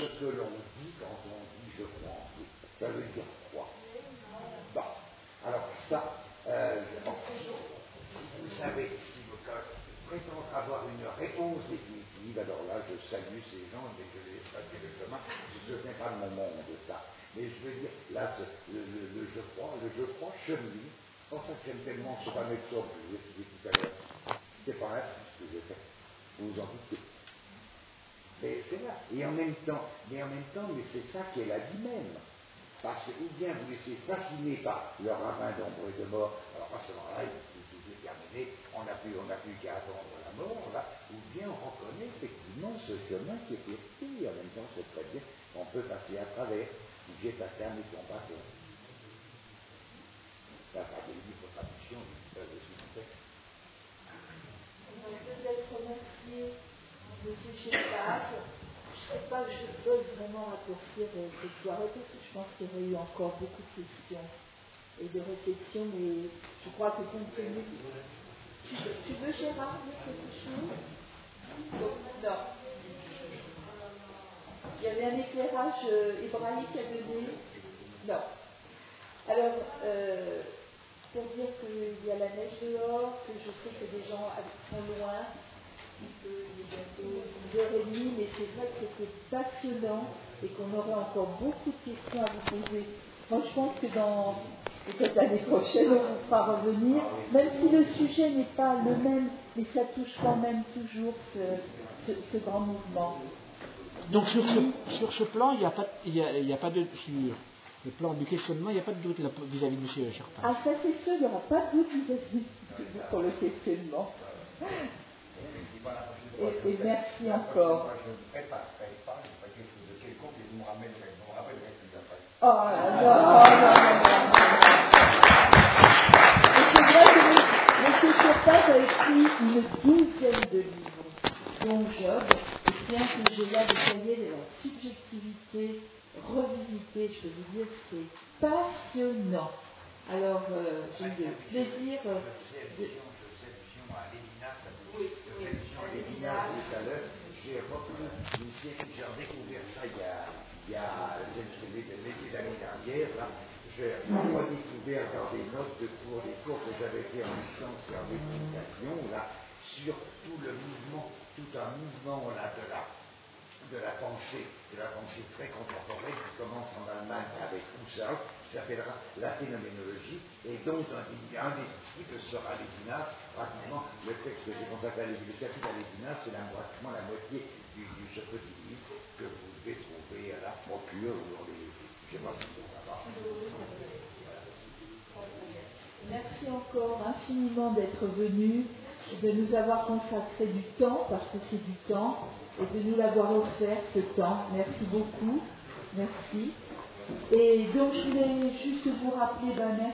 ce que l'on dit quand on dit je crois en Dieu. Ça veut dire quoi? Bon, alors ça, euh, bon, si vous savez, si vous prétendez avoir une réponse définitive, alors là, je salue ces gens, mais je vais passer le chemin, ce n'est pas mon monde, ça. Mais je veux dire, là, le, le, le je crois, le je crois chemine. C'est pour ça que j'aime tellement ce fameux psaume que je vous ai cité tout à l'heure. C'est pas un ce que j'ai fait. Vous vous en doutez. Mais c'est là. Et en même temps, mais en même temps, mais c'est ça qu'elle a dit même. Parce que, ou bien vous laissez fasciner par le ravin d'ombre et de mort, alors à ce moment-là, tout est terminé, on n'a plus, on n'a plus qu'à attendre la mort, là, ou bien on reconnaît effectivement ce chemin qui est perdu, et en même temps, c'est très bien, on peut passer à travers, si j'ai ta canne et ton bâton. La part de livre traduction, je ne suis pas fait. On va peut-être remercier M. Chépard. Je ne sais pas, je peux vraiment raccourcir cette soirée parce que je pense qu'il y aurait eu encore beaucoup de questions et de réflexions, mais je crois que compte tenu. Tu veux, tu veux Gérard dire quelque chose? Non. Il y avait un éclairage euh, hébraïque à donner? Non. Alors, euh, pour dire qu'il y a la neige dehors, que je sais que des gens sont loin, qu'il est bientôt une heure et demie, mais c'est vrai que c'était passionnant et qu'on aurait encore beaucoup de questions à vous poser. Moi, je pense que dans peut-être l'année prochaine, on vous fera revenir, même si le sujet n'est pas le même, mais ça touche quand même toujours ce, ce, ce grand mouvement. Donc sur ce, sur ce plan, il n'y a pas, il y a, il y a pas de sur le plan du questionnement, il n'y a pas de doute là, vis-à-vis de M. Charpin. Ah, ça c'est sûr, il n'y aura pas de doute vis-à-vis pour le questionnement. Et, et merci encore. Moi, je ne préparerai pas, je ne sais pas quelque chose de quelconque, et vous me ramènerez, vous me rappellerez plus après. Oh là là, non, non, non, non. Et c'est vrai que M. Chopin a écrit une douzaine de livres, dont Job, et bien que j'ai là détaillé de la subjectivité revisitée, je veux vous dire, c'est passionnant. Alors, euh, j'ai eu le plaisir euh, de... Oui, oui. Lévinas, tout à l'heure, j'ai repris une série, j'ai redécouvert ça il y a, il y a l'été d'année dernière, là, j'ai redécouvert dans des notes de cours, des cours que j'avais fait en licence et en éducation, là, sur tout le mouvement, tout un mouvement, là, de la, de la pensée, de la pensée très contemporaine qui commence en Allemagne avec Husserl, qui s'appellera la phénoménologie, et dont un, un des disciples sera Lévinas. Pratiquement, le texte que j'ai consacré à Lévinas, le chapitre à Lévinas, c'est la, pratiquement la moitié du, du ce petit livre que vous devez trouver à la procure ou dans les. Je sais pas si vous là-bas. Merci encore infiniment d'être venu, de nous avoir consacré du temps, parce que c'est du temps, et de nous l'avoir offert, ce temps. Merci beaucoup. Merci. Et donc, je voulais juste vous rappeler, ben, merci.